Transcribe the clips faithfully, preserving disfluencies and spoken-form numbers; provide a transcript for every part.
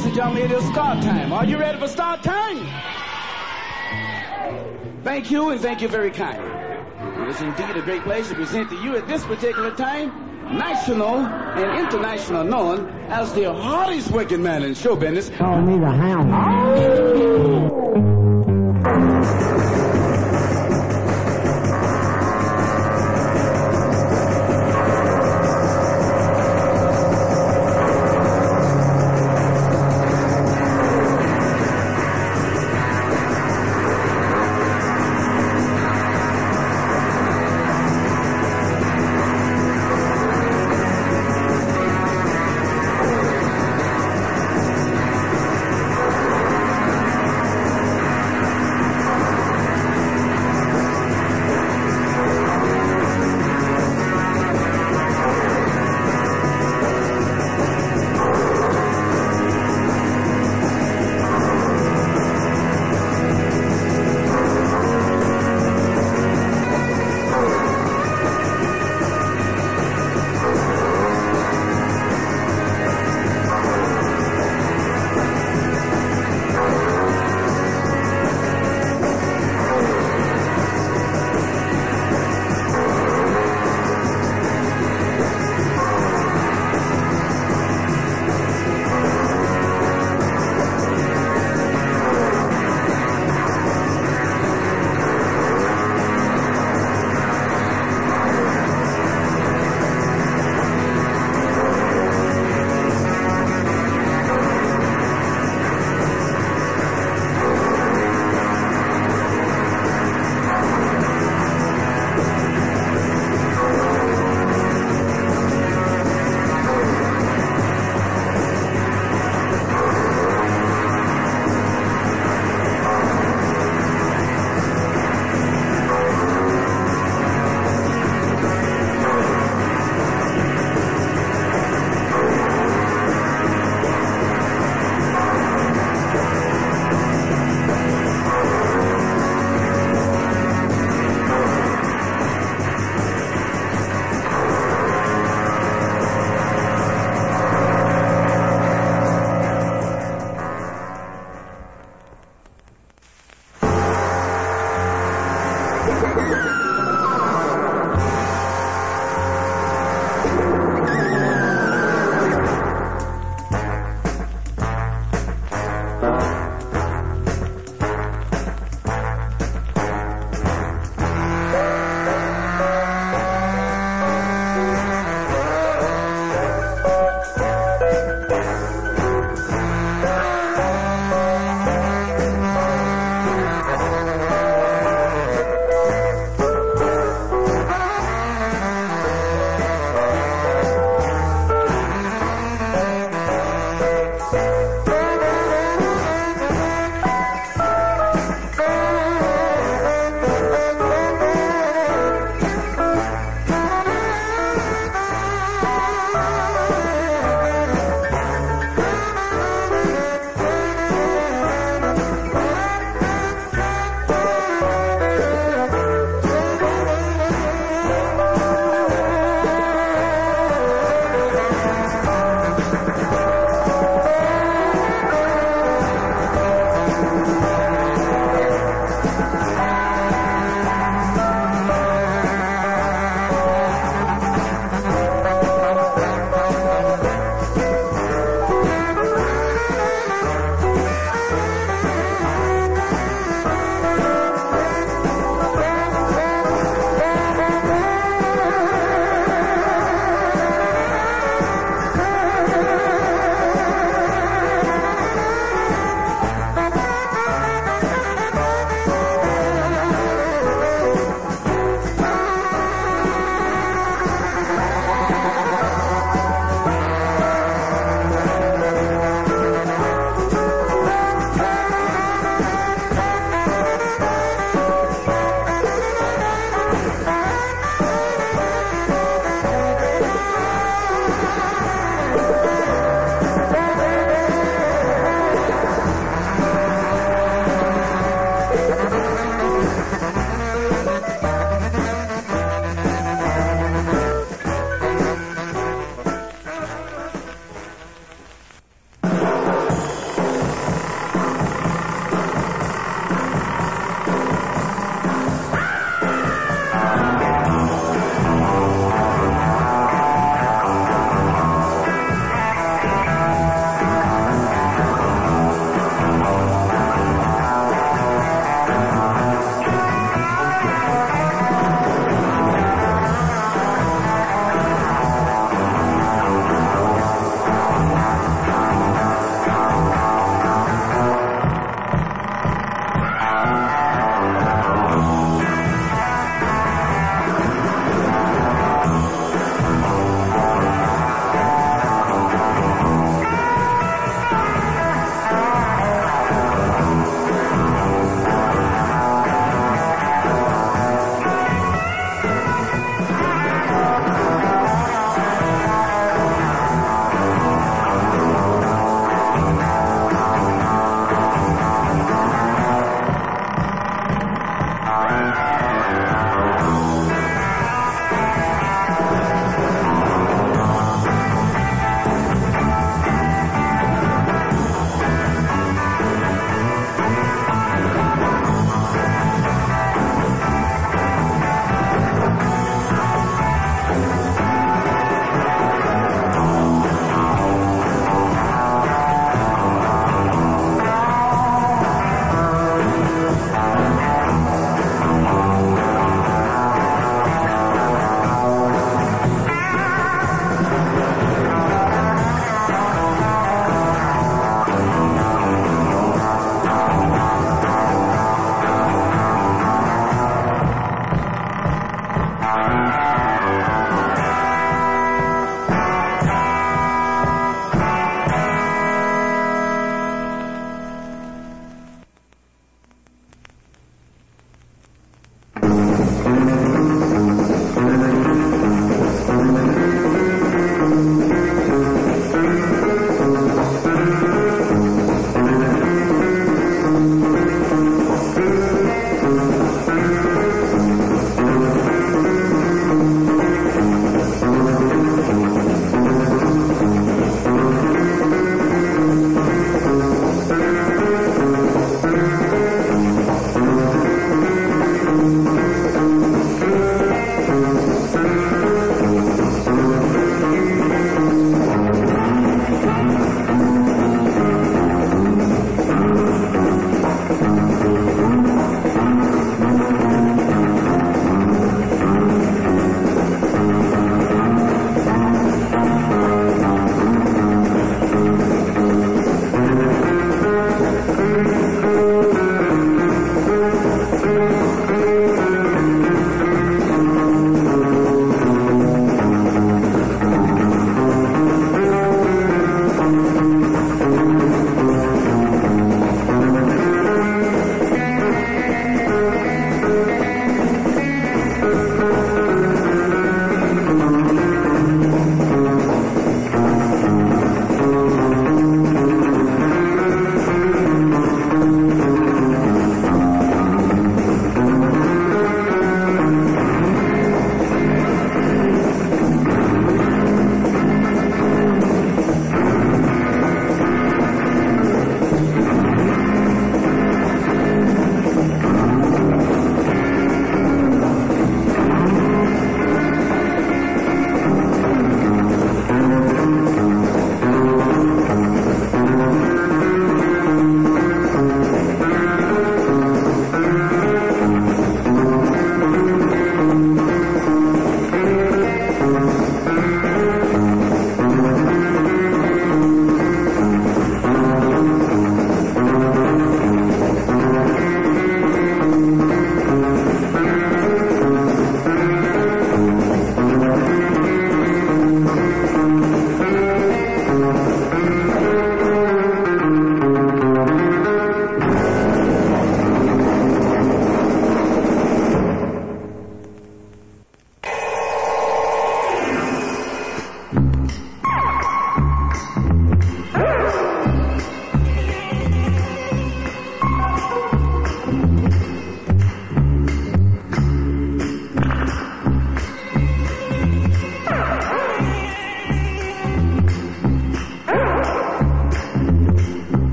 ladies and gentlemen, it is start time. Are you ready for start time? Thank you, and thank you very kindly. It is indeed a great pleasure to present to you at this particular time, national and international known as the hardest working man in show business. Call me the Hound.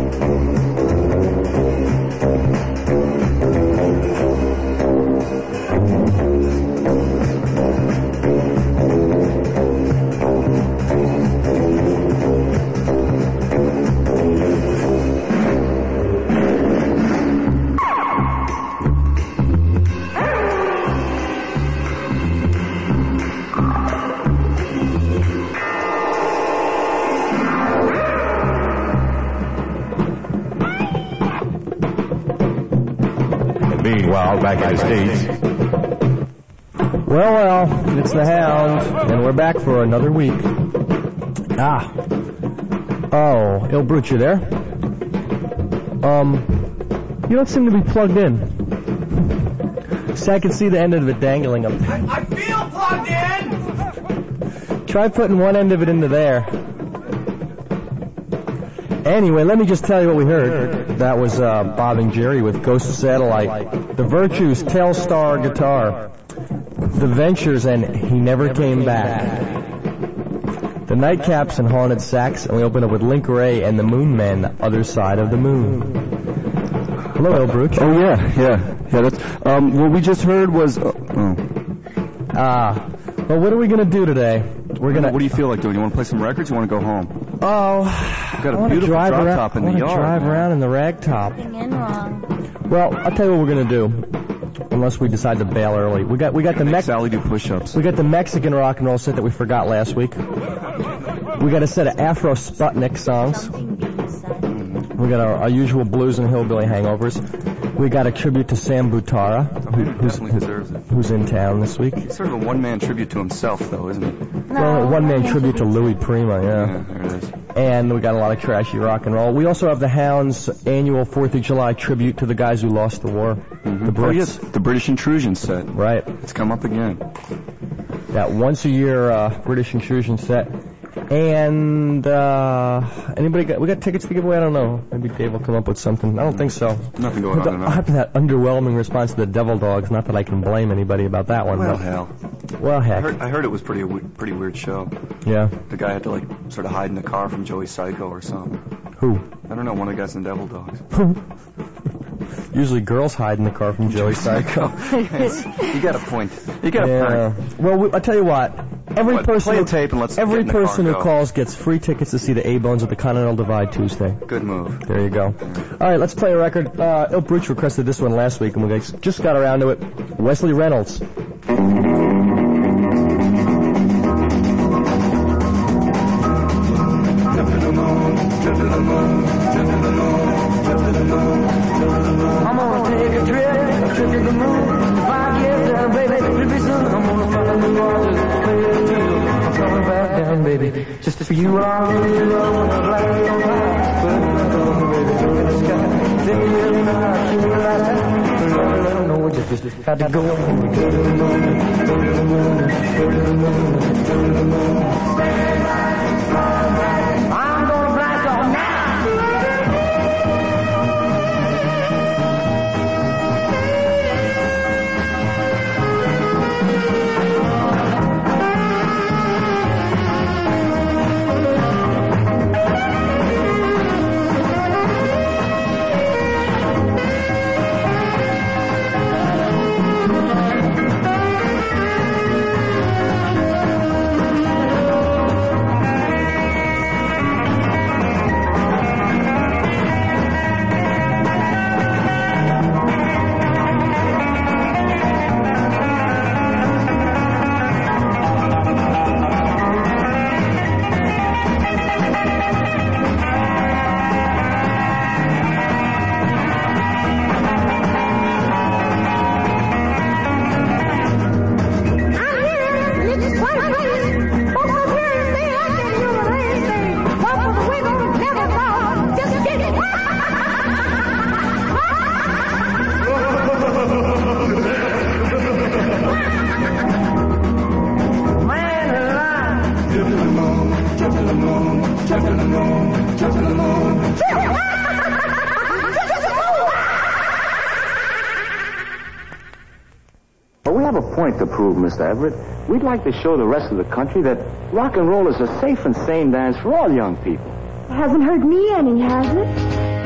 Meanwhile, back in the States. Well, well, it's the Hound, and we're back for another week. Ah. Oh, Il Brute, you there? Um, you don't seem to be plugged in. So I can see the end of it dangling up there. I, I feel plugged in! Try putting one end of it into there. Anyway, let me just tell you what we heard. That was uh, Bob and Jerry with Ghost Satellite. The Virtues, Telstar Guitar. The Ventures, and He Never Came Back. The Nightcaps and Haunted Sax, and we open up with Link Ray and the Moon Men, The Other Side of the Moon. Hello, Il Brute. Oh, yeah, yeah. yeah. That's, um, what we just heard was... Uh, oh. Ah. Well, what are we going to do today? We're gonna. What do you feel like doing? You want to play some records? You want to go home? Oh, You've got a I beautiful drive drop around, top in I the yard. drive man. around in the rag top. Nothing in wrong. Well, I'll tell you what we're gonna do. Unless we decide to bail early, we got we got the Make Mex- Sally do push-ups. we got the Mexican rock and roll set that we forgot last week. We got a set of Afro Sputnik songs. Something being said. We got our, our usual blues and hillbilly hangovers. We got a tribute to Sam Butara, who, He who's, definitely deserves it. who's in town this week. He's sort of a one-man tribute to himself, though, isn't he? Well, a one-man tribute to Louis Prima, yeah. Yeah, there it is. And we got a lot of trashy rock and roll. We also have the Hounds' annual fourth of July tribute to the guys who lost the war. Mm-hmm. The Brits. Oh, yes, the British Intrusion set. Right. It's come up again. That once-a-year uh, British Intrusion set. And, uh, anybody got, we got tickets to give away? I don't know. Maybe Dave will come up with something. I don't think so. Nothing going on tonight. After that underwhelming response to the Devil Dogs, not that I can blame anybody about that one. Well, but, hell. well, I heck. heard, I heard it was pretty a we- pretty weird show. Yeah. The guy had to, like, sort of hide in the car from Joey Psycho or something. Who? I don't know, one of the guys in Devil Dogs. Usually girls hide in the car from Joey Psycho. Yes. You got a point. You got Yeah. a point. Well, we, I'll tell you what. Every What, person, play a who, tape and let's every get in the person car who and go. calls gets free tickets to see the A-Bones at the Continental Divide Tuesday. Good move. There you go. All right, let's play a record. Uh, Il Brute requested this one last week, and we just got around to it. Wesley Reynolds. I'm gonna take a trip, a trip to the moon. Five years down, baby, pretty soon I'm gonna find the waters, play a tune. I'm coming back down, baby, just for you. I'll give you love when I'm lying on high. Put it on, baby, look at the sky. Then you really know how to realize that. But I don't know, just, just had to go. Go to the moon, go to the moon, go to the moon, go to the moon, go to the moon. I'm gonna blast off now. But we have a point to prove, Mister Everett. We'd like to show the rest of the country that rock and roll is a safe and sane dance for all young people. It hasn't hurt me any, has it?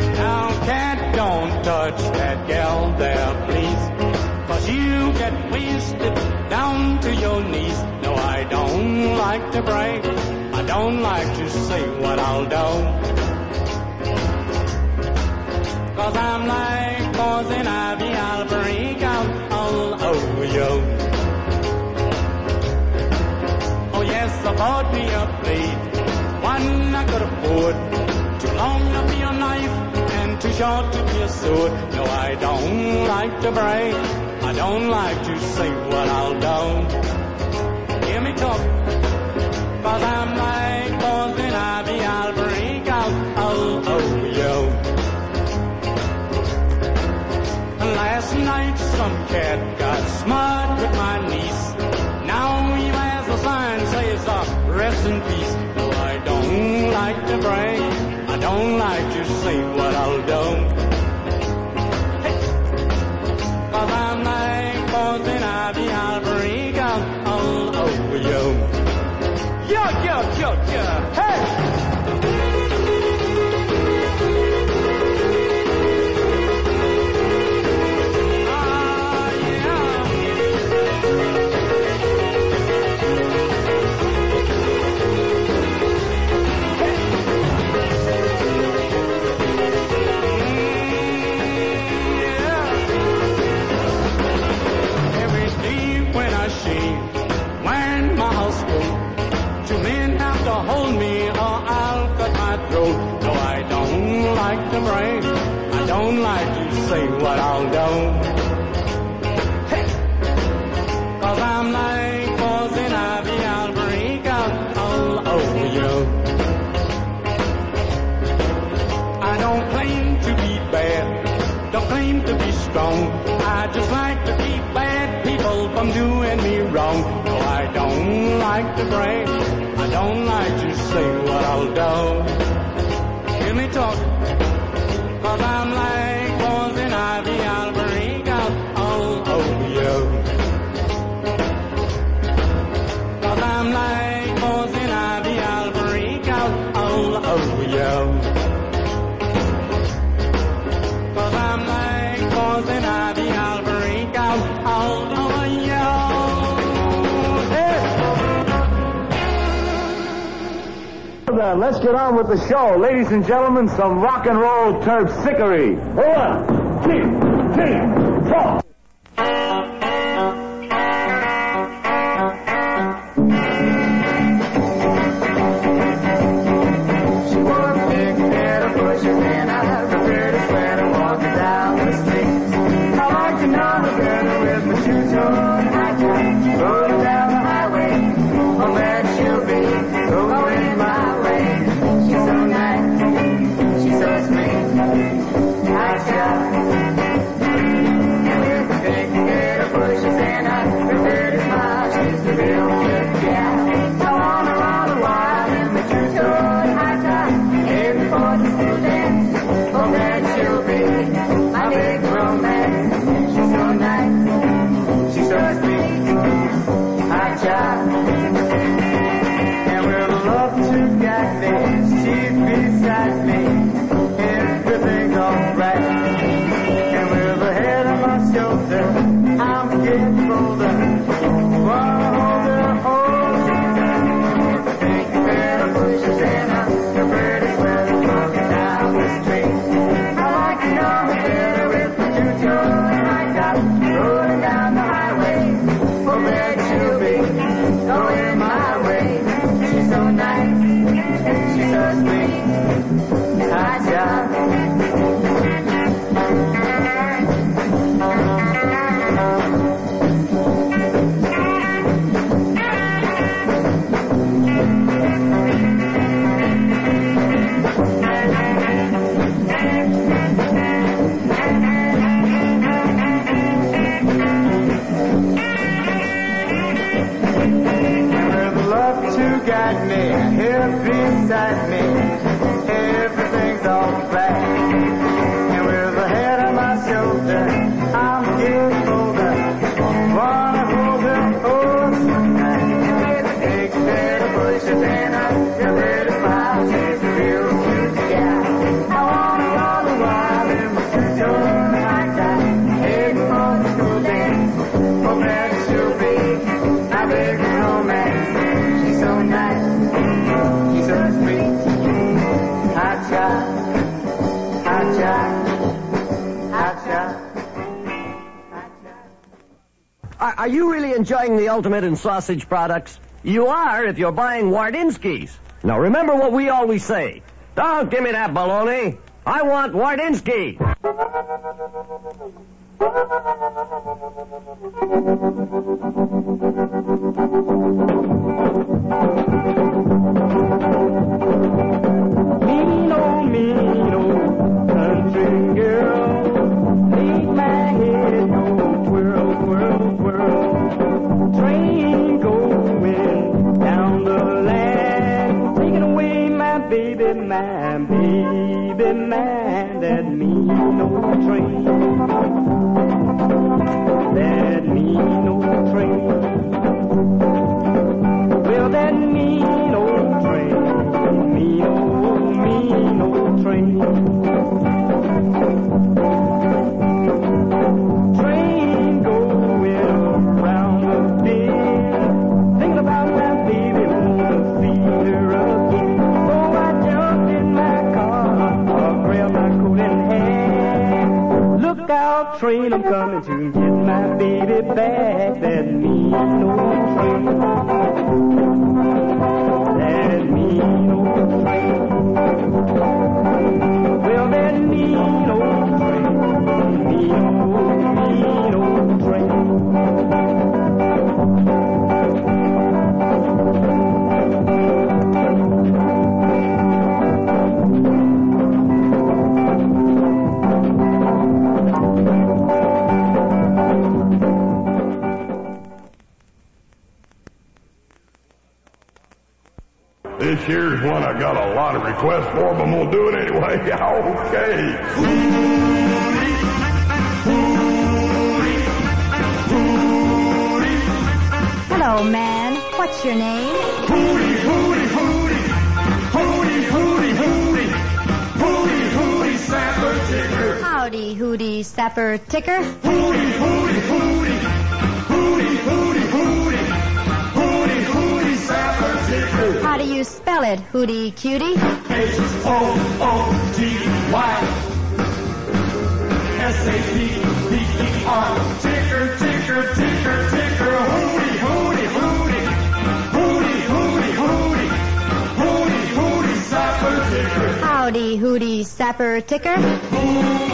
don't touch that gal there, please. Cause you get wasted down to your knees. No, I don't like to brag. I don't like to say what I'll do. Cause I'm like poison ivy, I'll break out all over you. Oh yes, I bought me a plate, one I could afford. Too long to be a knife and too short to be a sword. No, I don't like to brag. I don't like to say what I'll do. Hear me talk. Cause I'm like poison ivy, I'll break out all over you. Last night some cat got smart with my niece. Now he has a sign says, uh, rest in peace. No, I don't like to brag. I don't like to say what I'll do. Hey. Cause I'm like poison ivy, I'll break out all over you. Yo, yo, yo, yo, hey! Hold me or I'll cut my throat. No, I don't like to brag. I don't like to say what I'll do. Hey! Cause I'm like poison ivy, I'll break out all over you. I don't claim to be bad, don't claim to be strong. I just like to keep bad people from doing me wrong. No, I don't like to brag. I don't like to say what I'll do. Hear me talk. Cause I'm like poison ivy, I'll break out all over you. Cause I'm like poison ivy, I'll break out all over you. Cause I'm like poison ivy, I'll break out all over you. Let's get on with the show. Ladies and gentlemen, some rock and roll terpsichore. One, two, three, four. She wore a big pair of bushes and I had a pretty sweater walking down the street. I like to know the girl with my shoes on high top, rolling down the highway. Oh man, she'll be going my way. She's so nice, she's so sweet. I shall. And with a big pair of bushes and a pretty smile, she's the real good gal. I wanna run a while in the shoes on high top, here before the school dance. Oh man, she'll be my big romance. She's so nice, she's so sweet. I shall. And we'll love together. She's beside me. Everything's alright. Are, are you really enjoying the ultimate in sausage products? You are if you're buying Wardinsky's. Now remember what we always say. Don't give me that baloney. I want Wardinsky. Mean old, mean old country girl, leave my head go twirl, twirl, twirl. Train going down the line, taking away my baby, my baby, man. That mean old train, that mean old train. Well, that mean old train, mean old, mean old train. Train going around the bend, thinking about my baby, wanna see her again. So I jumped in my car, grabbed my coat and hat. Look out, train, I'm coming to get my baby back. That mean old train, that mean old train. Well, that mean old train, mean old, mean old train. This here's one I got a lot of requests for, but I'm going to do it anyway. Okay. Hello, man. What's your name? Hootie, hootie, hootie. Hootie, hootie, hootie. Hootie, hootie, sapper ticker. Howdy, Hootie Sapper Ticker. Hootie, hootie, hootie. Hootie, hootie, hootie. Hootie, hootie, sapper ticker. How do you spell it, Hootie Cutie? H O O T Y S A P P E R. Ticker, ticker, ticker, ticker. Hootie, hootie, hootie. Hootie, hootie, hootie. Hootie, hootie, sapper ticker. Howdy, Hootie Sapper Ticker.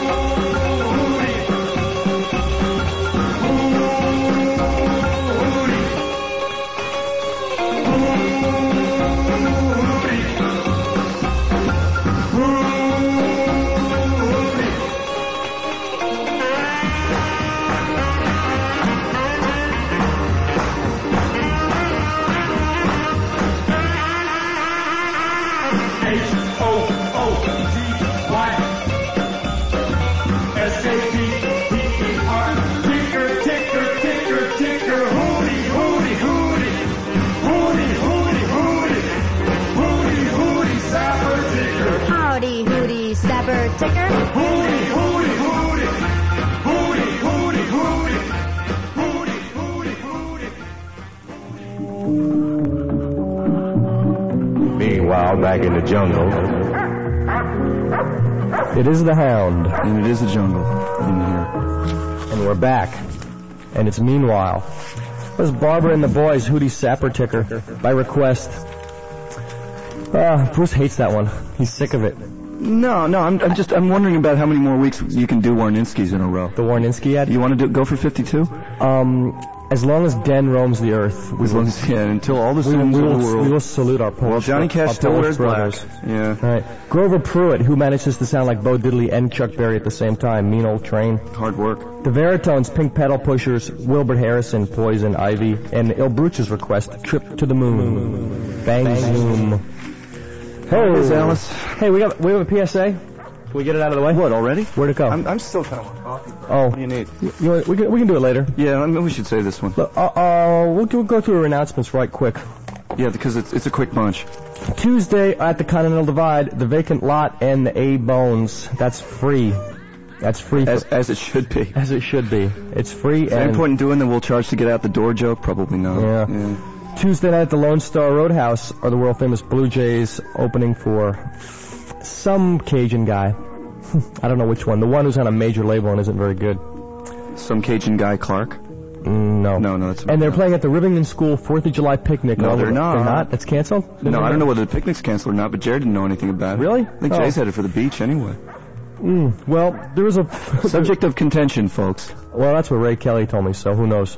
Howdy, Hootie Sapper Ticker. Hootie, hootie, hootie. Hootie, hootie, hootie. Hootie, hootie, hootie. Meanwhile, back in the jungle. It is the Hound. And it is the jungle in here. And we're back. And it's Meanwhile. It was Barbara and the Boys, Hootie Sapper Ticker, by request. Uh, Bruce hates that one. He's sick of it. No, no, I'm, I'm just, I'm wondering about how many more weeks you can do Warninski's in a row. The Warninski ad? You want to do, go for fifty-two? Um, as long as Den roams the earth. As long as, yeah, until all the we, songs we of will, the world. we will salute our Polish Well, Johnny Cash our still Polish wears black. brothers. Yeah. All right. Grover Pruitt, who manages to sound like Bo Diddley and Chuck Berry at the same time. Mean old train. Hard work. The Veritones, Pink Pedal Pushers, Wilbert Harrison, Poison Ivy, and Il Bruce's request, Trip to the Moon. Bang, Bang Zoom. Hey, Alice. Hey, we got we have a P S A. Can we get it out of the way? What, already? Where'd it go? I'm, I'm still kind of talking. Oh. What do you need? You, you know, we can we can do it later. Yeah, I mean, we should say this one. Look, uh, uh, we'll, we'll go through our announcements right quick. Yeah, because it's it's a quick bunch. Tuesday at the Continental Divide, the vacant lot and the A-Bones. That's free. That's free. As for, as it should be. As it should be. It's free. Is and there any point in doing that we'll charge to get out the door joke? Probably not. Yeah. yeah. Tuesday night at the Lone Star Roadhouse are the world famous Blue Jays opening for some Cajun guy. I don't know which one. The one who's on a major label and isn't very good. Some Cajun guy, Clark? No. No, no, that's And they're playing at the Rivington School fourth of July picnic. No, they're not. They're not? That's canceled? No, I don't know whether the picnic's canceled or not, but Jared didn't know anything about it. Really? I think Oh. Jay's headed for the beach anyway. Mm, well, there was a... Subject of contention, folks. Well, that's what Ray Kelly told me, so who knows.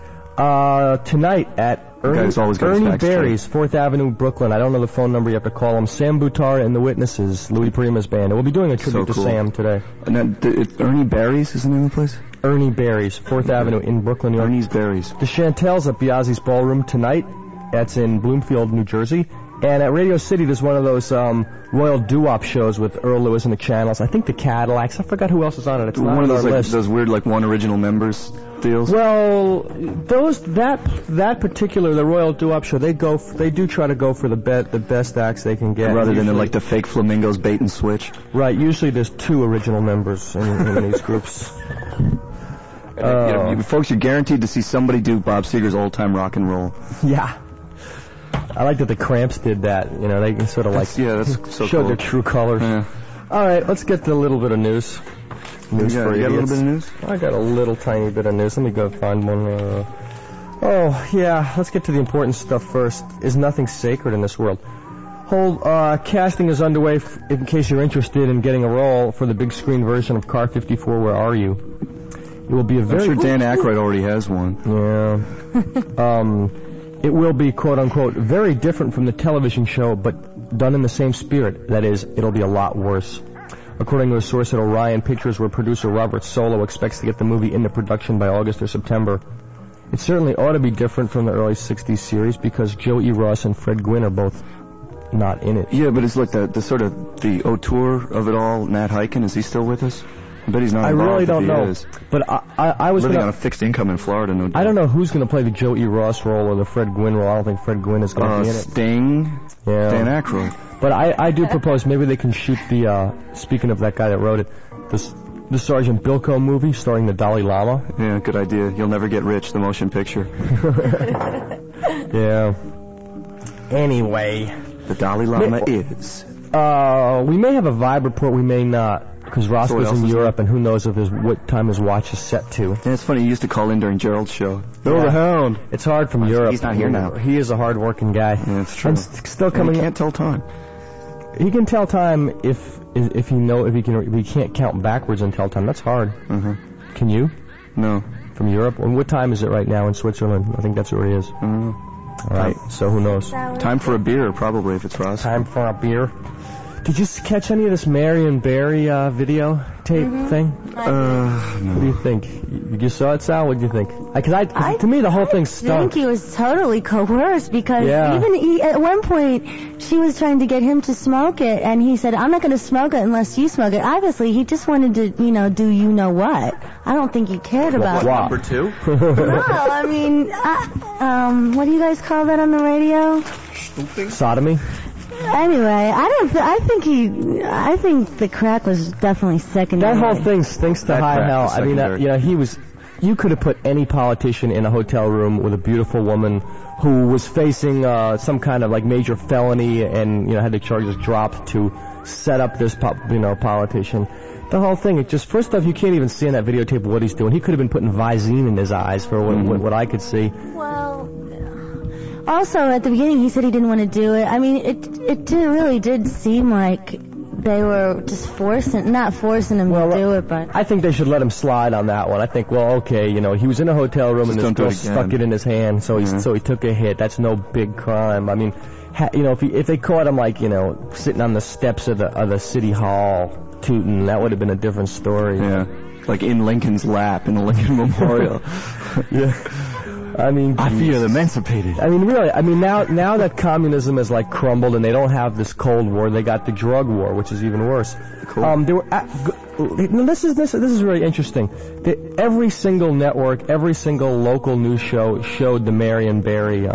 Uh, tonight at Ernie, Guy's always got his Ernie facts straight. Berry's, fourth Avenue, Brooklyn. I don't know the phone number. You have to call him. Sam Butara and the Witnesses, Louis Prima's band. We'll be doing a tribute So cool. to Sam today. And that, th- it, Ernie Barry's is the name of the place? Ernie Berry's, fourth Avenue in Brooklyn, New York. Ernie's Berries. The Chantels at Biazzi's Ballroom tonight. That's in Bloomfield, New Jersey. And at Radio City, there's one of those um, Royal Doo-Wop shows with Earl Lewis and the Channels. I think the Cadillacs. I forgot who else is on it. It's not One on of those our like, list. those weird like one original members deals. Well, those that that particular the Royal Doo-Wop show, they go f- they do try to go for the be- the best acts they can get. Rather than Usually- like the fake flamingos bait and switch. Right. Usually there's two original members in, in these groups. Uh, you know, you, folks, you're guaranteed to see somebody do Bob Seger's old time rock and roll. Yeah. I like that the Cramps did that. You know, they can sort of like That's- yeah, that's so showed cool. their true colors. Yeah. All right, let's get to a little bit of news. News You got- for you got a little idiots. bit of news? I got a little tiny bit of news. Let me go find one. Uh, oh, yeah, let's get to the important stuff first. Is nothing sacred in this world? Whole uh, casting is underway, f- in case you're interested in getting a role for the big screen version of Car fifty-four, Where Are You? It will be a I'm very... sure Dan Aykroyd already has one. Yeah. um, it will be, quote-unquote, very different from the television show, but done in the same spirit. That is, it'll be a lot worse. According to a source at Orion Pictures, where producer Robert Solo expects to get the movie into production by August or September. It certainly ought to be different from the early sixties series because Joe E. Ross and Fred Gwynne are both not in it. Yeah, but it's like the, the sort of the auteur of it all, Matt Hiken. Is he still with us? I bet he's not I involved really if don't he know. is. But I, I, I was living gonna, on a fixed income in Florida, no doubt. I don't know who's going to play the Joe E. Ross role or the Fred Gwynne role. I don't think Fred Gwynne is going to Uh, be in it. Sting, Yeah. Dan Aykroyd. But I, I do propose maybe they can shoot the, uh, speaking of that guy that wrote it, this, the Sergeant Bilko movie starring the Dalai Lama. Yeah, good idea. You'll Never Get Rich, the motion picture. Yeah. Anyway. The Dalai Lama is. Uh, we may have a vibe report, we may not. Because Ross So what was else in is Europe, and who knows if his, what time his watch is set to. Yeah, it's funny. He used to call in during Gerald's show. Bill Yeah. the Hound. It's hard from Europe. He's not here now. He is a hard-working guy. Yeah, it's true. And s- still And coming. he can't tell time. He can tell time if if he know if he can if he can't count backwards and tell time. That's hard. Uh-huh. Can you? No. From Europe? And what time is it right now in Switzerland? I think that's where he is. Uh, All right. So who knows? time for a beer, probably, if it's Ross. Time for a beer. Did you s- catch any of this Marion Barry uh, video tape thing? Uh, What do you think? You, you saw it, Sal? What do you think? Because I, 'cause I- to me, the whole thing I stunk. think he was totally coerced because Yeah. even he, at one point she was trying to get him to smoke it, and he said, "I'm not going to smoke it unless you smoke it." Obviously, he just wanted to, you know, do you know what? I don't think he cared about. Wow. Number two? No, I mean, I, um, what do you guys call that on the radio? Sodomy? Anyway, I don't. Th- I think he. I think the crack was definitely secondary. That whole thing stinks to That high crack hell. is I mean, uh, secondary. you know, he was. You could have put any politician in a hotel room with a beautiful woman who was facing uh, some kind of like major felony and you know had the charges dropped to set up this po- you know politician. The whole thing, it just first off, you can't even see in that videotape what he's doing. He could have been putting Visine in his eyes for what, Mm-hmm. what, what I could see. Well, also at the beginning he said he didn't want to do it. I mean, it it did, really did seem like they were just forcing, not forcing him Well, to do it, but I think they should let him slide on that one. I think, well, okay, you know, he was in a hotel room Just and this don't do girl it again. stuck it in his hand, so he Yeah. so he took a hit. That's no big crime. I mean, ha, you know, if he, if they caught him like you know sitting on the steps of the of the city hall tooting, that would have been a different story. Yeah. Like in Lincoln's lap in the Lincoln Memorial. Yeah. I mean, I geez. feel emancipated. I mean, really. I mean, now now that communism has like crumbled and they don't have this Cold War, they got the drug war, which is even worse. Cool. Um, there were. Uh, g- now this is this this is really interesting. The, every single network, every single local news show showed the Marion Barry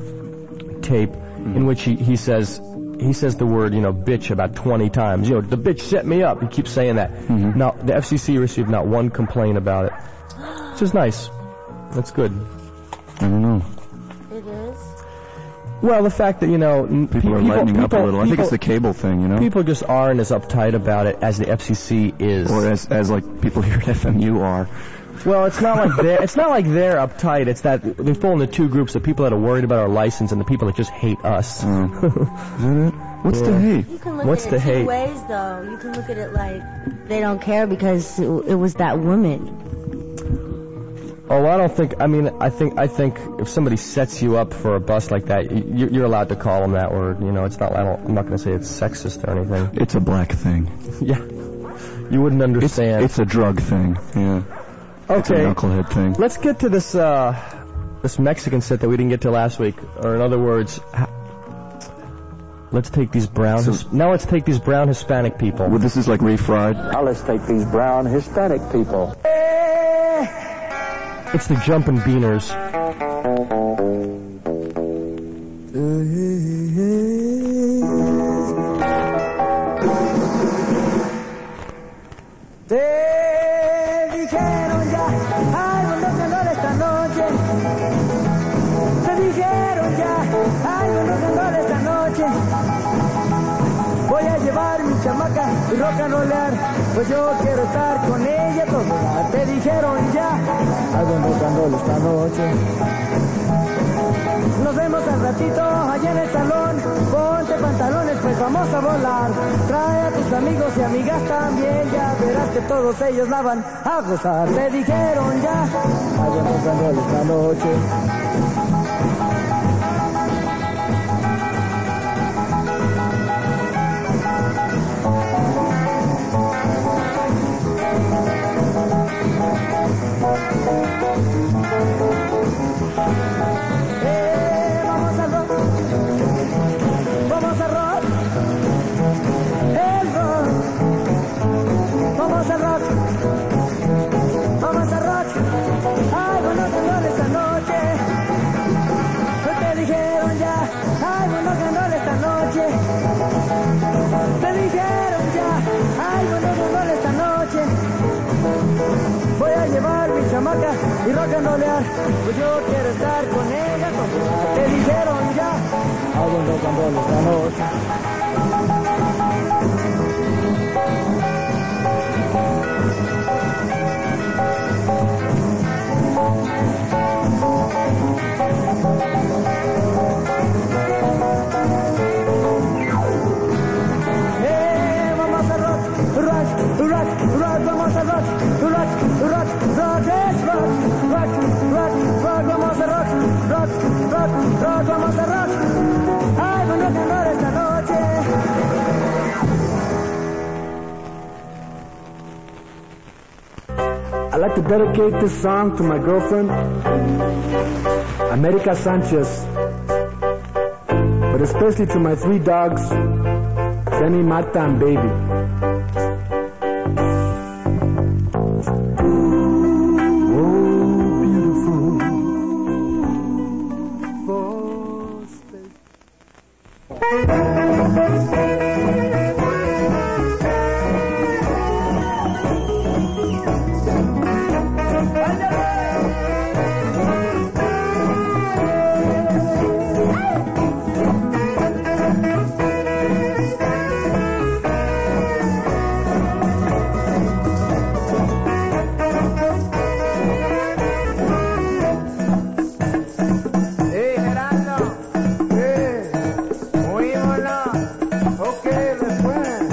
um, tape in which he, he says he says the word you know bitch about twenty times. You know, the bitch set me up. He keeps saying that. Mhm. Now the F C C received not one complaint about it, which is nice. That's good. I don't know. it is. Well, the fact that, you know, n- People are pe- lightening up a people- little. I think people- it's the cable thing, you know? People just aren't as uptight about it as the F C C is. Or as, as like, people here at F M U are. Well, it's not like they're it's not like they're uptight. It's that they fall into two groups: the people that are worried about our license and the people that just hate us. Oh. Is that it? What's Yeah. the hate? You can look What's at the it hate? two ways, though. You can look at it like they don't care because it, it was that woman. Oh, I don't think. I mean, I think. I think if somebody sets you up for a bus like that, you, you're allowed to call them that word. You know, it's not. I don't, I'm not going to say it's sexist or anything. It's a black thing. Yeah, you wouldn't understand. It's, it's a drug thing. Yeah. It's a Okay, knucklehead thing. let's get to this uh, this Mexican set that we didn't get to last week. Or in other words, ha- let's take these brown. So- His- now let's take these brown Hispanic people. Well, this is like refried. Now let's take these brown Hispanic people. It's the Jumpin' Beaners. Te dijeron ya, hay buenos ganadores esta noche. Te dijeron ya, hay buenos ganadores esta noche. Voy a llevar mi chamaca y rock and rollar, pues yo quiero estar con ella todo. Te dijeron ya, hay buenos ganadores esta noche. Nos vemos al ratito allá en el salón. Ponte pantalones, pues vamos a volar. Trae a tus amigos y amigas también. Ya verás que todos ellos la van a gozar. Te dijeron ya, hay buenos ganadores esta noche. Eh, vamos al rock, vamos al rock, el rock, vamos al rock, vamos al rock, hay buenos ganadores esta noche, te dijeron ya, hay buenos ganadores esta noche, te dijeron ya, hay buenos ganadores esta noche. Voy a llevar mi chamaca y rock and rollear, pues yo quiero estar con ella. Con... Te dijeron ya, hago un rock and roll esta noche. Eh, vamos a rock, rock, rock, rock, vamos a rock, rock, rock, rock, es rock, rock, rock, rock, vamos a rock, rock, rock, rock, vamos a rock. Ay, bueno, que no esta noche. I'd like to dedicate this song to my girlfriend, America Sanchez, but especially to my three dogs, Sammy, Marta, and Baby. Oh, beautiful. For space. Hey, Gerardo. Hey, oímoslo. Ok, después.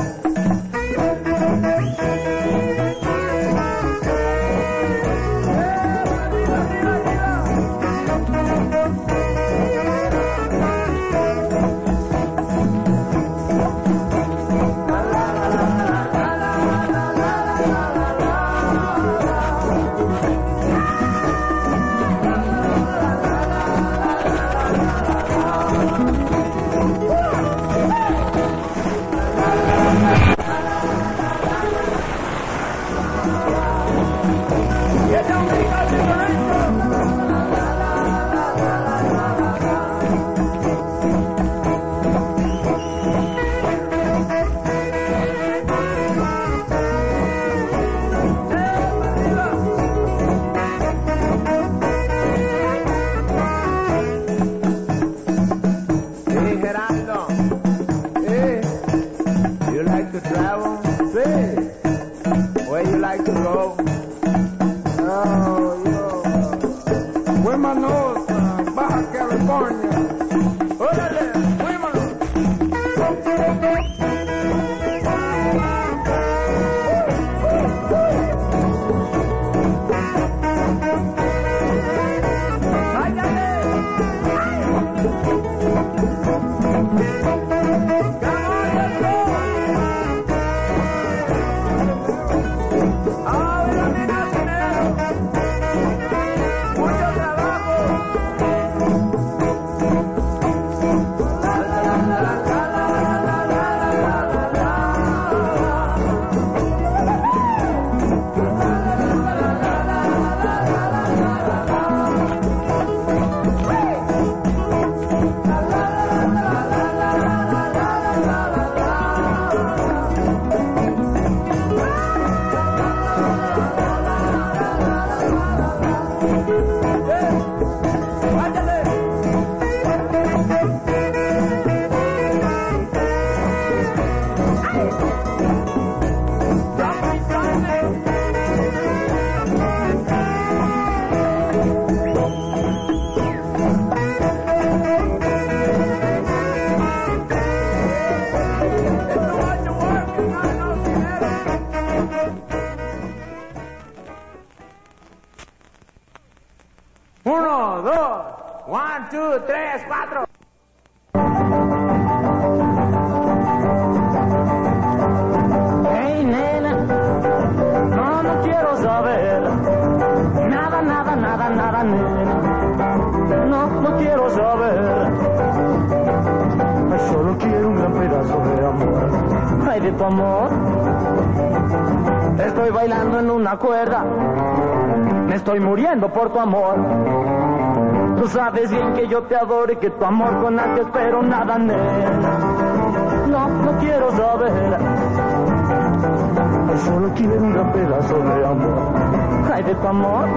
like to go. Oh, yo. Vámonos a Baja California. Órale, vámonos. Uno, dos, one, two, tres, cuatro. Hey, nena, no, no quiero saber nada, nada, nada, nada, nena. No, no quiero saber. Ay, solo quiero un gran pedazo de amor. Ay, de tu amor. Estoy bailando en una cuerda. Me estoy muriendo por tu amor. Tú sabes bien que yo te adoro y que tu amor con nada te espero, nada, nena. No, no quiero saber. Ay, solo quiero un gran pedazo de amor. Ay, de tu amor.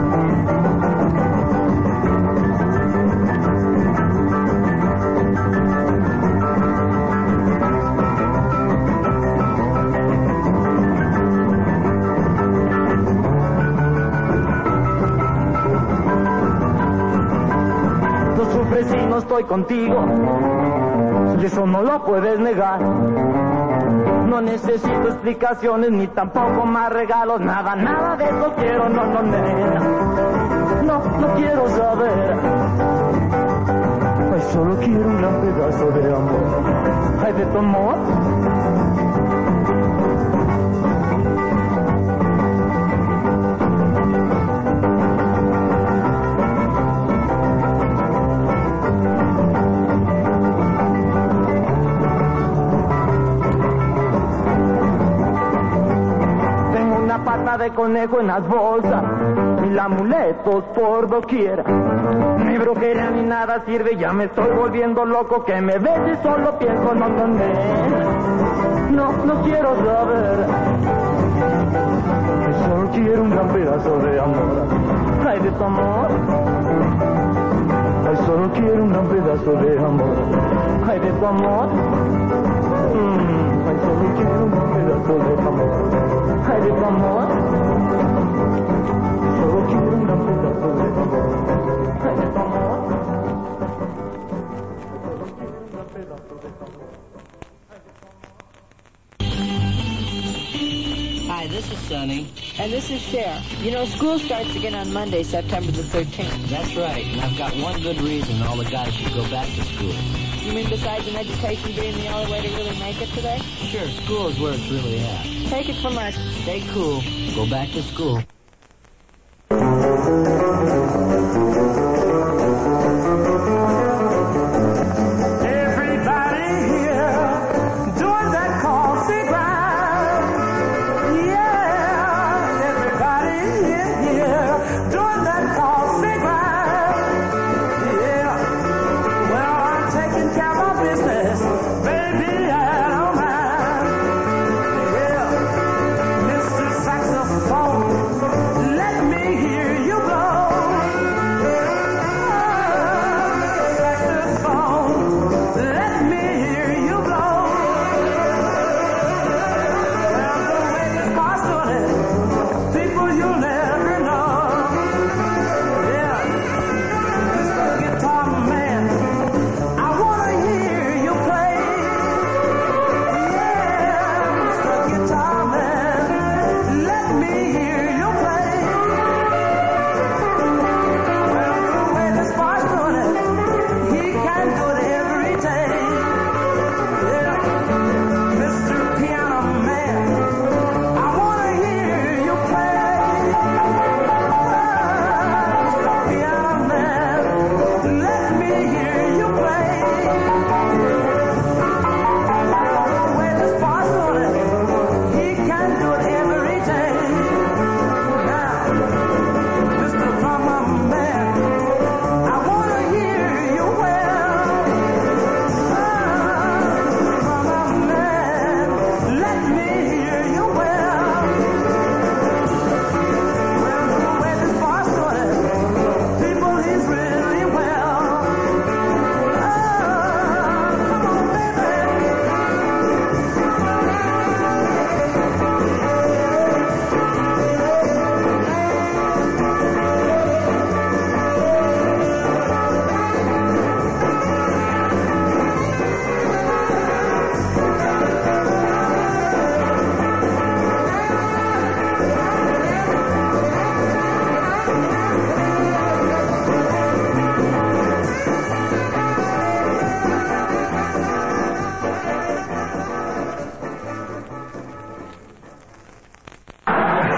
Si no estoy contigo, y eso no lo puedes negar. No necesito explicaciones ni tampoco más regalos, nada, nada de eso quiero, no, no, nena. No, no quiero saber. Ay, solo quiero un gran pedazo de amor. Ay, de tu amor. De conejo en las bolsas, mil amuletos por doquiera. Ni brujería ni nada sirve, ya me estoy volviendo loco. Que me ves y solo pienso, no, no, nena. No, no quiero saber. Solo quiero un gran pedazo de amor. Ay, de tu amor. Ay, solo quiero un gran pedazo de amor. Ay, de tu amor. Mm, ay, solo quiero un gran pedazo de amor. Ay, de tu amor. Solo quiero un gran pedazo de amor. Ay, de tu amor. Solo quiero un gran pedazo de amor. Hi, this is Sonny. And this is Cher. You know, school starts again on Monday, September the thirteenth. That's right, and I've got one good reason all the guys should go back to school. You mean besides an education being the only way to really make it today? Sure, school is where it's really at. Take it from us. Stay cool. Go back to school. Saxophone.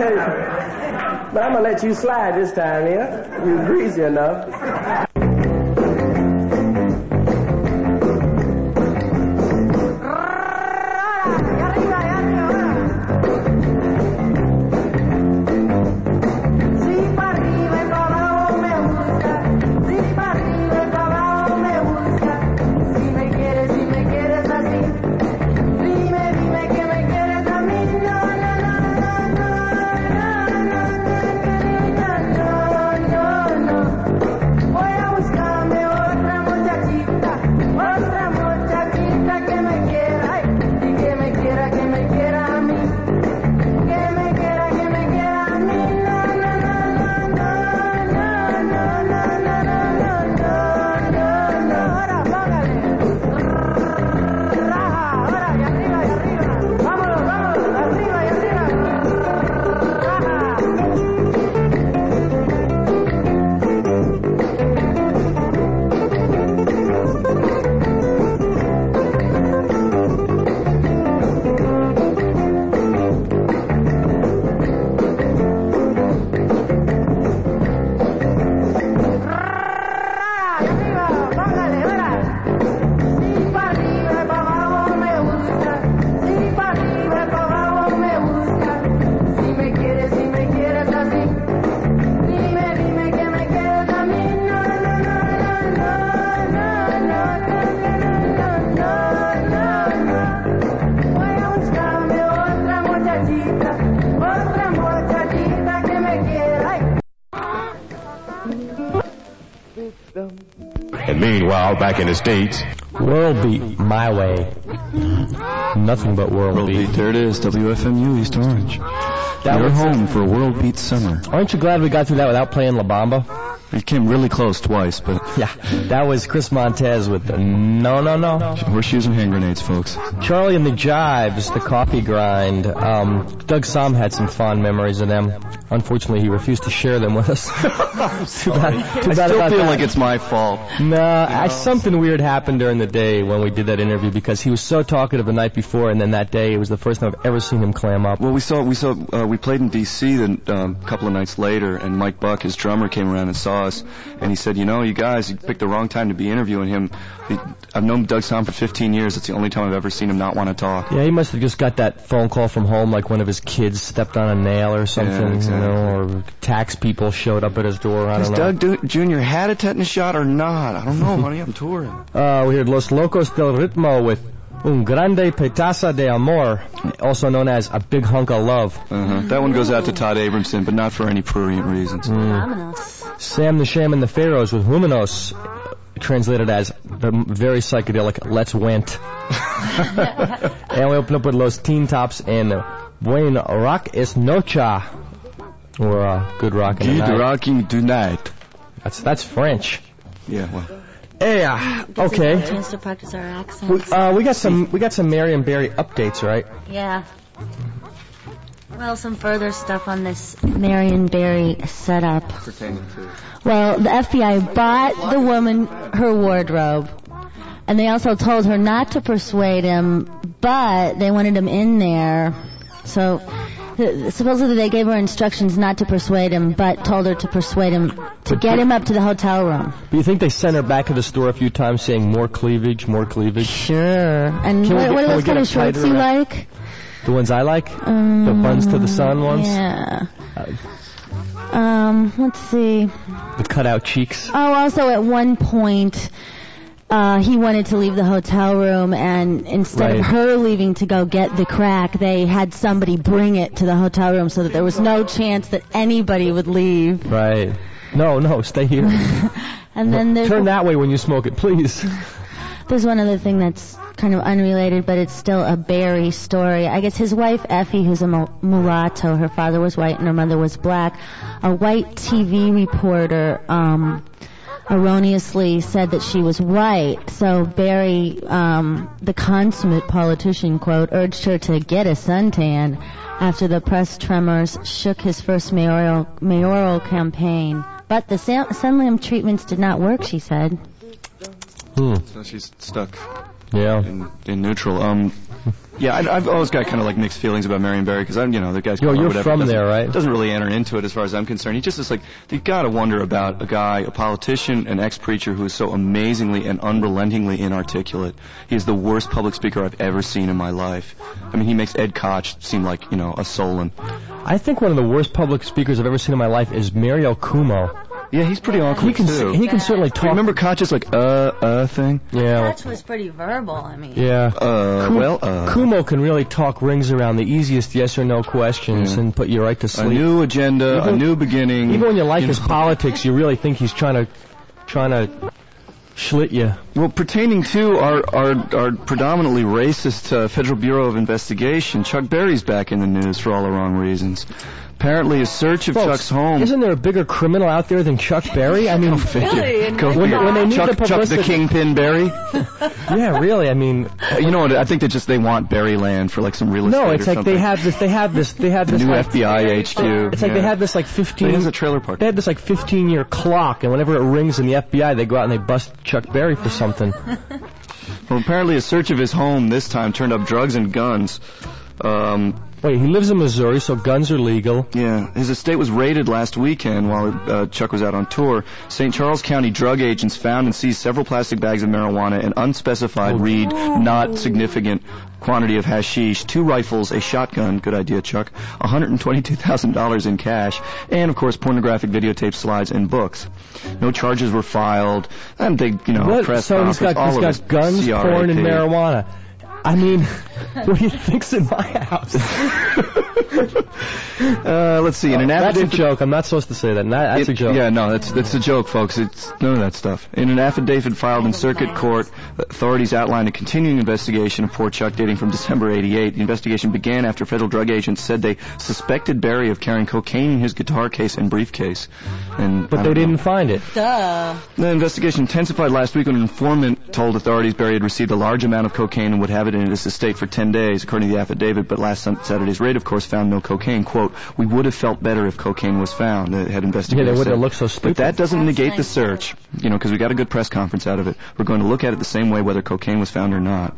But I'm gonna let you slide this time, yeah? You greasy enough. And meanwhile, back in the States, World Beat, my way. Nothing but World, World Beat. Beat. There it is, W F M U East Orange. That You're was home for World Beat Summer. Aren't you glad we got through that without playing La Bamba? It came really close twice, but... Yeah, that was Chris Montez with the No, No, No. Horseshoes and hand grenades, folks. Charlie and the Jives, the coffee grind. Um, Doug Somm had some fond memories of them. Unfortunately, he refused to share them with us. too bad, too I bad still about feel that. like it's my fault. Nah, I, something weird happened during the day when we did that interview because he was so talkative the night before, and then that day it was the first time I've ever seen him clam up. Well, we saw we saw uh, we played in D C then um, a couple of nights later, and Mike Buck, his drummer, came around and saw us, and he said, "You know, you guys, you picked the wrong time to be interviewing him. He, I've known Doug Somm for fifteen years. It's the only time I've ever seen him not want to talk." Yeah, he must have just got that phone call from home, like one of his kids stepped on a nail or something, Yeah, exactly. you know, or tax people showed up at his door. I Has don't know. Doug Du- Junior had a tetanus shot or not? I don't know, honey. I'm touring. Uh, we heard Los Locos del Ritmo with Un Grande Petaza de Amor, also known as A Big Hunk of Love. Uh-huh. That one goes out to Todd Abramson, but not for any prurient reasons. Mm. Sam the Sham and the Pharaohs with Humanos, translated as the very psychedelic Let's Went. And we open up with Los Teen Tops and Buen Rock es Nocha, or uh, Good Rock in the Good Night. rocking tonight. That's that's French. Yeah, well. Yeah. Gives us Okay. a chance to practice our accents. We, uh, we got some we got some Marion Barry updates, right? Yeah. Well, some further stuff on this Marion Barry setup. Pertaining to. Well, the F B I bought the woman her wardrobe, and they also told her not to persuade him, but they wanted him in there. So th- supposedly they gave her instructions not to persuade him, but told her to persuade him to get him up to the hotel room. Do you think they sent her back to the store a few times saying more cleavage, more cleavage? Sure. And Can we what, get- what are can we those get kind a of shorts tighter you wrap? like? The ones I like? Um, The buns to the sun ones? Yeah. Uh, Um, let's see. the cutout cheeks. Oh, also at one point, uh, he wanted to leave the hotel room, and instead Right. of her leaving to go get the crack, they had somebody bring it to the hotel room so that there was no chance that anybody would leave. Right. No, no, stay here. And then there's Turn that way when you smoke it, please. there's one other thing that's kind of unrelated, but it's still a Barry story. I guess his wife Effie, who's a mul- mulatto, her father was white and her mother was black. A white T V reporter um, erroneously said that she was white. So Barry, um, the consummate politician, quote, urged her to get a suntan after the press tremors shook his first mayoral mayoral campaign. But the Sun- Sunlam treatments did not work, she said. Hmm. So she's stuck. Yeah. In, in neutral. Um, yeah, I, I've always got kind of like mixed feelings about Marion Barry because I'm, you know, the guy's. Yo, you're whatever, from doesn't- there, right? Doesn't really enter into it as far as I'm concerned. He just is like you got to wonder about a guy, a politician, an ex-preacher who is so amazingly and unrelentingly inarticulate. He is the worst public speaker I've ever seen in my life. I mean, he makes Ed Koch seem like, you know, a Solon. I think one of the worst public speakers I've ever seen in my life is Mario Cuomo. Yeah, he's pretty awkward He can too. he can certainly talk. Remember Koch's like uh uh thing? Yeah. Koch was pretty verbal, I mean. Yeah. Uh, Ku- well, uh. Kumo can really talk rings around the easiest yes or no questions Yeah. and put you right to A sleep. new agenda, Even- a new beginning. Even when you like you his know. politics, you really think he's trying to, trying to schlit you. Well, pertaining to our, our, our predominantly racist uh, Federal Bureau of Investigation, Chuck Berry's back in the news for all the wrong reasons. Apparently, a search of Folks, Chuck's home. Isn't there a bigger criminal out there than Chuck Berry? I mean, Go figure. Go when, figure. when they need Chuck, the Chuck publicity. the Kingpin Berry. Yeah, really. I mean, Uh, you know what? I think they just they want Berryland for like some real estate. no, it's or like something. they have this. They have this. They have the this. new like, F B I H Q. It's like yeah. they had this like fifteen. It has a trailer park. They had this like fifteen year clock, and whenever it rings in the F B I, they go out and they bust Chuck Berry for something. Well, apparently, a search of his home this time turned up drugs and guns. Um, Wait, he lives in Missouri, so guns are legal. Yeah, his estate was raided last weekend while uh, Chuck was out on tour. Saint Charles County drug agents found and seized several plastic bags of marijuana, an unspecified, read, not significant quantity of hashish, two rifles, a shotgun, good idea, Chuck, one hundred twenty-two thousand dollars in cash, and, of course, pornographic videotape slides and books. No charges were filed, and they, you know, What? press So he's conference, got, all he's of got his guns, C R A P. porn, and marijuana. I mean, what do you think's in my house? Uh, let's see. In an That's a affidavit, joke. I'm not supposed to say that. That- That's It- a joke. Yeah, no, that's that's a joke, folks. It's none of that stuff. In an affidavit filed in circuit court, authorities outlined a continuing investigation of poor Chuck dating from December eighty-eight. The investigation began after federal drug agents said they suspected Berry of carrying cocaine in his guitar case and briefcase. And But I they don't know. didn't find it. Duh. The investigation intensified last week when an informant told authorities Berry had received a large amount of cocaine and would have it in his estate for ten days, according to the affidavit. But last Saturday's raid, of course, found no cocaine. Quote, we would have felt better if cocaine was found, the head investigator Yeah, they wouldn't said. have looked so But stupid. that doesn't negate the search, you know, because we got a good press conference out of it. We're going to look at it the same way whether cocaine was found or not.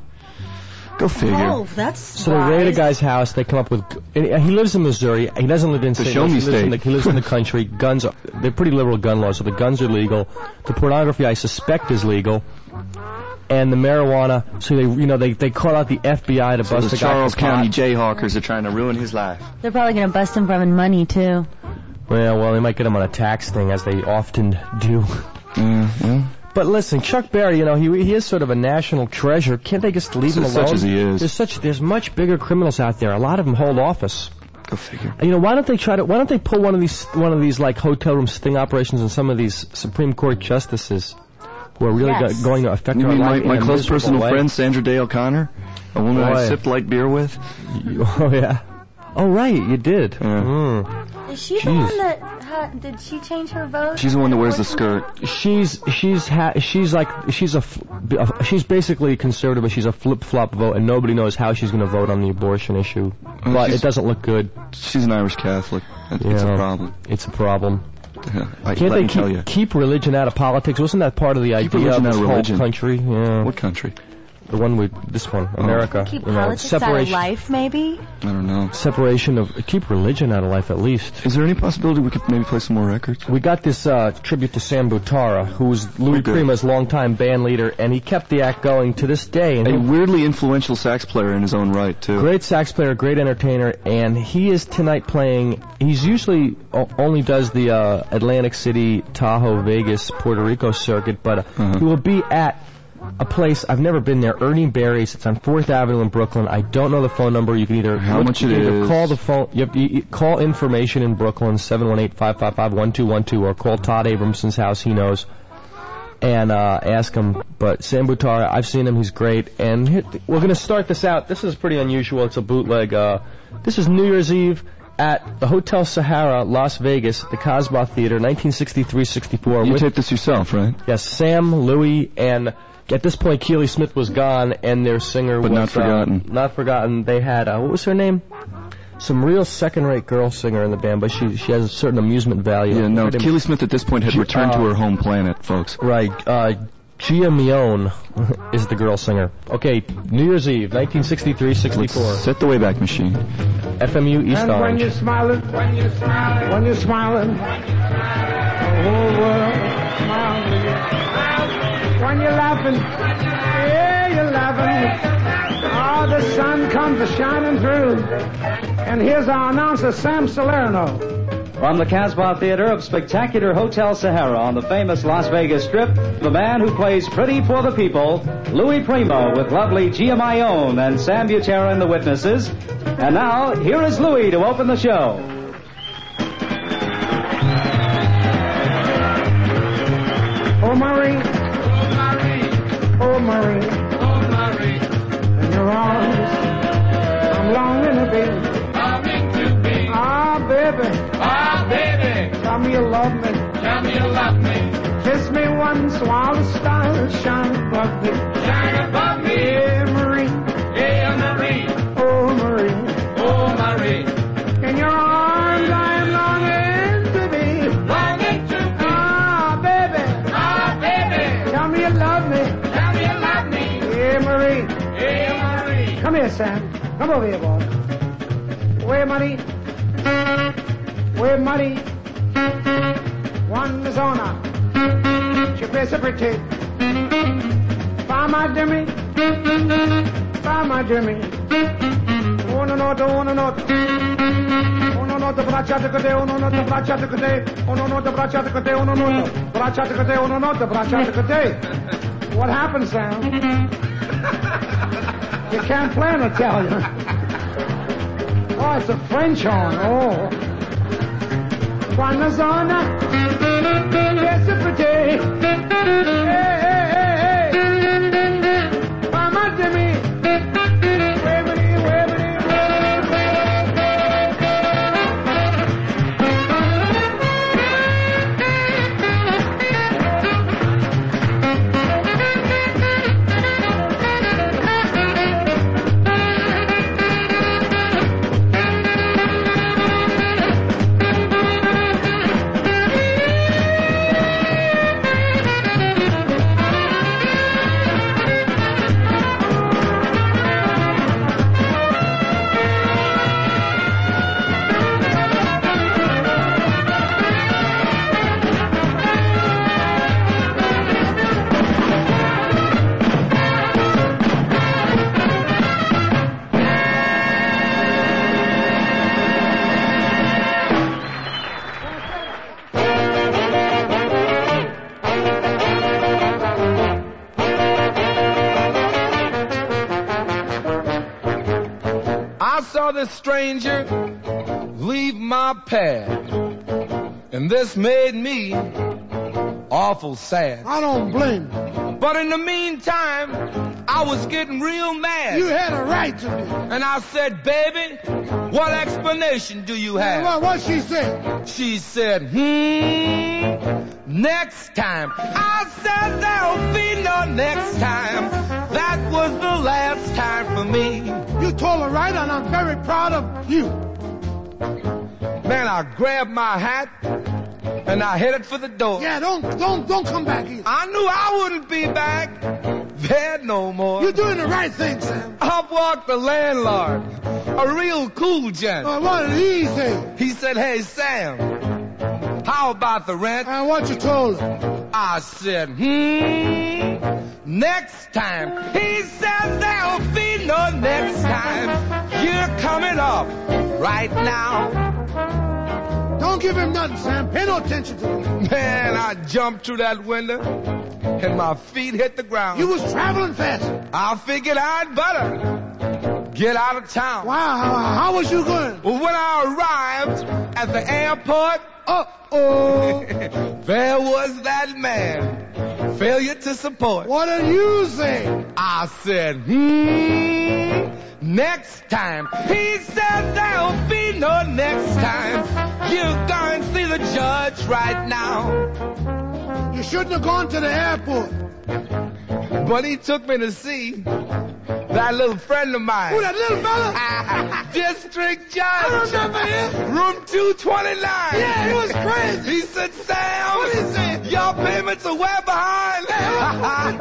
Go figure. Oh, that's So they raid a guy's house. They come up with. And he lives in Missouri. He doesn't live in It's a Saint show Louis. me He lives in the, state. he lives in the country. Guns are. They're pretty liberal gun laws, so the guns are legal. The pornography, I suspect, is legal. And the marijuana. So they, you know, they they call out the F B I to So bust the the guy Charles for pot. County Jayhawkers are trying to ruin his life. They're probably going to bust him for having money, too. Well, well, they might get him on a tax thing, as they often do. Yeah, yeah. But listen, Chuck Berry, you know, he he is sort of a national treasure. Can't they just leave him Such alone? as he is. There's such there's much bigger criminals out there. A lot of them hold office. Go figure. You know, why don't they try to? Why don't they pull one of these one of these like hotel room sting operations on some of these Supreme Court justices who are really Yes. go, going to affect You our mean my, life my in a close miserable personal way? friend, Sandra Day O'Connor? A woman I Boy. sipped light beer with? Oh yeah. Oh right, you did. Yeah. Mm. Is she the Jeez. one that ha- did she change her vote? She's the one that wears the skirt. She's she's ha- she's like she's a f- a- she's basically conservative, but she's a flip flop vote, and nobody knows how she's going to vote on the abortion issue. But she's- it doesn't look good. She's an Irish Catholic. It's Yeah. a problem. It's a problem. Yeah, I, Can't let they me tell keep, you. keep religion out of politics? Wasn't that part of the Keep idea of religion this out of whole religion. country? Yeah. What country? The one with this one, America. Keep you know, politics out of separation, life, maybe? I don't know. separation of keep religion out of life at least. Is there any possibility we could maybe play some more records? We got this uh, tribute to Sam Butara, who's Louis Okay. Prima's longtime band leader, and he kept the act going to this day. And A he- weirdly influential sax player in his own right, too. Great sax player, great entertainer, and he is tonight playing. He's usually o- only does the uh, Atlantic City, Tahoe, Vegas, Puerto Rico circuit, but uh, Uh-huh. he will be at a place I've never been there, Ernie Barry's. It's on Fourth Avenue in Brooklyn. I don't know the phone number. You can either How look- much you it can either is. call the phone. You have to, you, call information in Brooklyn seven one eight, five five five, one two one two, or call Todd Abramson's house. He knows. And uh, ask him. But Sam Butara, I've seen him. He's great. And here, we're going to start this out. This is pretty unusual. It's a bootleg. Uh, this is New Year's Eve at the Hotel Sahara, Las Vegas, the Casbah Theater, nineteen sixty-three sixty-four. You with, taped this yourself, right? yes, Sam, Louie, and at this point Keely Smith was gone, and their singer But was not forgotten. Uh, not forgotten. They had uh, what was her name? Some real second-rate girl singer in the band, but she she has a certain amusement value. Yeah, no, Her name- Keely Smith at this point had Ju- returned to uh, her home planet, folks. Right. Uh, Gia Mione is the girl singer. Okay, New Year's Eve, nineteen sixty-three sixty-four. Set the Wayback Machine. F M U East And when Orange. you're smiling, when you're smiling, when you're smiling, the whole world smiles with you. When you're laughing, yeah, you're laughing. Oh, the sun comes a-shining through. And here's our announcer, Sam Salerno. From the Casbah Theater of spectacular Hotel Sahara on the famous Las Vegas Strip, the man who plays Pretty for the People, Louis Primo, with lovely Gia Mione and Sam Butera the witnesses. And now, here is Louis to open the show. Oh, Marie. Oh, Marie. Oh, Marie. In your arms, I'm longing to be. Longing to be. Ah, baby. Ah, baby. Tell me you love me. Tell me you love me. Kiss me once while the stars shine above me. Shine above me. Yeah, Marie. Yeah, Marie. Oh, Marie. Oh, Marie. In your arms, I am longing to be. Longing to be. Ah, baby. Ah, baby. Tell me you love me. Tell me you love me. Yeah, Marie. Yeah, Marie. Come here, Sam. Come over here, boy. Where money? Where money? One is on her. She plays a pretty. By my Jimmy. By my Jimmy. Oh, no, no, no, no, no. Oh, no, no, the braccia de oh, no, no, the braccia de oh, no, no, the braccia de oh, no, no, the braccia de oh, no, no, the braccia de What happened, Sam? You can't play an Italian. Oh, it's a French horn. Oh. Quando zona, yes, a pretty. Hey, hey, hey, hey. Mama Jimmy. Wavity, wavity, This stranger leave my path, and this made me awful sad. I don't blame you. But in the meantime, I was getting real mad. You had a right to be. And I said, baby, what explanation do you have? What, what she said? She said, hmm, next time. I said, there'll be no next time. That was the last time for me. You told her right, and I'm very proud of you. Man, I grabbed my hat, and I headed for the door. Yeah, don't, don't, don't come back either. I knew I wouldn't be back there no more. You're doing the right thing, Sam. Up walked the landlord, a real cool gent. Uh, what did he say? He said, hey, Sam, how about the rent? And what you told him? I said, hmm, next time. He said, there'll be no next time. You're coming up right now. Don't give him nothing, Sam. Pay no attention to him. Man, I jumped through that window, and my feet hit the ground. You was traveling fast. I figured I'd better get out of town. Wow, how, how was you going? Well, when I arrived at the airport, uh-oh, there was that man. Failure to support. What did you say? I said, hmm, next time. He said there'll be no next time. You're going to see the judge right now. You shouldn't have gone to the airport. But he took me to see that little friend of mine. Who, that little fella? District Judge. I remember him. Room two twenty-nine. Yeah, he was crazy. He said, Sam. What did he say? Your payments are way behind.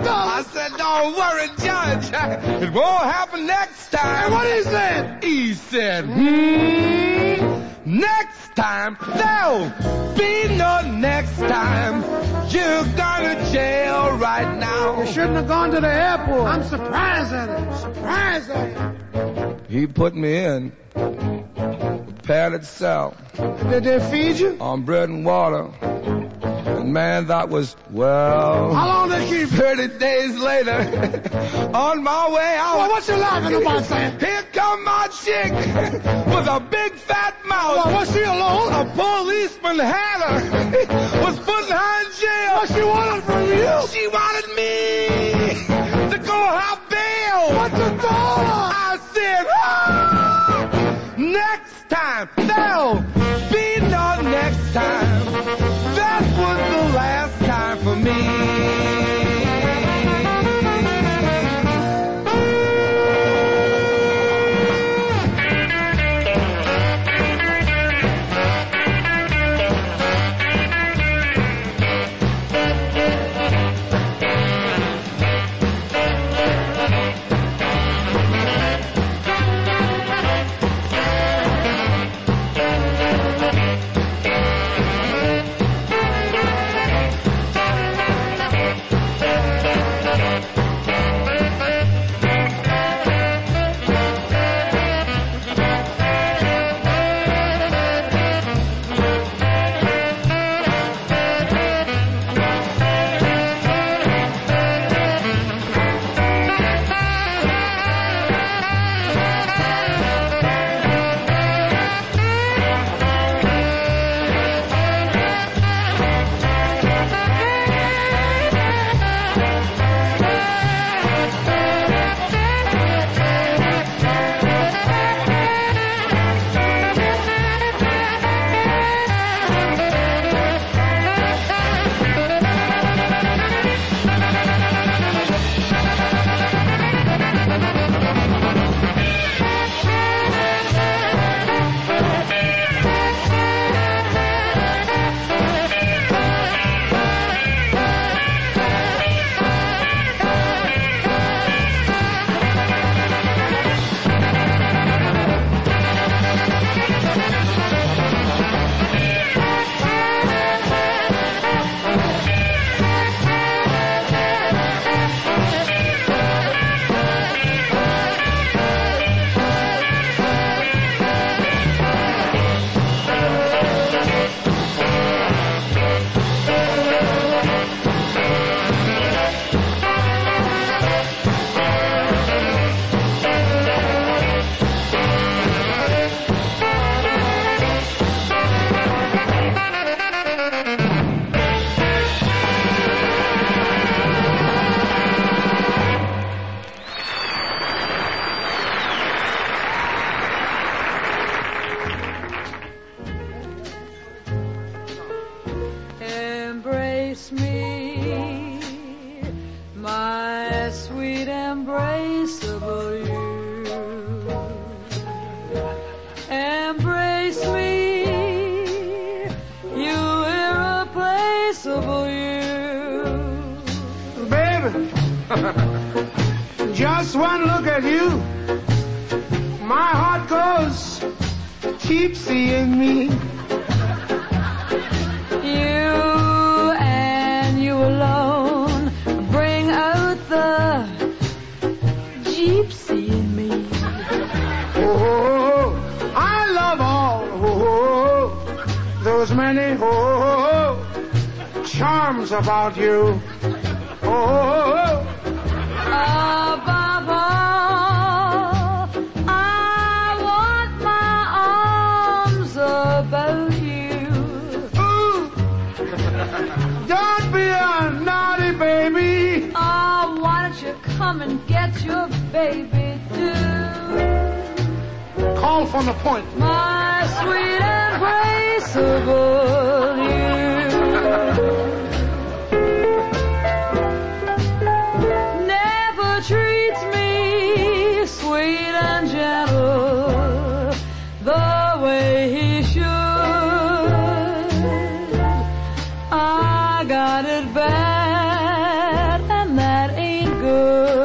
Don't worry, Judge. It won't happen next time. Hey, what he said? He said, hmm, next time. There'll be no next time. You're going to jail right now. You shouldn't have gone to the airport. I'm surprised at it. Surprised at it. He put me in a padded cell. Did they feed you? On bread and water. And man, that was, well... How long did they keep you? thirty days later, on my way out... Well, what you laughing about, Sam? Here come my chick with a big fat mouth. Well, was she alone? A policeman had her. Was putting her in jail. What she wanted from you? She wanted me to go have bail. What you told her? I said, ah, next time. There'll be no next time. That was the last time for me. Embrace me, my sweet embraceable you. Embrace me, you irreplaceable you. Baby, just one look at you, my heart goes, keep seeing me. You and you alone bring out the gypsy in me. Oh, I love all oh, those many oh, charms about you. Oh, above all, I want my arms about you. Don't be a naughty baby. Oh, why don't you come and get your baby too? Call from the point. My sweet embraceable you. Never treats me sweet and gentle the way he should. I got it bad, and that ain't good.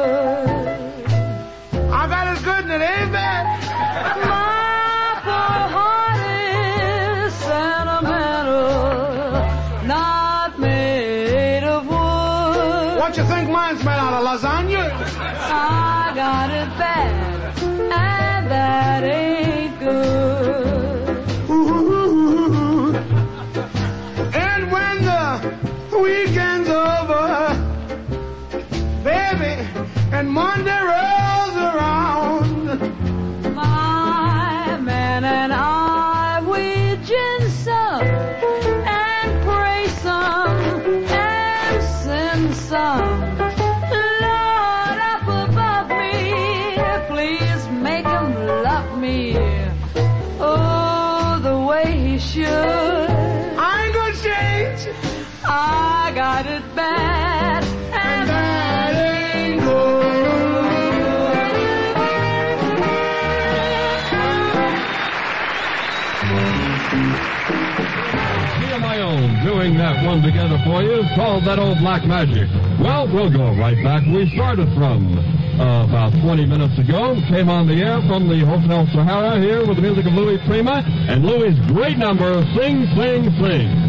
What you think mine's made out of, lasagna? I got it bad, and that ain't good. Ooh. And when the weekend's over, baby, and Monday rolls around, my man and I, we gin some and pray some and sin some. Lord, up above me, please make him love me, oh, the way he should. I ain't gonna change. I got it bad, and that ain't G M I O doing that one together for you, called That Old Black Magic. Well, we'll go right back. We started from uh, about twenty minutes ago, came on the air from the Hotel Sahara here with the music of Louis Prima, and Louis' great number, Sing, Sing, Sing.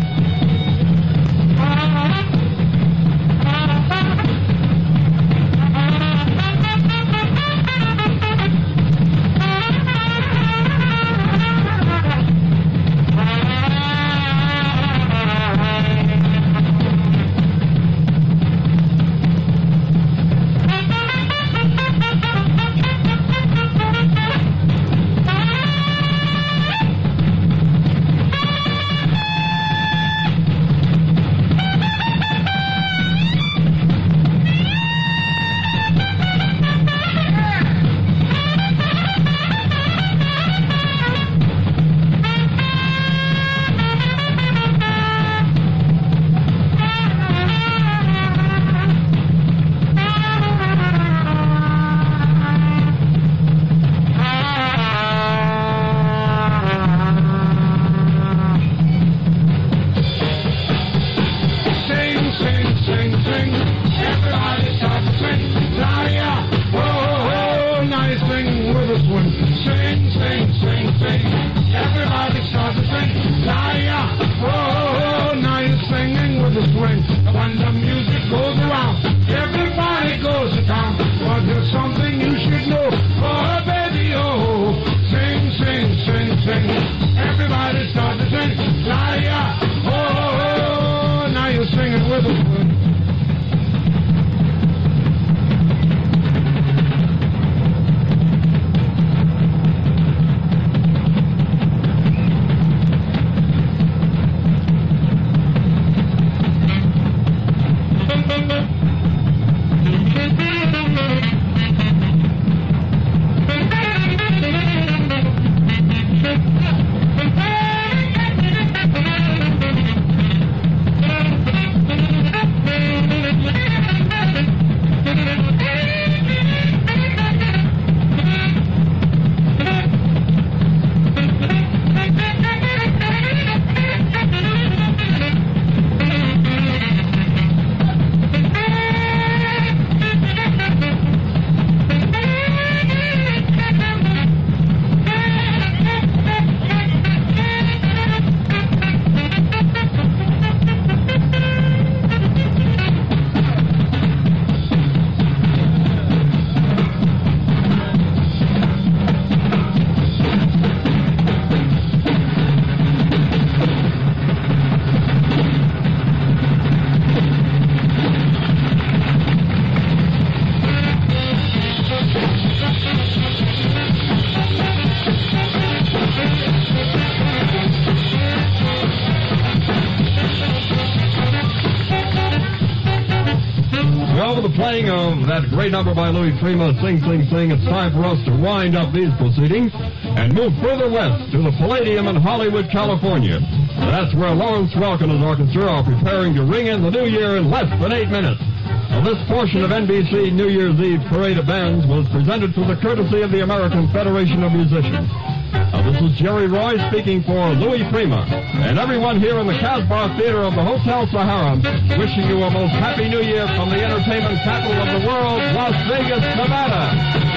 Playing of that great number by Louis Prima, Sing, Sing, Sing, it's time for us to wind up these proceedings and move further west to the Palladium in Hollywood, California. That's where Lawrence Welk and his orchestra are preparing to ring in the new year in less than eight minutes. Now, this portion of N B C New Year's Eve Parade of Bands was presented through the courtesy of the American Federation of Musicians. Now, this is Jerry Roy speaking for Louis Prima and everyone here in the Casbah Theater of the Hotel Sahara, wishing you a most happy new year from the entertainment capital of the world, Las Vegas, Nevada.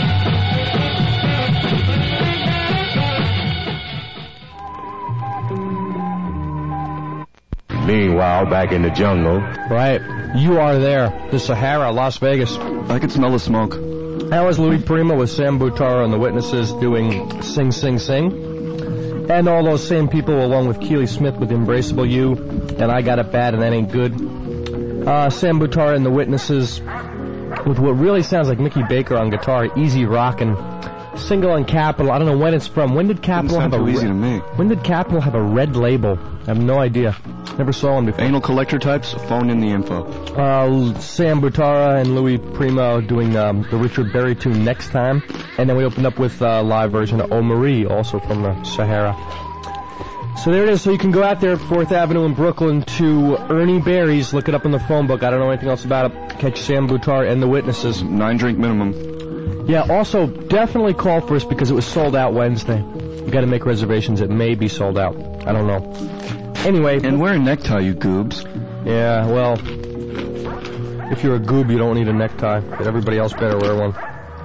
Meanwhile, back in the jungle. Right. You are there. The Sahara, Las Vegas. I can smell the smoke. That was Louis Prima with Sam Butara and the Witnesses doing Sing, Sing, Sing. And all those same people along with Keely Smith with Embraceable You and I Got It Bad and That Ain't Good. Uh, Sam Butara and the Witnesses with what really sounds like Mickey Baker on guitar, Easy Rockin'. Single on Capitol. I don't know when it's from. When did Capitol have a too re- easy to me. When did Capitol have a red label? I have no idea. Never saw one before. Anal collector types, phone in the info. Uh, Sam Butara and Louis Primo doing um, the Richard Berry tune Next Time. And then we opened up with a uh, live version of Oh Marie, also from the Sahara. So there it is. So you can go out there at fourth Avenue in Brooklyn to Ernie Berry's. Look it up in the phone book. I don't know anything else about it. Catch Sam Butara and the Witnesses. Nine drink minimum. Yeah, also, definitely call for us because it was sold out Wednesday. You got to make reservations. It may be sold out. I don't know. Anyway. And wear a necktie, you goobs. Yeah, well, if you're a goob, you don't need a necktie, but everybody else better wear one.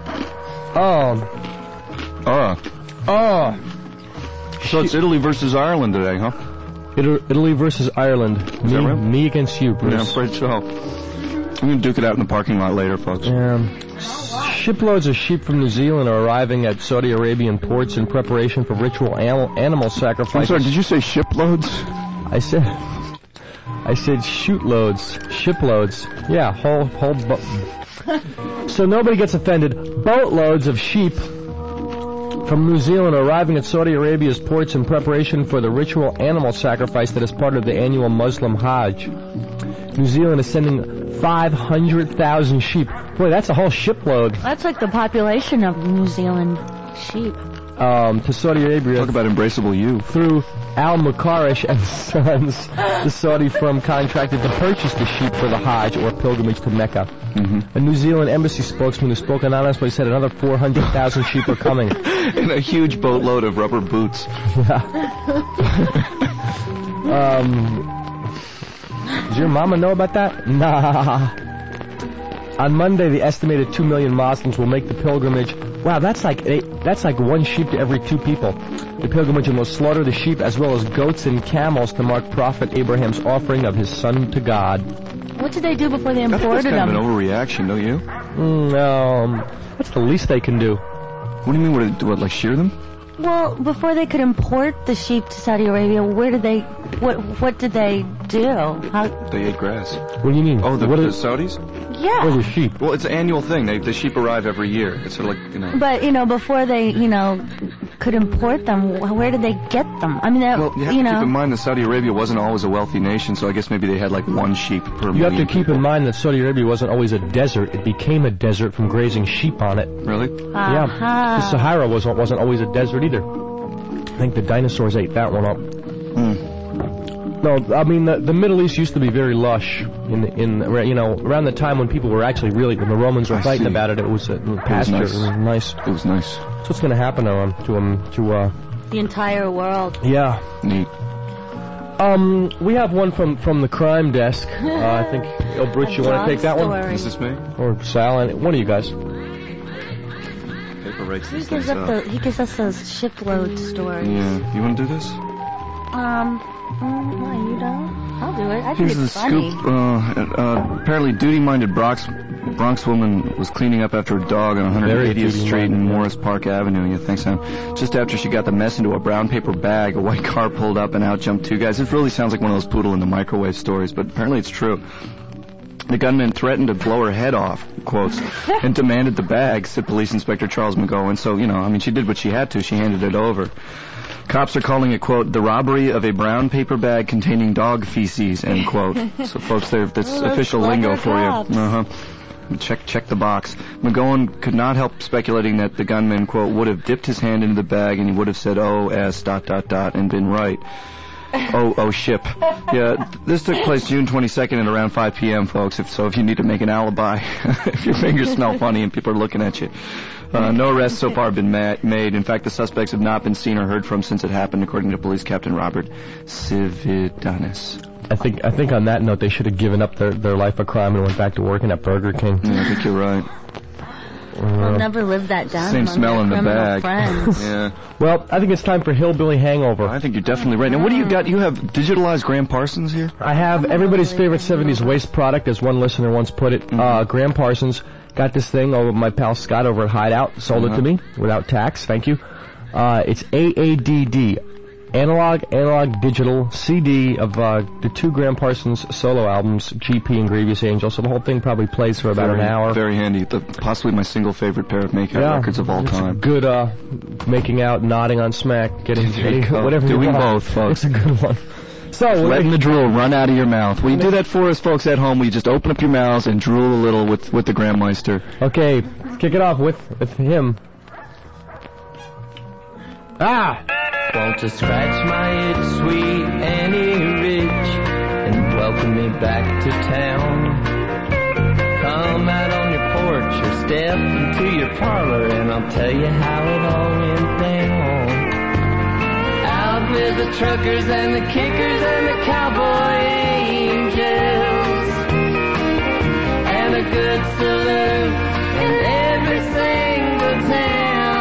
Oh. Oh. Oh. So it's Italy versus Ireland today, huh? Italy, Italy versus Ireland. Is me, that right? Me against you, Bruce. Yeah, I'm afraid so. I'm going to duke it out in the parking lot later, folks. Yeah. Shiploads of sheep from New Zealand are arriving at Saudi Arabian ports in preparation for ritual animal, animal sacrifices. I'm sorry, did you say shiploads? I said, I said shootloads, shiploads. Yeah, whole, whole boat. So nobody gets offended. Boatloads of sheep from New Zealand are arriving at Saudi Arabia's ports in preparation for the ritual animal sacrifice that is part of the annual Muslim Hajj. New Zealand is sending five hundred thousand sheep. Boy, that's a whole shipload. That's like the population of New Zealand sheep. Um, to Saudi Arabia. Talk about embraceable you. Through Al Mukharish and Sons, the Saudi firm contracted to purchase the sheep for the Hajj or pilgrimage to Mecca. Mm-hmm. A New Zealand embassy spokesman who spoke anonymously said another four hundred thousand sheep are coming. And a huge boatload of rubber boots. Yeah. um... Does your mama know about that? Nah. On Monday, the estimated two million Muslims will make the pilgrimage. Wow, that's like eight, that's like one sheep to every two people. The pilgrimage will slaughter the sheep as well as goats and camels to mark Prophet Abraham's offering of his son to God. What did they do before they I think imported that's kind them? of an overreaction, don't you? Mm, um, that's the least they can do. What do you mean? What, what like shear them? Well, before they could import the sheep to Saudi Arabia, where did they, what what did they do? How? They ate grass. What do you mean? Oh, the, what the is, Saudis? Yeah. What are sheep? Well, it's an annual thing. They, the sheep arrive every year. It's sort of like, you know. But, you know, before they, you know, could import them, where did they get them? I mean, that, Well, you have you to know. keep in mind that Saudi Arabia wasn't always a wealthy nation, so I guess maybe they had like one sheep per You have million to keep people. in mind that Saudi Arabia wasn't always a desert. It became a desert from grazing sheep on it. Really? Yeah. Uh-huh. The Sahara wasn't, wasn't always a desert either. I think the dinosaurs ate that one up. Mm. No, I mean, the, the Middle East used to be very lush in, in you know, around the time when people were actually really, when the Romans were I fighting see. about it, it was a pasture. nice. It was nice. It was nice. So what's going to happen to um, to um, to uh, The entire world. yeah. Neat. Um, we have one from, from the crime desk. Uh, I think, El Bruce, you want to take that one? Story. Is this me? Or Sal, and one of you guys. Paper writes He these gives, things up up. the, he gives us those shipload stories. Yeah. You want to do this? Um, mm, why, you don't? I'll do it. I think Here's the it's funny. scoop. Uh, uh, apparently, duty-minded Bronx, Bronx woman was cleaning up after a dog on one hundred eightieth Very Street and duty-minded, yeah. Morris Park Avenue. Yeah, thanks, Sam. Just after she got the mess into a brown paper bag, a white car pulled up and out jumped two guys. It really sounds like one of those poodle in the microwave stories, but apparently it's true. The gunman threatened to blow her head off, quotes, and demanded the bag, said Police Inspector Charles McGowan. So, you know, I mean, she did what she had to. She handed it over. Cops are calling it, quote, the robbery of a brown paper bag containing dog feces, end quote. So, folks, there, that's Well, those official clever lingo for cops. you. Uh-huh. Check, check the box. McGowan could not help speculating that the gunman, quote, would have dipped his hand into the bag and he would have said, oh, S, dot, dot, dot, and been right. Oh, oh, ship. Yeah, this took place June twenty-second at around five p.m., folks. If so, if you need to make an alibi, if your fingers smell funny and people are looking at you. Uh, no arrests so far have been ma- made. In fact, the suspects have not been seen or heard from since it happened, according to Police Captain Robert Cividanis. I think I think on that note, they should have given up their, their life of crime and went back to working at Burger King. Yeah, I think you're right. I'll never live that down. Same among smell my in the criminal bag. Friends. Yeah. Well, I think it's time for Hillbilly Hangover. I think you're definitely right. Now, what do you got? You have digitalized Graham Parsons here? I have everybody's favorite seventies waste product, as one listener once put it. Mm-hmm. Uh, Graham Parsons got this thing over my pal Scott over at Hideout. Sold Uh-huh. it to me without tax. Thank you. Uh, it's A A D D. Analog, analog, digital C D of uh, the two Graham Parsons solo albums, G P and Grievous Angel. So the whole thing probably plays for about very, an hour. Very handy. The, possibly my single favorite pair of Makeout Yeah, records of all it's time. Good, uh, making out, nodding on smack, getting, getting whatever Doing you want. both, folks. It's a good one. So letting the drool run out of your mouth. Will you do that for us, folks at home? Will you just open up your mouths and drool a little with with the Grandmeister? Okay, kick it off with with him. Ah. Want to scratch my itch, sweet Annie Rich, and welcome me back to town. Come out on your porch or step into your parlor, and I'll tell you how it all went down. Out with the truckers and the kickers and the cowboy angels, and a good saloon in every single town.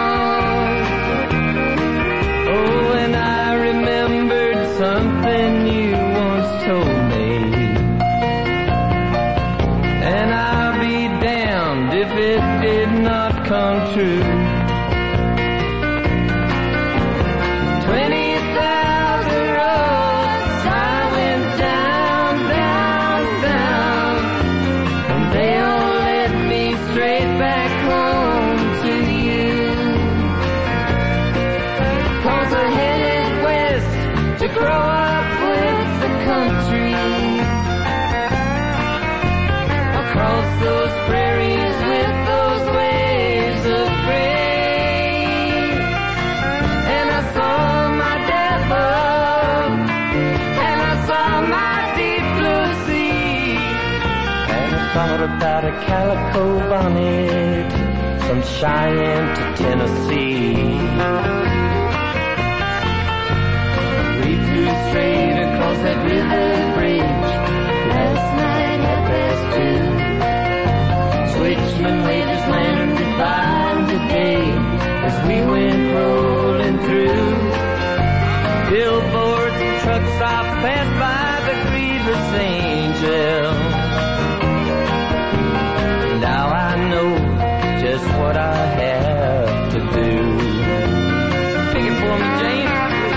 Oh, and I remembered something you once told me, and I'll be damned if it did not come true. Twenty thousand roads I went down, down, down, and they all led me straight back home to you. 'Cause I headed west to grow up with the country, across those prairies with those waves of grain. And I saw my devil, and I saw my deep blue sea, and I thought about a calico bonnet from Cheyenne to Tennessee. We flew straight across that river bridge last night at past two. Switchman waved his lantern goodbye today as we went rolling through. Billboards and truck stops passed by the Grievous Angel. Now I know just what I have to do. Pick it for me, James.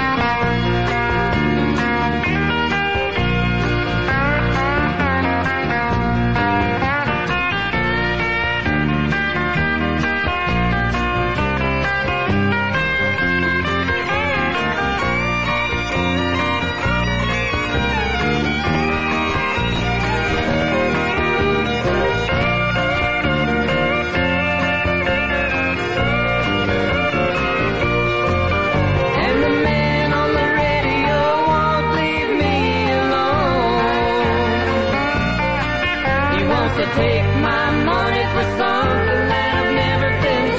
To take my money for something that I've never been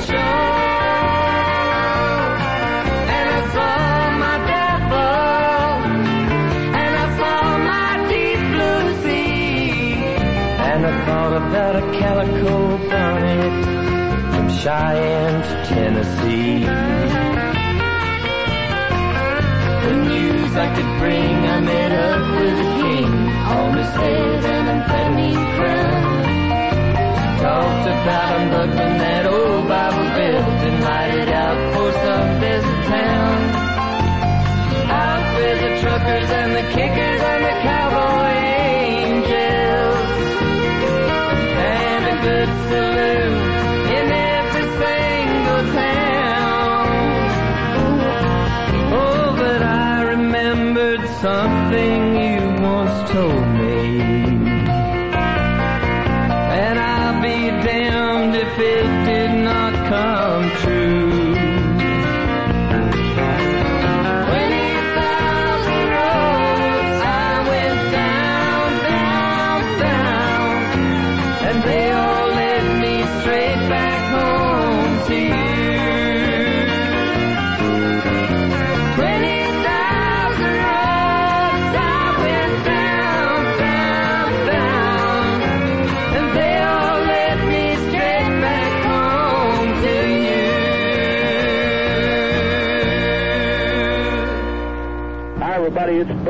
shown. And I saw my devil, and I saw my deep blue sea, and I thought about a calico bonnet from Cheyenne to Tennessee. The news I could bring, I met up with a king on his head and an amphetamine crown. Talked about unbuckling that old Bible belt and lighted out for some desert town. Out with the truckers and the kickers and the cowboy angels, and a good saloon in every single town. Oh, but I remembered something you once told me, and I'll be damned if it did not come true. Twenty thousand roads I went down, down, down, and they all led me straight back home to you. Twenty thousand roads I went down,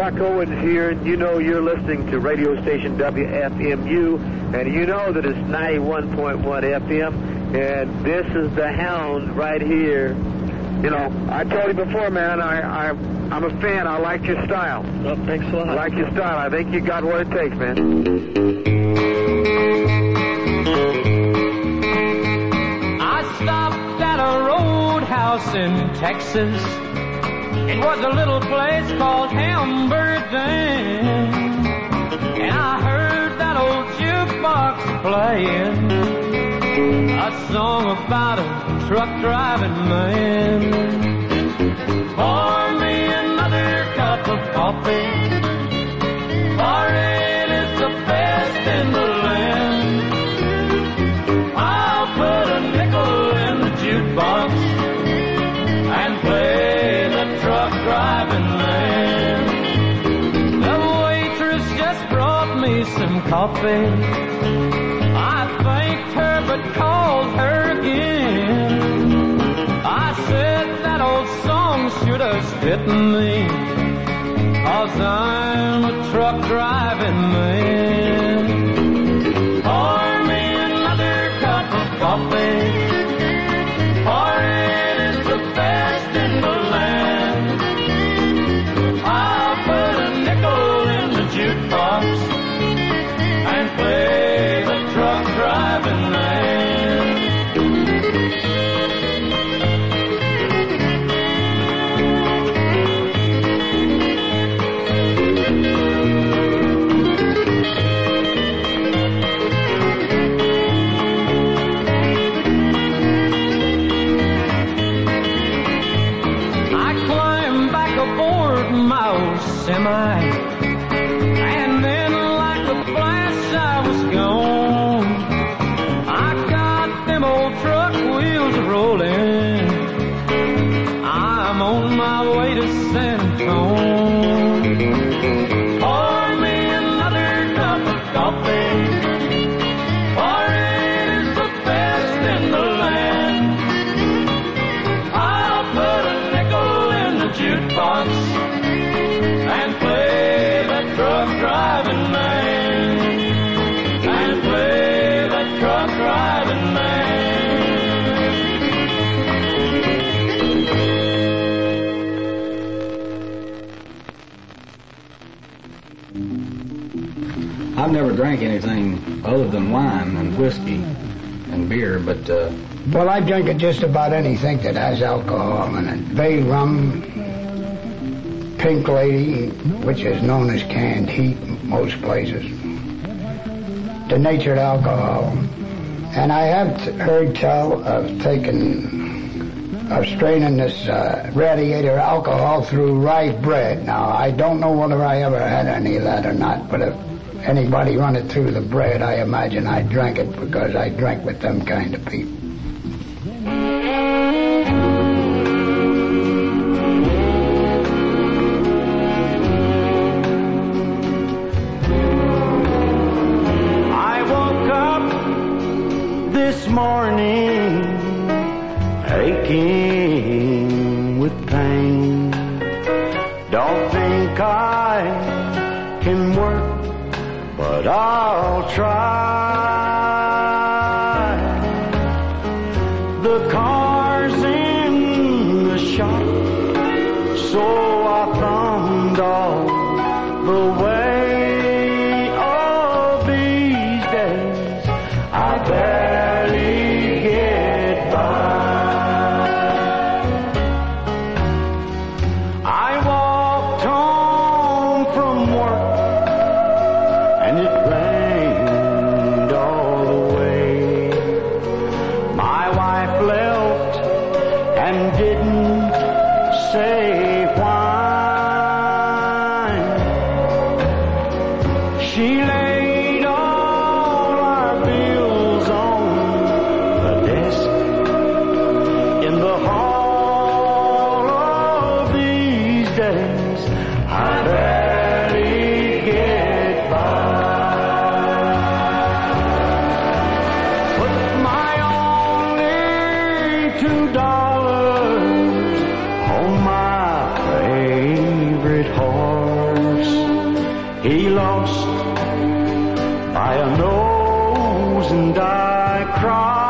Doc Owens here, and you know you're listening to radio station W F M U, and you know that it's ninety-one point one F M, and this is the Hound right here. You know, I told you before, man, I, I, I'm a fan. I like your style. Oh, thanks a lot. I like your style. I think you got what it takes, man. I stopped at a roadhouse in Texas. It was a little place called Hamburton, and I heard that old jukebox playing a song about a truck driving man. Pour me another cup of coffee, for it is the best in the land. I'll put a nickel in the jukebox and play the truck driving man. The waitress just brought me some coffee. I thanked her but called her again. I said that old song should have fit me, 'cause I'm a truck driving man. Pour me another cup of coffee, for it is the best in the land. I'll put a nickel in the jukebox and play the truck driving man. Semi, and then like a flash I was gone. I got them old truck wheels rolling. I'm on my way to San Antone. Pour me another cup of coffee, for it is the best in the land. I'll put a nickel in the jukebox and play the truck driving man, and play the truck driving man. I've never drank anything other than wine and whiskey and beer, but uh, well, I drink it just about anything that has alcohol in it. Bay rum, Pink Lady, which is known as canned heat in most places, denatured alcohol. And I have t- heard tell of taking, of straining this uh, radiator alcohol through rye bread. Now, I don't know whether I ever had any of that or not, but if anybody run it through the bread, I imagine I drank it because I drank with them kind of people. This morning, aching with pain. Don't think I can work, but I'll try. The car's in the shop, so I thumbed all the way. All these days, I barely get by. I walked home from work, and it rained all the way. My wife left and didn't say why. She laid all our bills on the desk in the hall. All these days, I barely get by. Put my only two dollars on my favorite horse. He lost by a nose and I cried.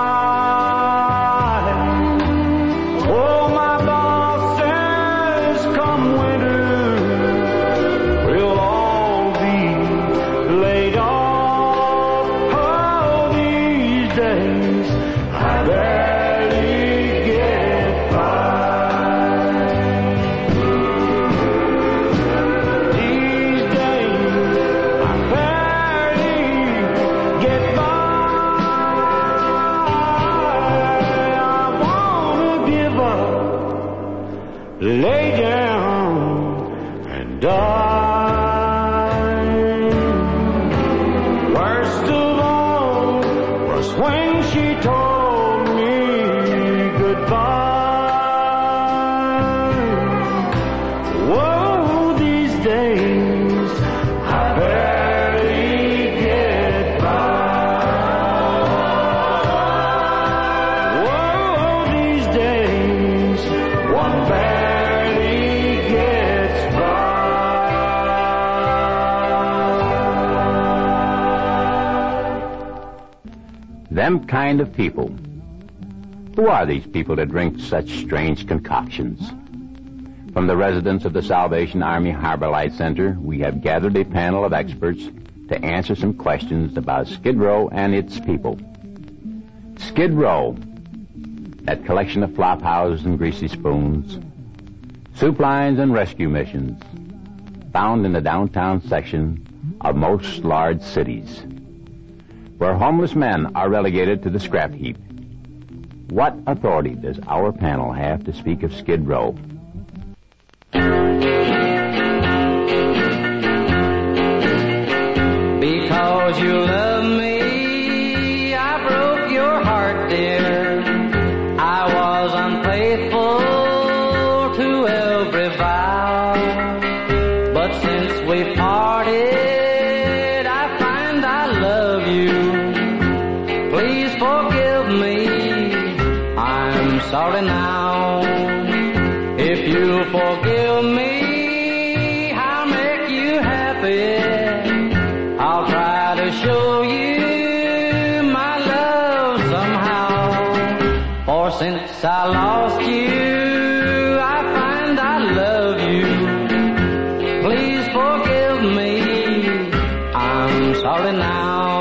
Oh, my boss says come winter, we'll all be laid off. Oh, these days I barely get by. These days I barely get by. I wanna give up, lay down and die. Worst of all was when she told me goodbye. Whoa, these days I barely get by. Whoa, these days one barely gets by. Them kind of people. Who are these people that drink such strange concoctions? From the residents of the Salvation Army Harbor Light Center, we have gathered a panel of experts to answer some questions about Skid Row and its people. Skid Row, that collection of flop houses and greasy spoons, soup lines and rescue missions, found in the downtown section of most large cities, where homeless men are relegated to the scrap heap. What authority does our panel have to speak of Skid Row? Because you love me, I broke your heart, dear. I was unfaithful to every vow. But since we parted, I find I love you. Please forgive me, I'm sorry now. If you forgive me, I'll make you happy. I'll try to show you my love somehow. For since I lost you, I find I love you. Please forgive me, I'm sorry now.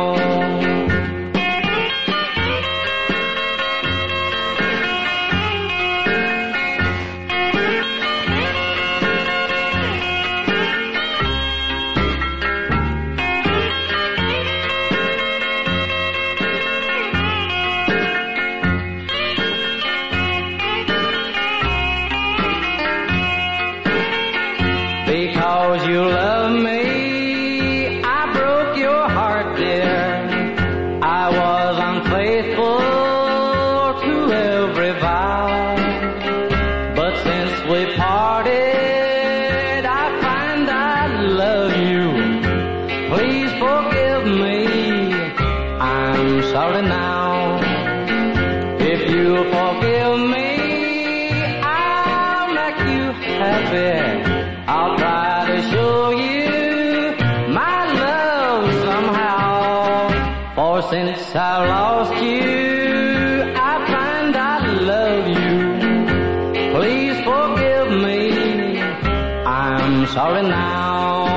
Because you love me, I broke your heart, dear. I was unfaithful to every vow. But since we parted, I find I love you. Please forgive me, I'm sorry now. If you forgive me, I'll make you happy. I'll try to show you my love somehow. For since I lost you, I find I love you. Please forgive me, I'm sorry now.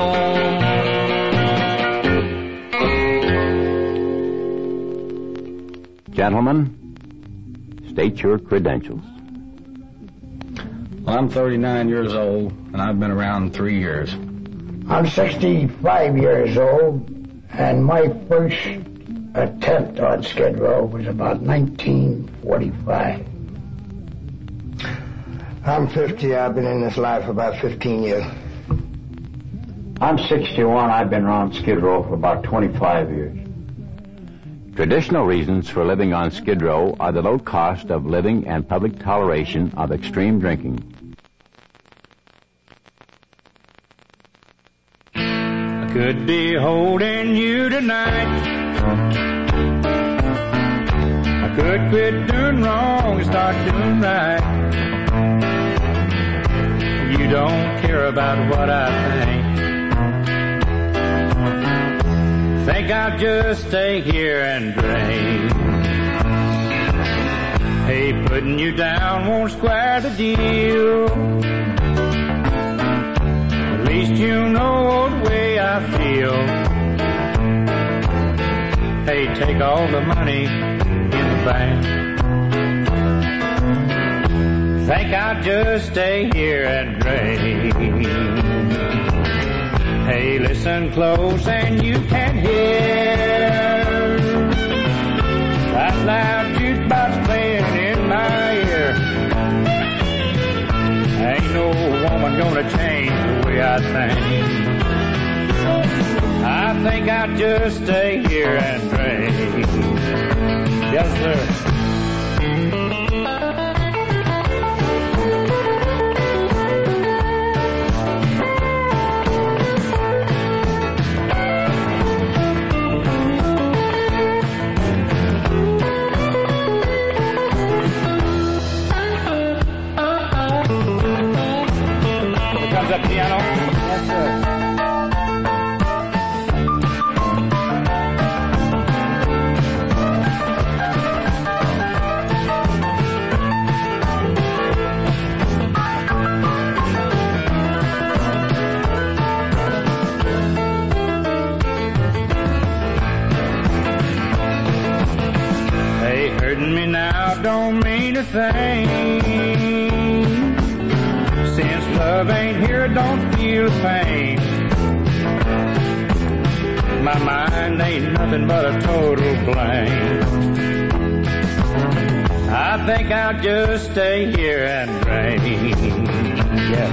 Gentlemen, state your credentials. Well, I'm thirty-nine years old, and I've been around three years. I'm sixty-five years old, and my first attempt on Skid Row was about nineteen forty-five. I'm fifty. I've been in this life for about fifteen years. I'm sixty-one. I've been around Skid Row for about twenty-five years. Traditional reasons for living on Skid Row are the low cost of living and public toleration of extreme drinking. I could be holding you tonight. I could quit doing wrong and start doing right. You don't care about what I think. think I'll just stay here and drink. Hey, putting you down won't square the deal. At least you know the way I feel. Hey, take all the money in the bank. Think I'll just stay here and drink. Hey, listen close and you can hear that loud jukebox playing in my ear. Ain't no woman gonna change the way I think. I think I'll just stay here and drink. Yes, sir. That piano? Yes, sir. Hey, hurting me now don't mean a thing. Since love ain't here, don't feel the pain. My mind ain't nothing but a total blank. I think I'll just stay here and drink. Yeah.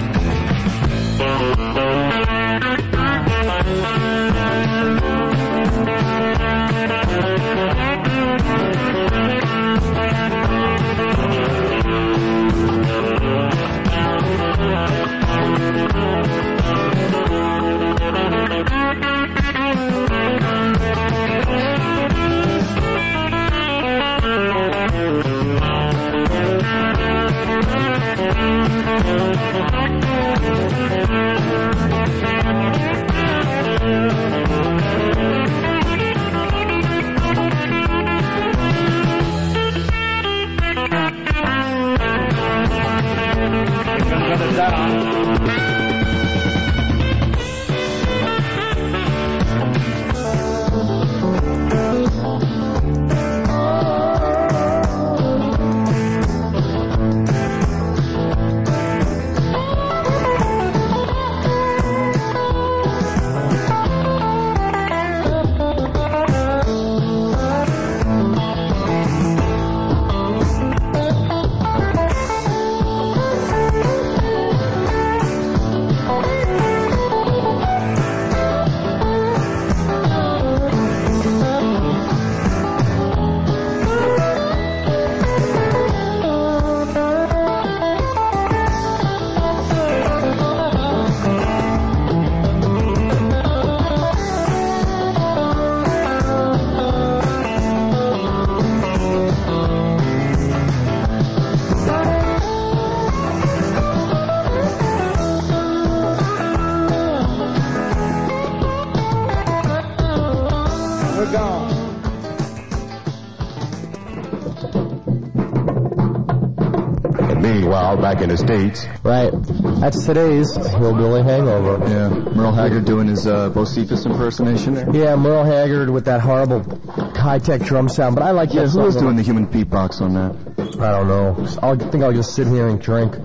Back in the States. Right. That's today's Hillbilly Hangover. Yeah. Merle Haggard doing his uh, Bocephus impersonation there. Yeah, Merle Haggard with that horrible high-tech drum sound, but I like yeah, that who was song. doing the human beatbox on that? I don't know. I'll, I think I'll just sit here and drink.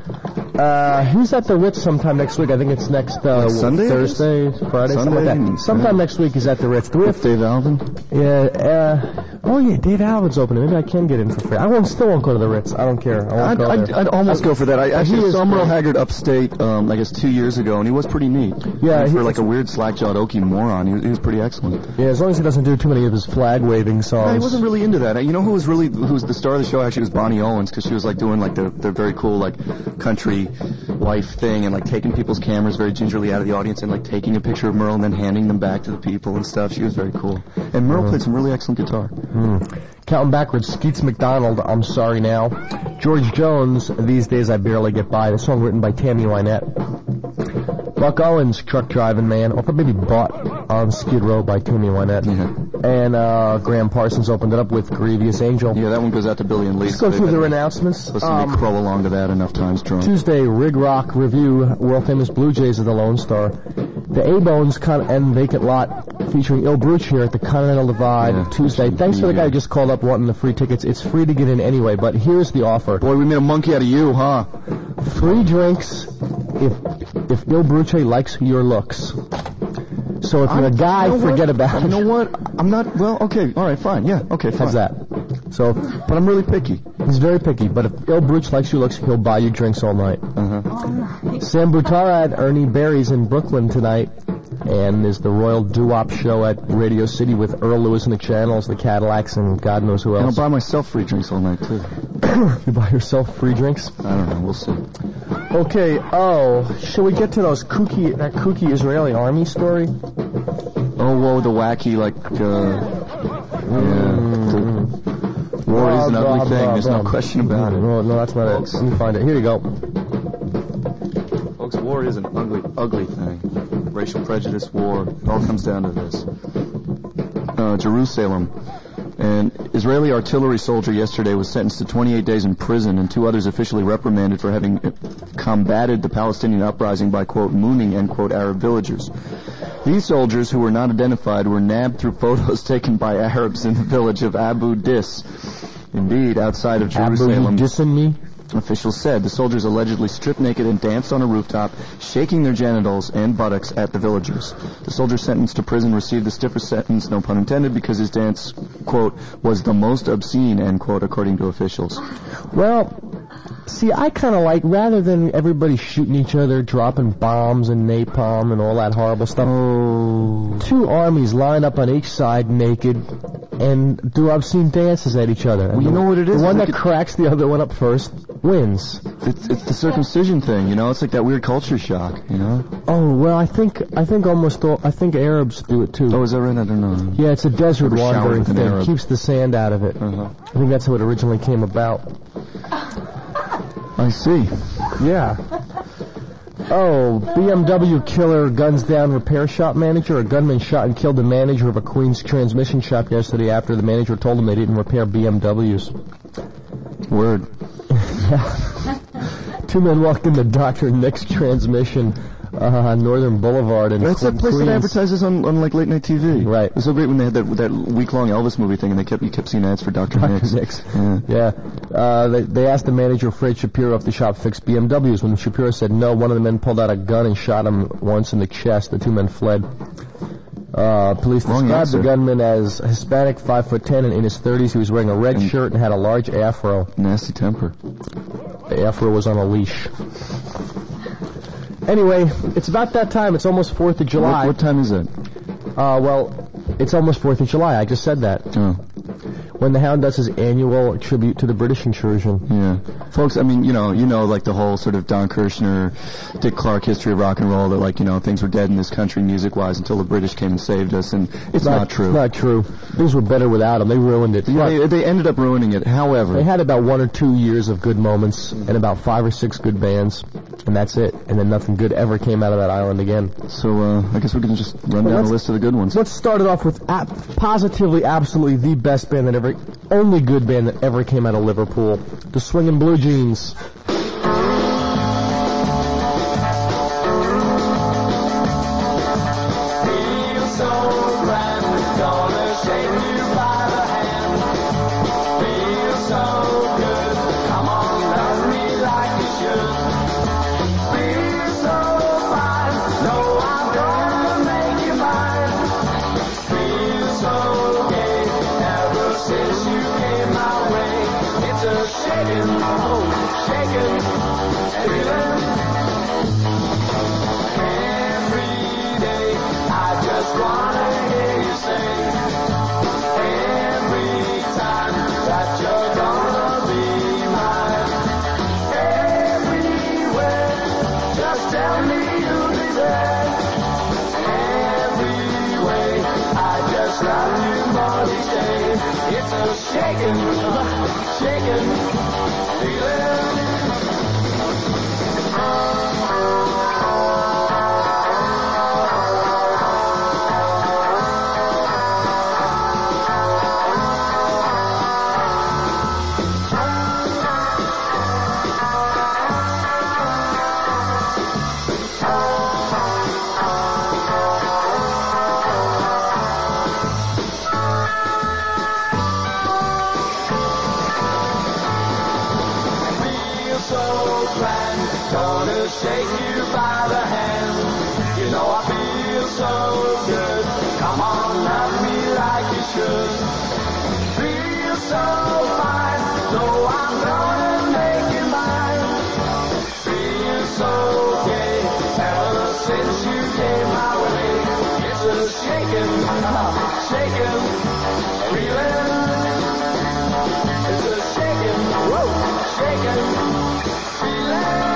Uh, who's at the Ritz sometime next week? I think it's next uh, Sunday, Thursday, Friday, Sunday, something like that. Sometime yeah. next week is at the Ritz. Do we have Dave Alvin? Yeah. Uh, oh yeah, Dave Alvin's opening. Maybe I can get in for free. I won't. Still won't go to the Ritz. I don't care. I won't I'd, go I'd, there. I'd almost I, go for that. I actually saw is Merle great. Haggard upstate, um, I guess two years ago, and he was pretty neat. Yeah, for he, like a weird slack-jawed Okie moron, he was, he was pretty excellent. Yeah, as long as he doesn't do too many of his flag-waving songs. Yeah, he wasn't really into that. You know who was really who was the star of the show? Actually, was Bonnie Owens, because she was like doing like the the very cool like country wife thing and like taking people's cameras very gingerly out of the audience and like taking a picture of Merle and then handing them back to the people and stuff. She was very cool. And Merle mm. played some really excellent guitar. Mm. Counting backwards, Skeets McDonald, I'm Sorry Now. George Jones, These Days I Barely Get By, the song written by Tammy Wynette. Buck Owens, truck driving man, or maybe bought on Skid Row by Tammy Wynette. Yeah. And uh, Graham Parsons opened it up with Grievous Angel. Yeah, that one goes out to Billy and Lee. Let's go through their announcements. Listen Um, to me crawl along to that enough times, drunk. Tuesday, Rig Rock Review, world famous Blue Jays of the Lone Star. The A-Bones Con- and Vacant Lot featuring Il Bruch here at the Continental Divide Yeah, Tuesday. Thanks for the guy who just called up wanting the free tickets. It's free to get in anyway, but here's the offer. Boy, we made a monkey out of you, huh? Free drinks if if Il Bruch likes your looks. So if you're a I'm- guy, you know forget what? about You it. know what? I'm not, well, okay, all right, fine, yeah, okay, fine. How's that? So, but I'm really picky. He's very picky, but if Il Bruch likes your looks, he'll buy you drinks all night. Uh-huh. Sam Butara at Ernie Berry's in Brooklyn tonight. And there's the Royal Doo-Wop show at Radio City with Earl Lewis and the Channels, the Cadillacs, and God knows who And I'll else. buy myself free drinks all night, too. You buy yourself free drinks? I don't know, we'll see. Okay, oh, shall we get to those kooky, that kooky Israeli army story? Oh, whoa, the wacky, like, uh, yeah. The war is an Blah, ugly blah, thing, blah, there's blah. no question about it. No, no, that's not it. Let me find it. Here you go. Folks, war is an ugly, ugly thing. Racial prejudice, war, it all comes down to this. Uh, Jerusalem. An Israeli artillery soldier yesterday was sentenced to twenty-eight days in prison, and two others officially reprimanded for having combated the Palestinian uprising by, quote, mooning, end quote, Arab villagers. These soldiers, who were not identified, were nabbed through photos taken by Arabs in the village of Abu Dis. Indeed, outside of Jerusalem. Abu, you dissing me? Officials said the soldiers allegedly stripped naked and danced on a rooftop, shaking their genitals and buttocks at the villagers. The soldier sentenced to prison received the stiffer sentence, no pun intended, because his dance, quote, was the most obscene, end quote, according to officials. Well, see, I kind of like, rather than everybody shooting each other, dropping bombs and napalm and all that horrible stuff, oh. two armies line up on each side naked and do obscene dances at each other. Well, you know what it is? The one It's that like cracks the other one up first wins. It's, it's the circumcision thing, you know? It's like that weird culture shock, you know? Oh, well, I think I think almost all, I think Arabs do it too. Oh, is that right? I don't know. Yeah, it's a desert Never showered wandering with an thing. Arab. Keeps the sand out of it. Uh-huh. I think that's how it originally came about. I see. Yeah. Oh, B M W killer guns down repair shop manager. A gunman shot and killed the manager of a Queens transmission shop yesterday after the manager told him they didn't repair B M Ws. Word. Two men walked into Doctor Nick's transmission uh, on Northern Boulevard in That's that place Queens. that advertises on, on like late night T V. Right. It was so great when they had that that week long Elvis movie thing, and they kept you kept seeing ads for Doctor Nick's. Nick's. Yeah. Yeah. Uh, they, they asked the manager, Fred Shapiro, if the shop fixed B M Ws. When Shapiro said no, one of the men pulled out a gun and shot him once in the chest. The two men fled. Uh, police Wrong described answer. the gunman as Hispanic, five foot ten, and in his thirties. He was wearing a red And shirt and had a large afro. Nasty temper. The afro was on a leash. Anyway, it's about that time. It's almost fourth of July. What, what time is it? Uh, well, it's almost fourth of July. I just said that. Oh. When the Hound does his annual tribute to the British intrusion. Yeah. Folks, I mean, you know, you know, like the whole sort of Don Kirshner, Dick Clark history of rock and roll, that, like, you know, things were dead in this country music-wise until the British came and saved us, and it's not, not true. It's not true. Things were better without them. They ruined it. Yeah, they, they ended up ruining it. However, they had about one or two years of good moments and about five or six good bands, and that's it. And then nothing good ever came out of that island again. So uh, I guess we can just run well, down the list of the good ones. Let's start it off with ap- positively, absolutely the best band that ever, only good band that ever came out of Liverpool, the Swingin' Blue Jeans. Shaking, shaking, feeling. shake you by the hand. You know I feel so good. Come on, love me like you should. Feel so fine. So I'm gonna make you mine. Feel so gay. Ever since you came my way. It's a shaking, shaking, feeling. It's a shaking, whoa, shaking, feeling.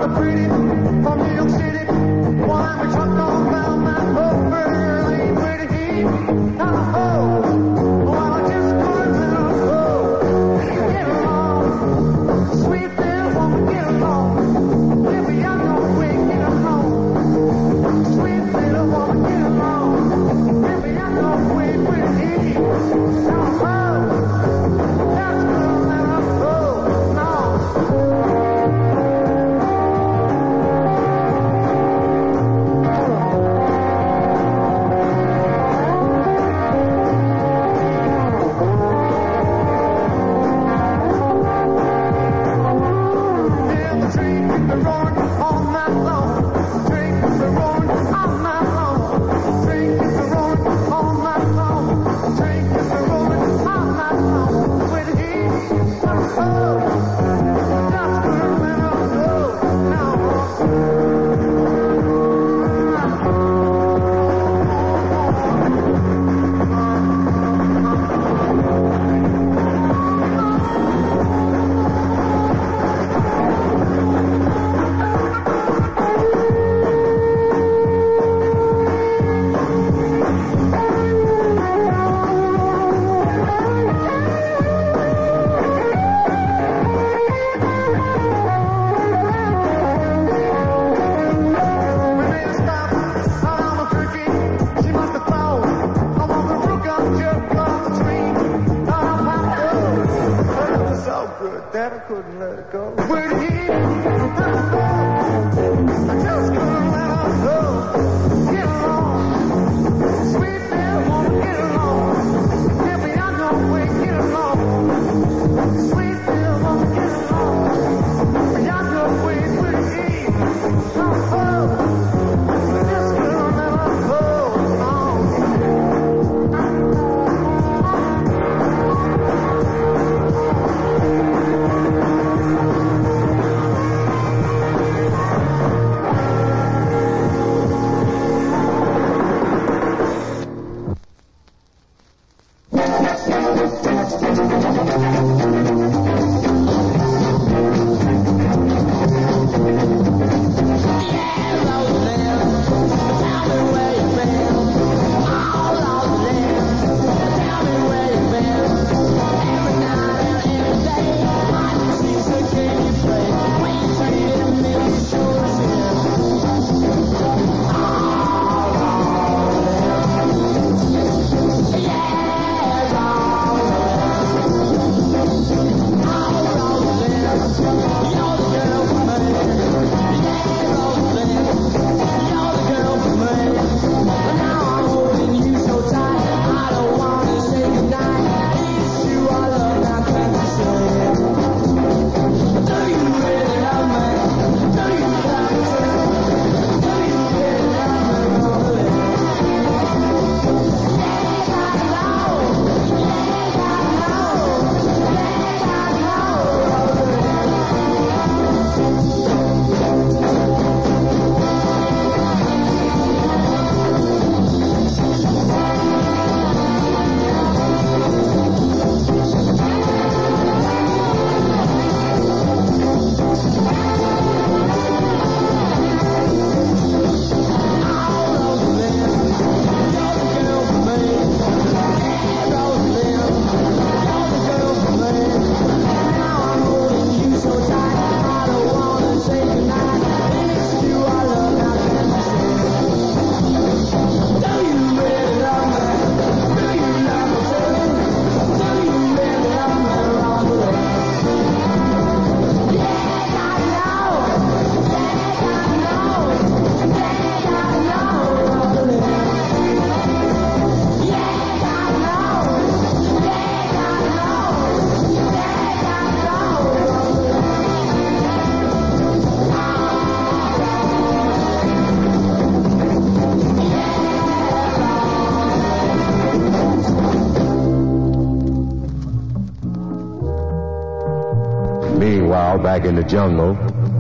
Meanwhile, back in the jungle.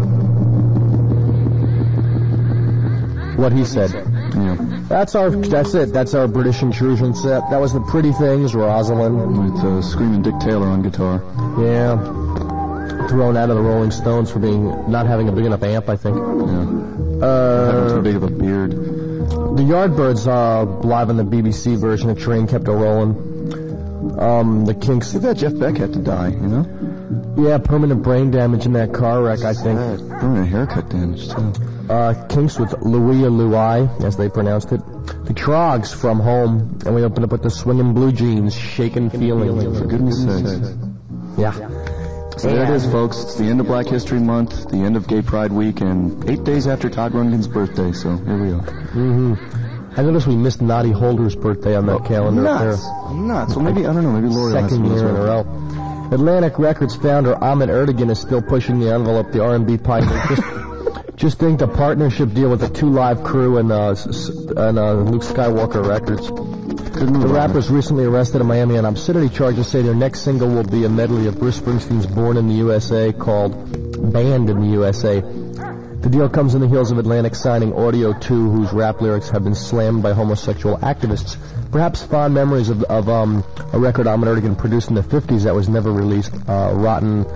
What he said. Yeah. That's our. That's it. That's our British intrusion set. That was the Pretty Things, Rosalind. With uh, Screaming Dick Taylor on guitar. Yeah. thrown out of the Rolling Stones for being not having a big enough amp, I think. Yeah. Uh, Having too big of a beard. The Yardbirds uh, live on the B B C version of Train Kept A-Rollin'. Um, the Kinks. Too bad Jeff Beck had to die, you know? Yeah, permanent brain damage in that car wreck, I think. Sad. Permanent haircut damage, too. Uh, Kinks with Louia Louie, as they pronounced it. The Trogs from Home, and we opened up with the Swingin' Blue Jeans, Shakin' Feeling. For goodness sake. Yeah. So there it is, folks. It's the end of Black History Month, the end of Gay Pride Week, and eight days after Todd Rundgren's birthday, so here we are. Mm-hmm. I noticed we missed Noddy Holder's birthday on that oh, calendar nuts. up there. Nuts. Well, maybe, I don't know, maybe Lori will have Second year in a row. Atlantic Records founder Ahmet Ertegun is still pushing the envelope, the R and B pioneer. Just, just inked a partnership deal with the Two Live Crew and, uh, and uh, Luke Skywalker Records. The rappers recently arrested in Miami on obscenity charges say their next single will be a medley of Bruce Springsteen's Born in the U S A called Banned in the U S A. The deal comes in the heels of Atlantic signing Audio two, whose rap lyrics have been slammed by homosexual activists. Perhaps fond memories of, of um, a record Ahmet Ertegun produced in the fifties that was never released, uh, Rotten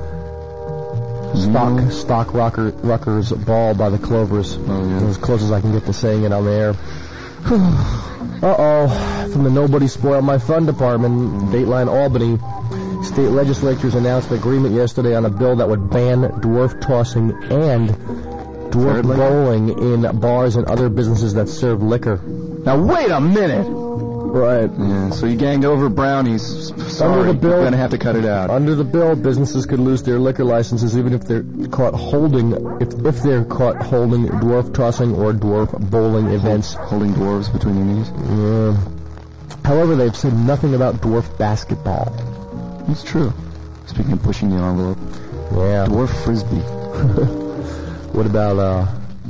Stock mm. Stock rocker, Ruckers Ball by the Clovers. Oh, yeah. As close as I can get to saying it on the air. Uh-oh. From the Nobody Spoil My Fun Department, Dateline Albany, state legislatures announced an agreement yesterday on a bill that would ban dwarf tossing and dwarf bowling in bars and other businesses that serve liquor. Now, wait a minute! Right. Yeah, so you ganged over brownies. Sorry, Under the bill, you're going to have to cut it out. Under the bill, businesses could lose their liquor licenses even if they're caught holding, if, if they're caught holding dwarf tossing or dwarf bowling events. Holding dwarves between your knees? Yeah. However, they've said nothing about dwarf basketball. It's true. Speaking of pushing the envelope. Yeah. Dwarf frisbee. What about, uh,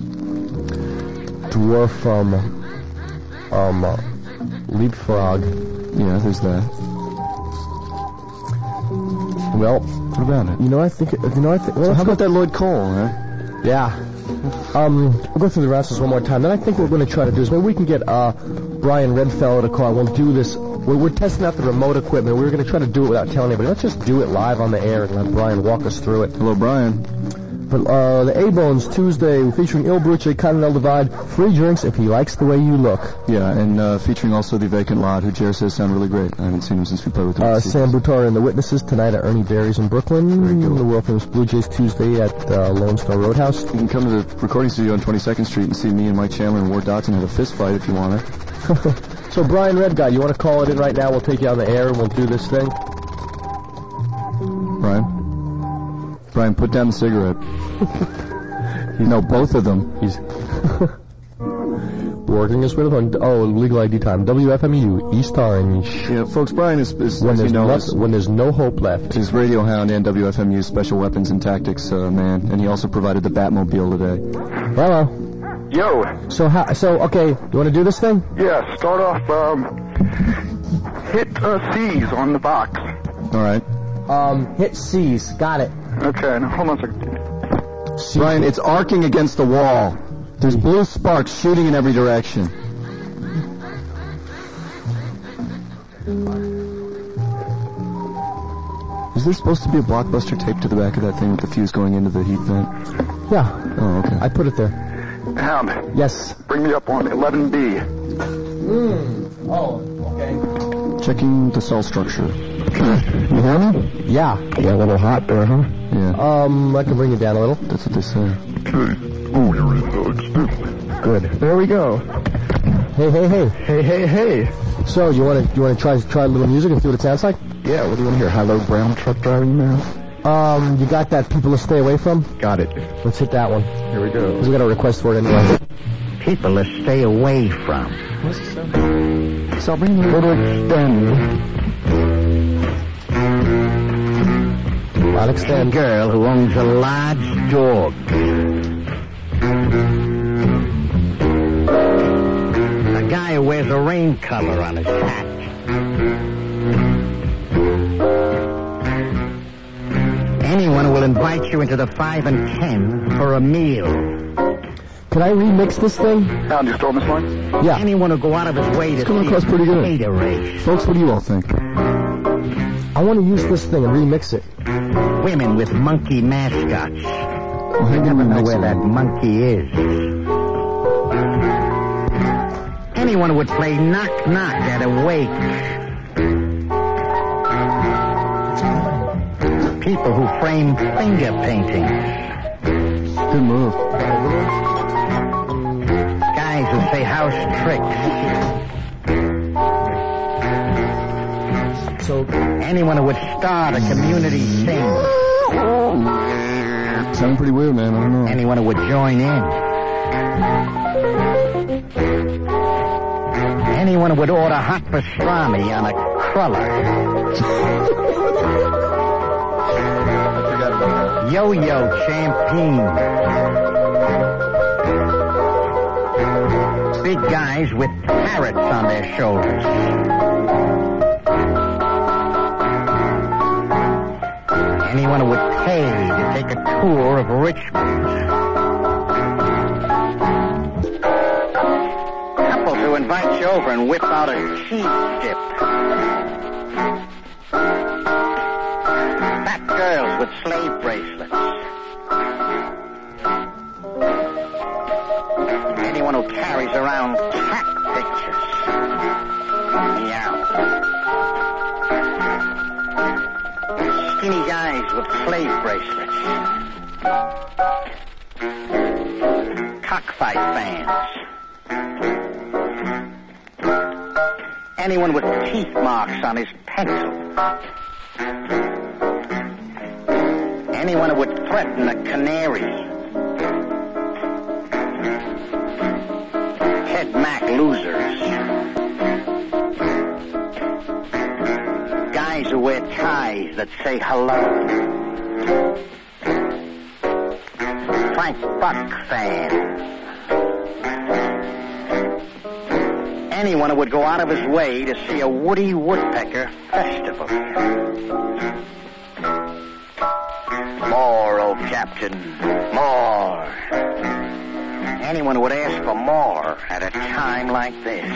dwarf, um, um, uh, leapfrog? Yeah, there's that. Well, what about it? You know, I think, you know, I think, well, so how about that Lloyd Cole, huh? Yeah. Um, we'll go through the rosters one more time. Then I think what we're going to try to do is maybe we can get, uh, Brian Redfellow to call. We'll do this. We're, we're testing out the remote equipment. We were going to try to do it without telling anybody. Let's just do it live on the air and let Brian walk us through it. Hello, Brian. But, uh, the A-Bones Tuesday featuring Il Bruce, Continental Divide, free drinks if he likes the way you look. Yeah, and uh, featuring also the Vacant Lot, who Jerry says sound really great. I haven't seen him since we played with him. Uh, Sam Buttar and the Witnesses tonight at Ernie Barry's in Brooklyn. The world famous Blue Jays Tuesday at uh, Lone Star Roadhouse. You can come to the recording studio on twenty-second Street and see me and Mike Chandler and Ward Dotson have a fist fight if you want it. So Brian Red Guy, you want to call it in right now? We'll take you on the air and we'll do this thing. Brian? Brian, put down the cigarette. No, both of them. He's working his way on. Oh, legal I D time. W F M U East Orange. Yeah, folks. Brian is, is when as there's you know, no, is, when there's no hope left. He's Radio Hound and W F M U Special Weapons and Tactics uh, man, and he also provided the Batmobile today. Hello. Yo. So how? So okay, you want to do this thing? Yeah. Start off. Um, hit uh, C's on the box. All right. Um, hit C's. Got it. Okay. Now hold on a second. C- Brian, it's arcing against the wall. There's blue sparks shooting in every direction. Is there supposed to be a Blockbuster taped to the back of that thing with the fuse going into the heat vent? Yeah. Oh, okay. I put it there. Hound. Yes. Bring me up on eleven B. Hmm. Oh, okay. Checking the cell structure. You hear me? Yeah. Yeah, a little hot there, huh? Yeah. Um, I can bring it down a little. That's what they say. Okay. Oh, you're in hugs. Good. There we go. Hey, hey, hey. Hey, hey, hey. So, you want to you want to try try a little music and see what it sounds like? Yeah. What do you want to hear? Hello, brown truck driving now. Um, you got that People to Stay Away From? Got it. Let's hit that one. Here we go. Because we got a request for it anyway. People to stay away from. What's this sound? So I'll bring the little extend. I'll extend. A girl who owns a large dog. A guy who wears a rain color on his hat. Anyone who will invite you into the five and ten for a meal. Can I remix this thing? Hound, you stole this one? Yeah. Anyone who go out of his way to it's coming see across pretty good. Potato race. Folks, what do you all think? I want to use this thing and remix it. women with monkey mascots. You never know where that monkey is. Anyone who would play knock-knock at a wake. People who frame finger paintings. Good move. Guys who say house tricks. So anyone who would start a community sing. Sounding pretty weird, man. I don't know. Anyone who would join in. Anyone who would order hot pastrami on a cruller. Yo-yo champagne. Big guys with parrots on their shoulders. Anyone who would pay to take a tour of Richmond. Couples who invite you over and whip out a cheese dip. Fat girls with slave bracelets. Anyone who carries around cat pictures. Meow. Skinny guys with slave bracelets. Cockfight fans. Anyone with teeth marks on his pencil. Anyone who would threaten a canary. Head Mac losers. Guys who wear ties that say hello. Frank Buck fans. Anyone who would go out of his way to see a Woody Woodpecker festival. More, old Captain, more. Anyone who would ask for more at a time like this.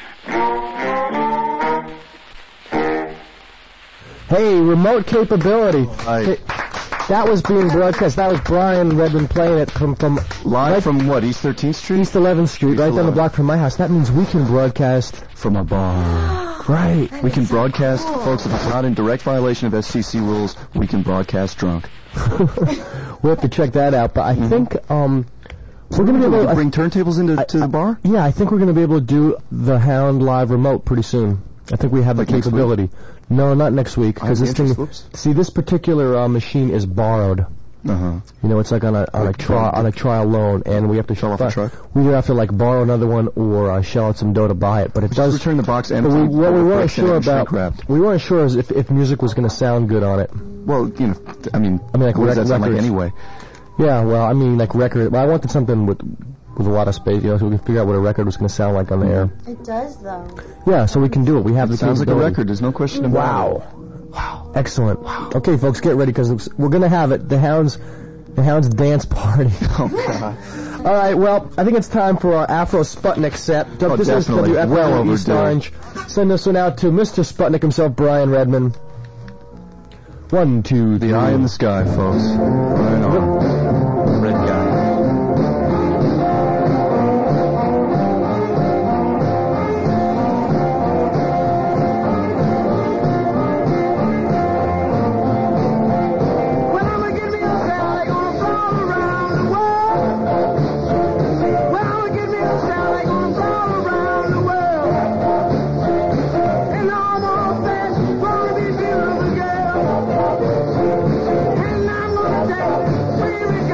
Hey, remote capability. Hey, that was being broadcast. That was Brian Redman playing it from from live right, from what, East thirteenth Street? East eleventh Street, East right down the eleventh. block from my house. That means we can broadcast From a bar. Right. We can broadcast, folks, if it's not in direct violation of S C C rules, we can broadcast drunk. We'll have to check that out. But I Mm-hmm. think um, we're going to be able to bring turntables into I, to the bar? Yeah, I think we're going to be able to do the Hound live remote pretty soon. I think we have Like the next capability. week? No, not next week, I have because this the thing. interest, whoops. See, this particular uh, machine is borrowed. Uh-huh. You know, it's like on a on a Like trial on a trial loan, and we have to Shell off a fi- truck? We either have to like borrow another one or uh, shell out some dough to buy it. But it Just does return the box But empty. we, what we weren't overfreshened sure and about, shrink-wrapped. we weren't sure is if if music was going to sound good on it. Well, you know, I mean, I mean, like what does rec- that sound like records. anyway? Yeah, well, I mean, like record. Well, I wanted something with with a lot of space, you know, so we can figure out what a record was going to sound like on the air. It does, though. Yeah, so we can do it. We have It the sounds like a capability. record. There's no question about Wow. it. Wow. Excellent. Wow. Okay, folks, get ready because we're going to have it. The Hounds, the Hounds dance party. Oh, God. All right, well, I think it's time for our Afro Sputnik set. Oh, this definitely. is W F M Well East overdue. Orange. Send this one out to Mister Sputnik himself, Brian Redman. One, two, three. The eye in the sky, folks. Right on. Red guy. Baby,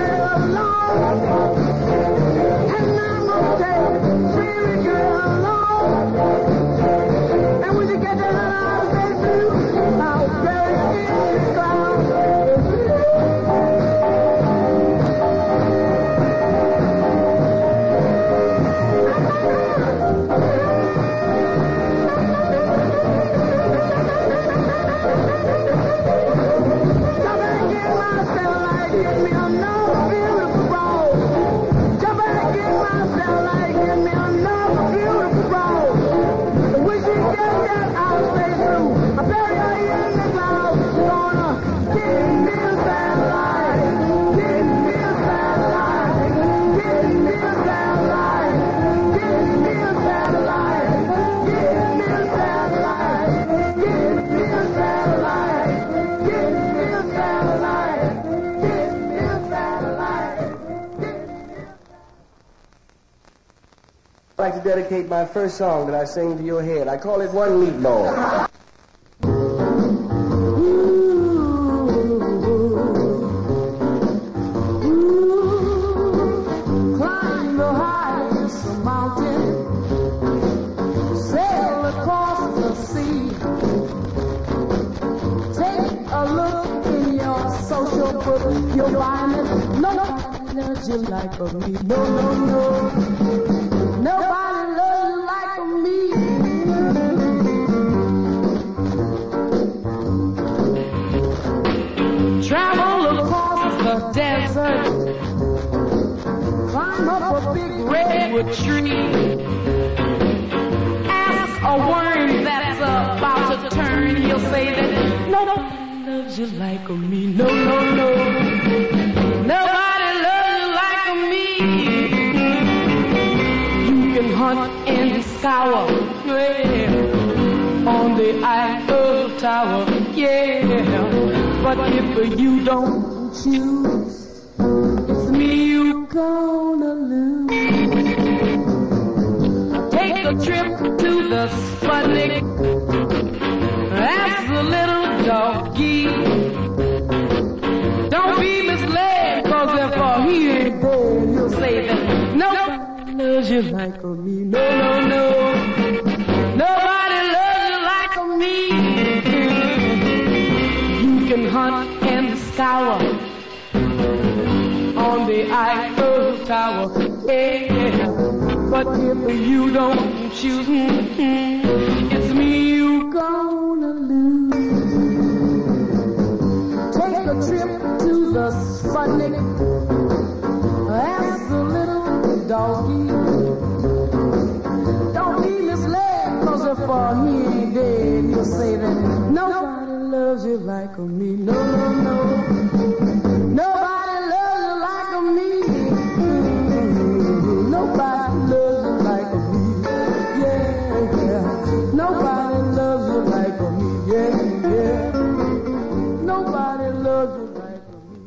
like to dedicate my first song that I sing to your head. I call it One Meatball. Climb the highest mountain, sail across the sea. Take a look in your social book, you'll find that nobody loves you like me. No, no, no. Nobody loves you like me. Travel across the desert, climb up a big redwood tree. Ask a worm that's about to turn, he'll say that nobody loves you like me. No, no, no. Nobody loves you like me. You can hunt and scour, yeah, on the Eiffel Tower, yeah. But if you don't choose, it's me you gonna lose. Take a trip to the Sputnik, ask the little doggy. Don't be misled, cause if he ain't there, he'll say that nobody loves you like me. No, no, no. Nobody loves you like me. You can hunt and scour on the Eiffel Tower, yeah. But if you don't choose, mm-hmm, it's me you gonna lose. Take a trip to the Sputnik, ask the little doggy. Don't be misled, cause if uh, he ain't dead, you'll say that nobody loves you like me. No, no, no. Nobody loves you like me. Nobody loves you like me. Yeah, yeah. Nobody loves you like me. Yeah, yeah. Nobody loves you like me.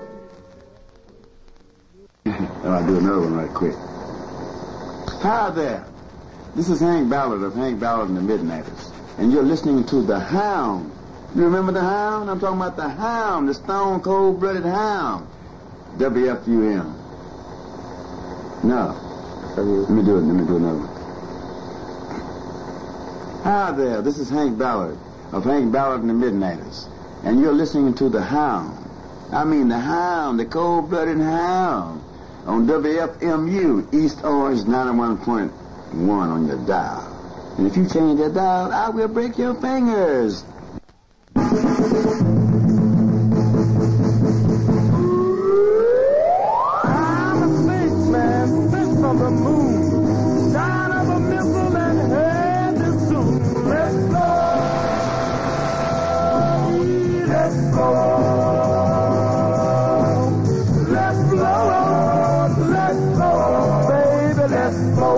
And I'll do another one right quick. Hi there. This is Hank Ballard of Hank Ballard and the Midnighters. And you're listening to The Hound. You remember The Hound? I'm talking about The Hound, the stone cold-blooded Hound. W F U M. No. Let me do it. Let me do another one. Hi there. This is Hank Ballard of Hank Ballard and the Midnighters. And you're listening to The Hound. I mean The Hound, the cold-blooded Hound. On W F M U, East Orange ninety-one point one on your dial. And if you change that dial, I will break your fingers. I'm a spaceman sent from the moon, down of a missile and headed soon. Let's go, let's go, let's blow, let's go, baby, let's go.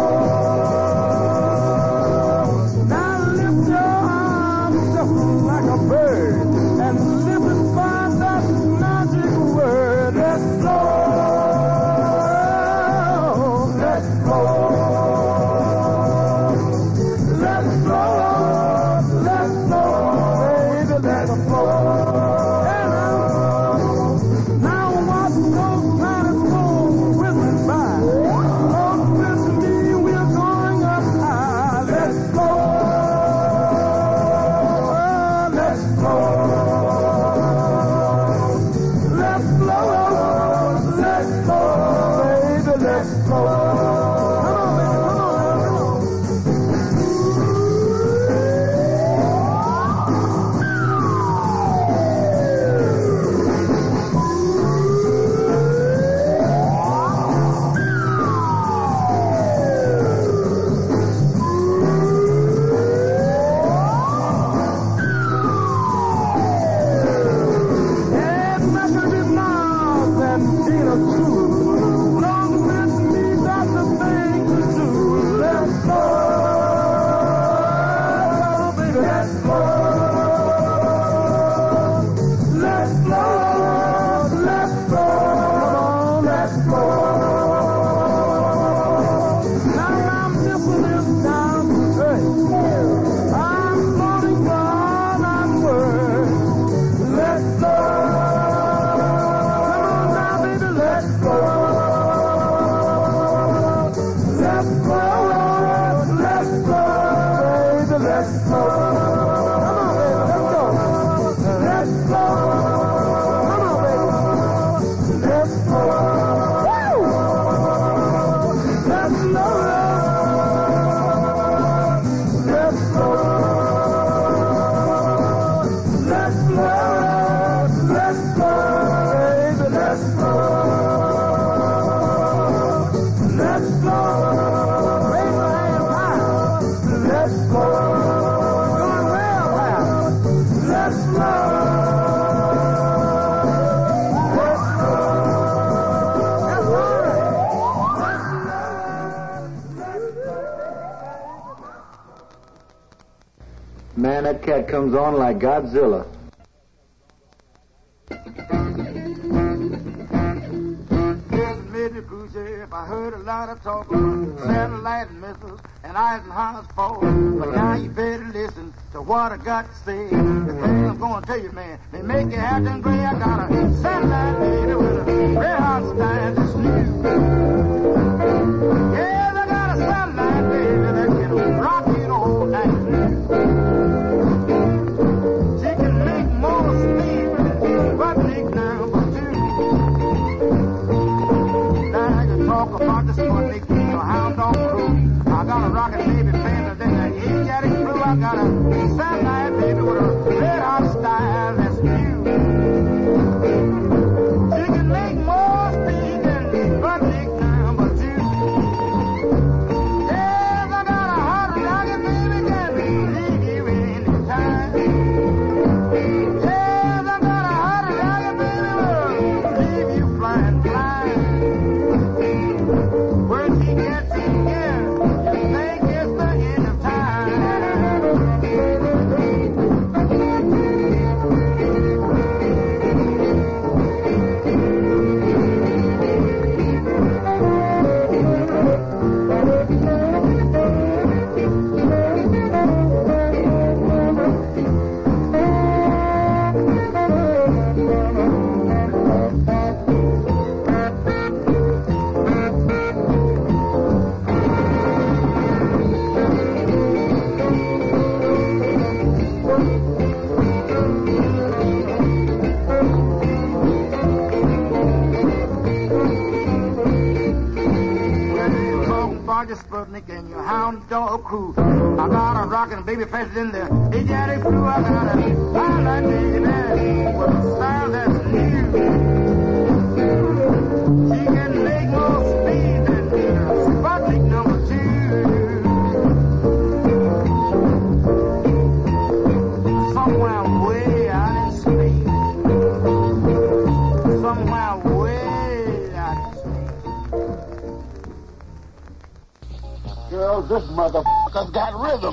Now lift your arms just like a bird and live and find that magic word. Let's go, let's go, let's go, let's go, baby, let's go. And now watch those planets go whizzing by. Lord, with me we'll that cat comes on like Godzilla. I heard a lot of talk about satellite missiles and Eisenhower's fall. But now you better listen to what I got to say. The thing I'm gonna tell you, man, they make it happen great. I got a satellite baby with a red hot style that's new. Yes, I got a satellite baby that can rock it all night. She can make more speed than Sputnik number two. Talk about the Sputnik, the hound dog crew. I got a rocket baby faster than the Asiatic flu. I got a satellite baby with a red hot style that's new. She can make more speed than Sputnik number two. Yes, I got a hot rocket baby can leave you anytime. Yes, I got a hot rocket baby will leave you flying blind. When he gets in here, you think it's the end of time. Sputnik and your hound dog crew. I got a rockin' baby faster than the Asiatic flu. I got a satellite baby with a style that's new. She can make more speed than Sputnik number two. Somewhere way out in space. Somewhere way out in space. Girl, this motherfucker's got rhythm.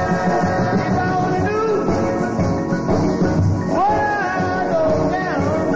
What I go down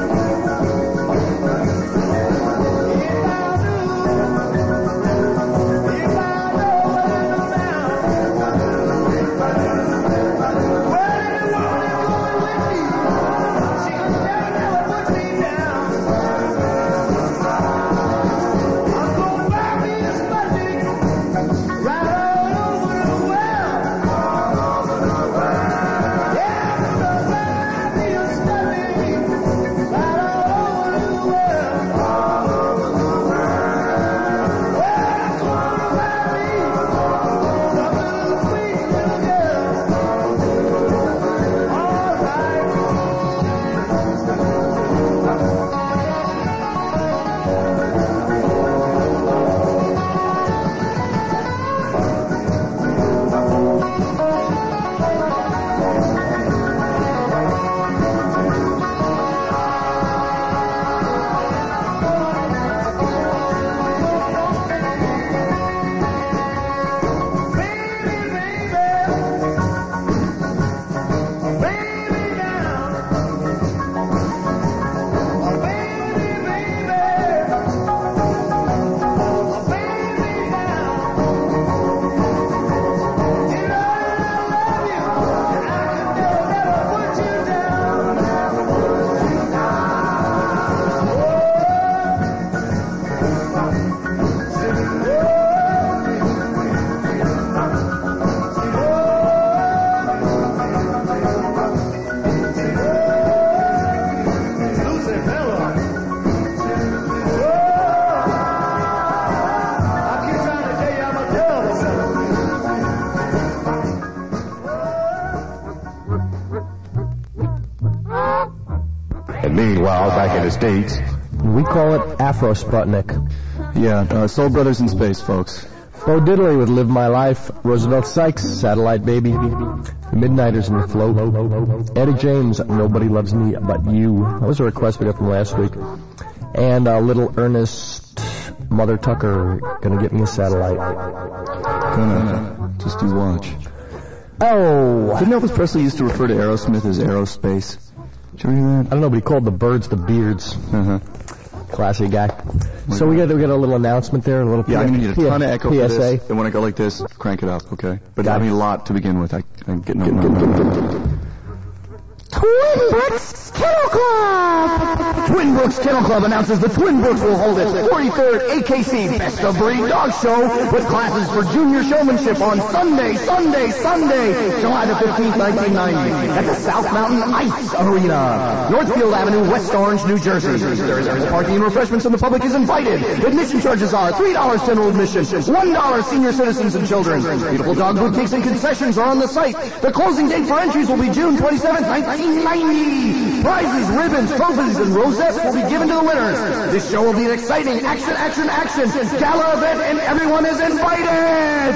Meanwhile, back in the States, we call it Afro Sputnik. Yeah, uh, Soul Brothers in Space, folks. Bo Diddley with Live My Life. Roosevelt Sykes, Satellite Baby. The Midnighters in the Float. Eddie James, Nobody Loves Me But You. That was a request we got from last week. And uh, Little Ernest, Mother Tucker, Gonna Get Me a Satellite. Gonna. Just you watch. Oh! Didn't Elvis Presley used to refer to Aerosmith as Aerospace? Did you hear that? I don't know, but he called the birds the Beards. Uh-huh. Classy guy. So we got we got a little announcement there, a little yeah. I'm gonna need a ton of echo P S A. for this. And when I go like this, crank it up, okay? But I need a lot to begin with. I, I'm getting no, no, no, no. Twin Brooks Kennel Club! Twin Brooks Kennel Club announces the Twin Brooks will hold its forty-third A K C Best of Breed Dog Show with classes for junior showmanship on Sunday, Sunday, Sunday, July the fifteenth, nineteen ninety, at the South Mountain Ice Arena, Northfield Avenue, West Orange, New Jersey. There is ample parking and refreshments, and the public is invited. Admission charges are three dollars general admission, one dollar senior citizens and children. Beautiful dog boutiques and concessions are on the site. The closing date for entries will be June twenty-seventh, nineteen ninety. Prizes, ribbons, trophies, and rosettes will be given to the winners. This show will be an exciting action, action, action gala event, and everyone is invited.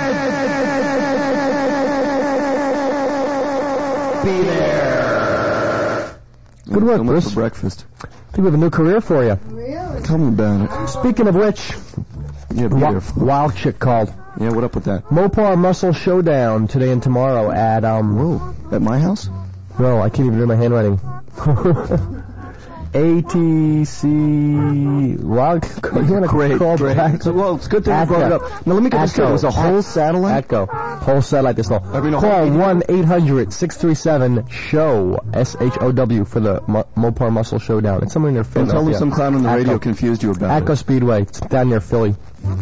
Be there. Good work, so much Bruce. for breakfast. I think we have a new career for you. Really? Tell me about it. Speaking of which, yeah, be Wa- careful. Wild Chick called. Yeah, what up with that? Mopar Muscle Showdown today and tomorrow at um. Whoa, at my house? No, I can't even read my handwriting. A T C Wild. Great, call great. back. Well, it's good that you brought it up. Now let me get this straight. It was a whole satellite. Atco, whole satellite. This no. I mean, Call one eight hundred six three seven show S H O W for the Mo- Mopar Muscle Showdown. It's somewhere near Philly. And tell me some clown on the Atco. radio confused you about Atco it. Speedway. It's down near Philly.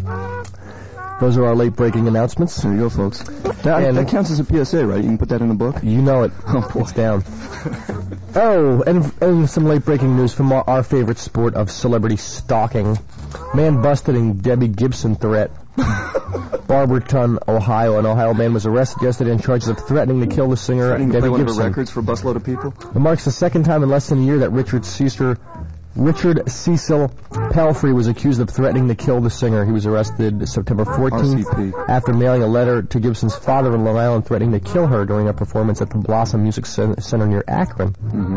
Those are our late-breaking announcements. There you go, folks. That, And- that counts as a P S A, right? You can put that in a book? You know it. Oh, boy. It's down. Oh, and, and some late-breaking news from our, our favorite sport of celebrity stalking. Man busted in Debbie Gibson threat. Barberton, Ohio. An Ohio man was arrested yesterday on charges of threatening to kill the singer Threatening to Debbie play one of Gibson. her records for a busload of people? It marks the second time in less than a year that Richard Cecil, Richard Cecil Pelfrey was accused of threatening to kill the singer. He was arrested September fourteenth R C P. after mailing a letter to Gibson's father in Long Island threatening to kill her during a performance at the Blossom Music Cen- Center near Akron.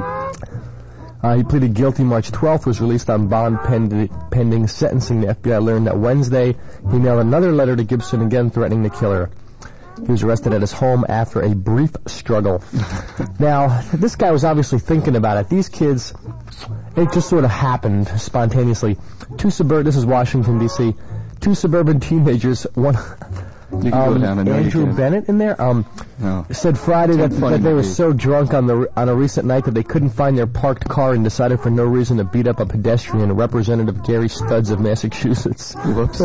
Mm-hmm. Uh, he pleaded guilty March twelfth, was released on bond pend- pending sentencing. The F B I learned that Wednesday he mailed another letter to Gibson, again threatening to kill her. He was arrested at his home after a brief struggle. Now, this guy was obviously thinking about it. These kids, it just sort of happened spontaneously. Two suburban, this is Washington, D C, two suburban teenagers, one, You can um, go down and know you Andrew can. Bennett in there, um, No. said Friday that, It's funny that they were movie. so drunk on the on a recent night that they couldn't find their parked car and decided for no reason to beat up a pedestrian, Representative Gary Studds of Massachusetts. Whoops.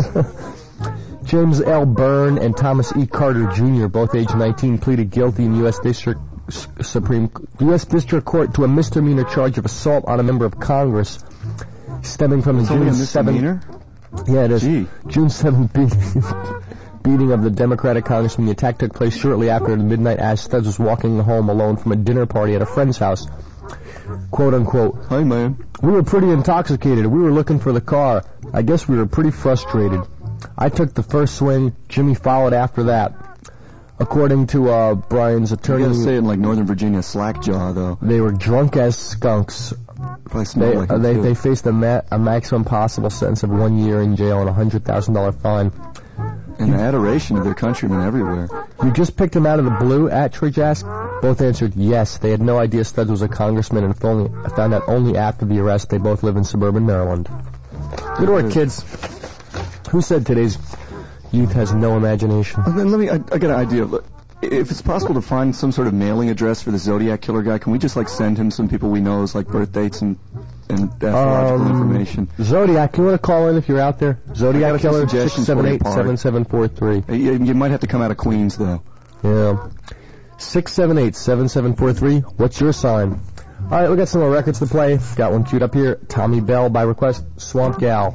James L. Byrne and Thomas E. Carter Junior, both age nineteen, pleaded guilty in U S District S- Supreme U S District Court to a misdemeanor charge of assault on a member of Congress, stemming from the It's only June a misdemeanor? seventh. Yeah, it is. Gee. June seventh beating, beating of the Democratic congressman. The attack took place shortly after midnight as Studds was walking home alone from a dinner party at a friend's house. Quote unquote. Hi, man. We were pretty intoxicated. We were looking for the car. I guess we were pretty frustrated. I took the first swing. Jimmy followed after that. According to uh, Brian's You attorney, gotta say it in like Northern Virginia slackjaw, though. they were drunk as skunks. Probably smelled They like uh, it, they, too. they faced a, ma- a maximum possible sentence of one year in jail and a hundred thousand dollar fine. And the adoration of their countrymen everywhere. You just picked him out of the blue? Attridge asked. Both answered yes. They had no idea Studds was a congressman and only, found out only after the arrest. They both live in suburban Maryland. Good work, kids. Who said today's youth has no imagination? And then let me, I, I got an idea. Look, if it's possible to find some sort of mailing address for the Zodiac Killer guy, can we just like send him some people we know, like birth dates and, and astrological Um, information? Zodiac, you want to call in if you're out there? I got Zodiac a few Killer, suggestions six seven for you, eight, seven seven four three. You, you might have to come out of Queens, though. Yeah. six seven eight, seven seven four three. What's your sign? All right, we got some more records to play. Got one queued up here. Tommy Bell by request, Swamp Gal.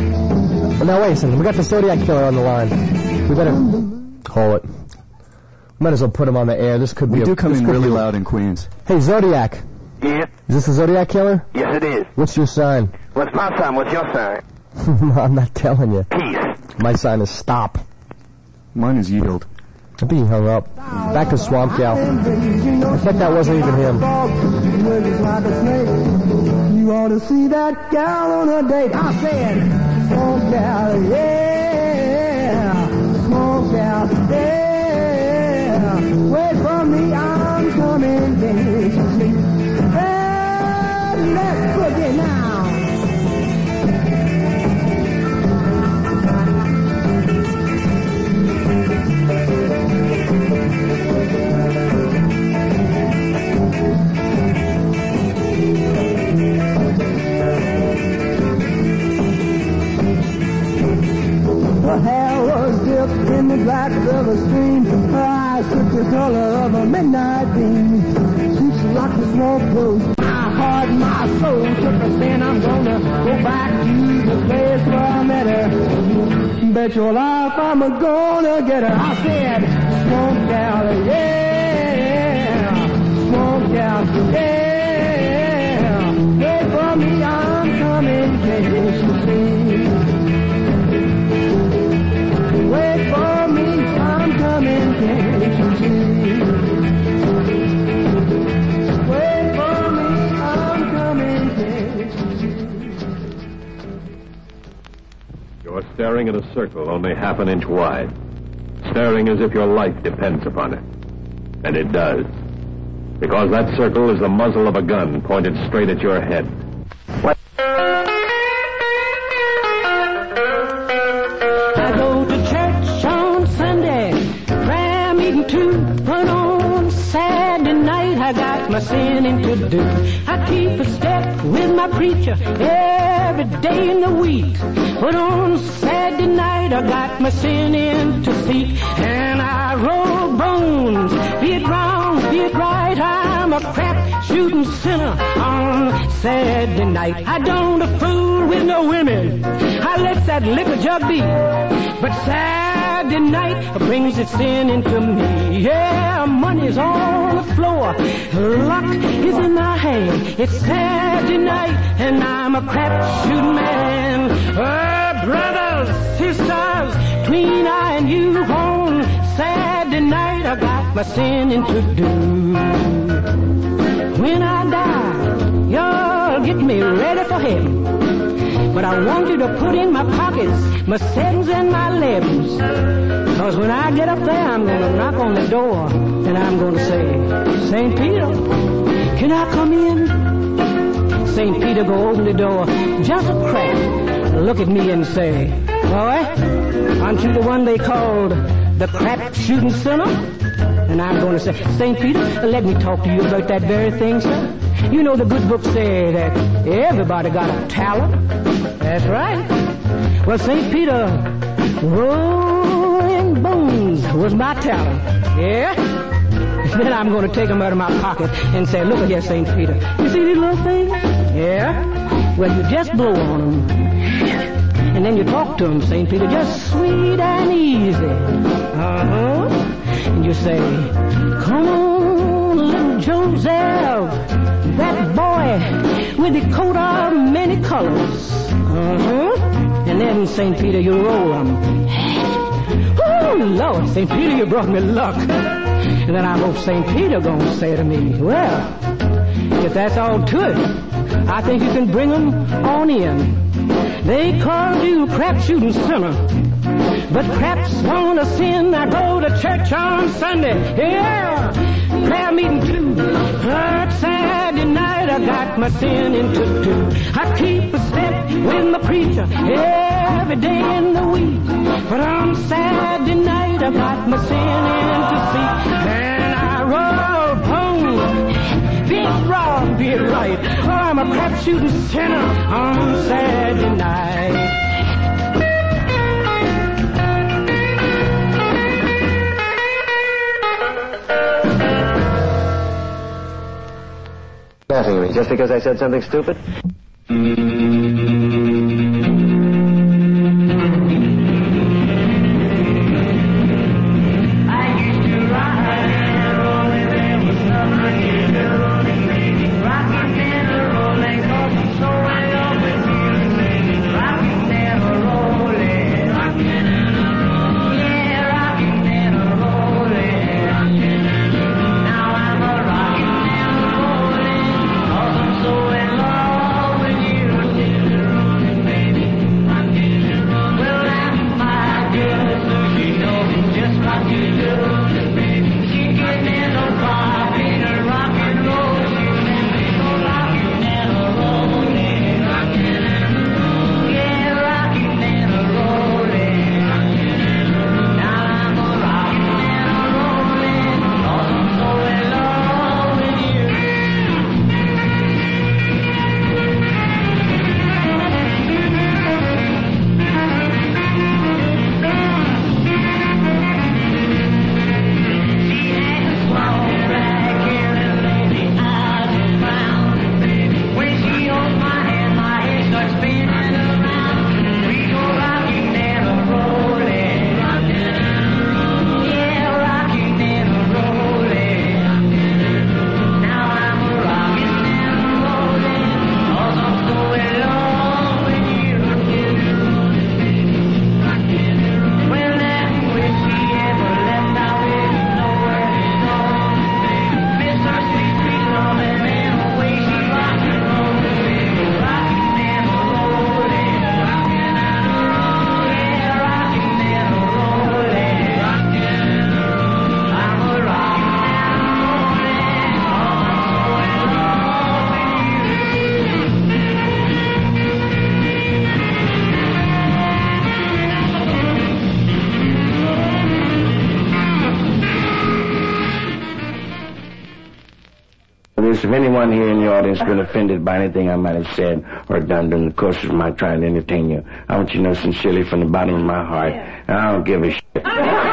Now, wait a second. We got the Zodiac Killer on the line. We better call it. Might as well put him on the air. This could be We a, do come this in could really be a- loud in Queens. Hey, Zodiac. Yeah. Is this the Zodiac Killer? Yes, it is. What's your sign? What's my sign? What's your sign? I'm not telling you. Peace. My sign is stop. Mine is yield. I'm being hung up. Back to Swamp Gal. I bet that wasn't even him. You ought to see that gal on a date. I said, Swamp Gal, yeah. Swamp Gal, yeah. Wait for me, I'm coming, can't you see? Hey, let's boogie now. Her hair was dipped in the black of a stream. Her eyes took the color of a midnight beam. She's like the smoke blows. My heart, my soul took a stand. I'm gonna go back to the place where I met her. Bet your life I'm gonna get her. I said, Swamp Gal, yeah. Swamp Gal, yeah. Wait for me, I'm coming, can't you see? Wait for me, I'm coming, can't you see? Wait for me, I'm coming, can't you see? You're staring at a circle only half an inch wide. Staring as if your life depends upon it. And it does. Because that circle is the muzzle of a gun pointed straight at your head. What? I go to church on Sunday, prayer meeting too, but on Saturday night I got my sinning to do. I keep a step with my preacher every day in the week, but on Saturday night I got my sinning to seek, and I roll bones, be it wrong, be it right, I'm a crap shooting sinner on Saturday night. I don't fool with no women, I let that liquor jug be, but Saturday night brings its sin into me. Yeah, money's on the floor, luck is in my hand. It's Saturday night and I'm a crap shooting man. Oh, brothers, sisters, between I and you on Saturday night I got my sinning to do. When I die, y'all get me ready for heaven. But I want you to put in my pockets my sevens and my elevens. Cause when I get up there, I'm gonna knock on the door and I'm gonna say, Saint Peter, can I come in? Saint Peter go open the door just a crack, look at me and say, boy, aren't you the one they called the crap shooting sinner? And I'm going to say, Saint Peter, let me talk to you about that very thing, sir. You know the good books say that everybody got a talent. That's right. Well, Saint Peter, rolling bones was my talent. Yeah? Then I'm going to take them out of my pocket and say, look here, Saint Peter. You see these little things? Yeah? Well, you just blow on them. And then you talk to them, Saint Peter, just sweet and easy. Uh-huh. And you say, come on, little Joseph, that boy with the coat of many colors. Uh-huh. And then, Saint Peter, you roll them. Oh, Lord, Saint Peter, you brought me luck. And then I hope Saint Peter gonna say to me, well, if that's all to it, I think you can bring them on in. They call you crap shooting sinner, but craps wanna sin. I go to church on Sunday, yeah, prayer meeting too. But Saturday night I got my sin into two. I keep a step with my preacher every day in the week, but on Saturday night I got my sin into see. And I roll home, be it wrong, be it right, oh, I'm a crap shooting sinner on Saturday night. Laughing at me just because I said something stupid? I used to ride If anyone here in the audience has been offended by anything I might have said or done during the course of my trying to entertain you, I want you to know sincerely from the bottom of my heart, I don't give a shit.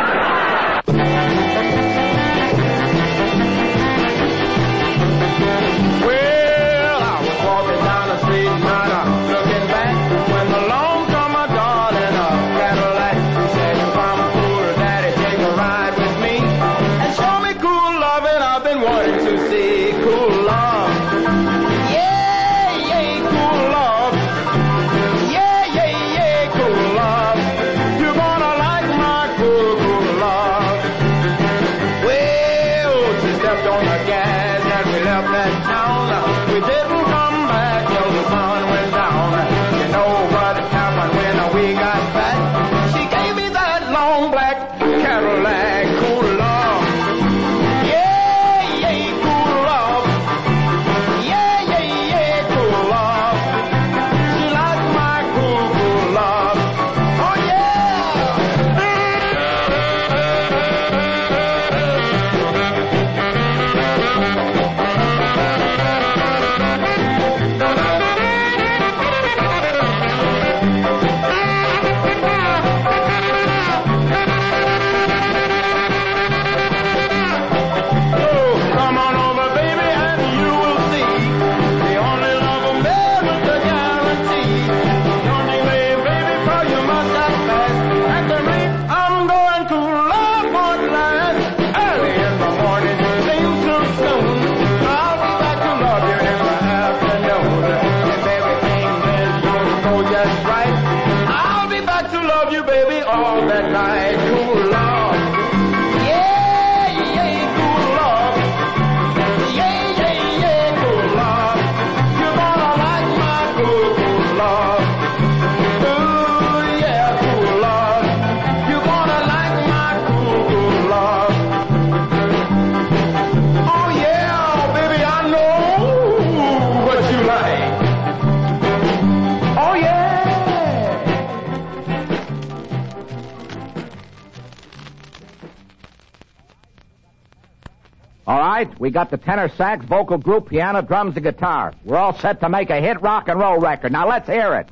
We got the tenor sax, vocal group, piano, drums, and guitar. We're all set to make a hit rock and roll record. Now let's hear it.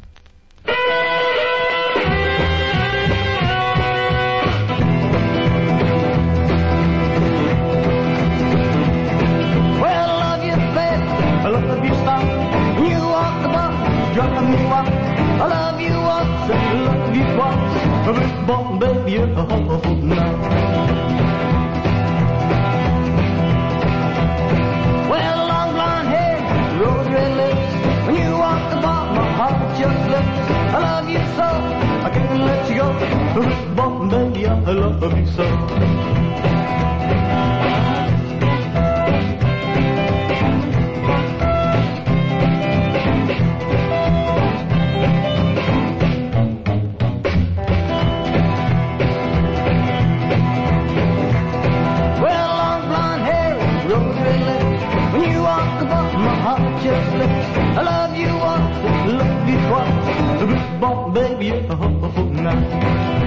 Well, I love you, babe. I love you, stop. You walk the bus, drop me walk. I love you once, I love you twice. A big ball, baby, you're a whole night. Well, long blonde hair, rose red lips. When you walk the bar, my heart just lifts. I love you so, I can't let you go. Big ball, baby, I love you so. I love you once, I love you twice. The big ball, baby, you're a whole night.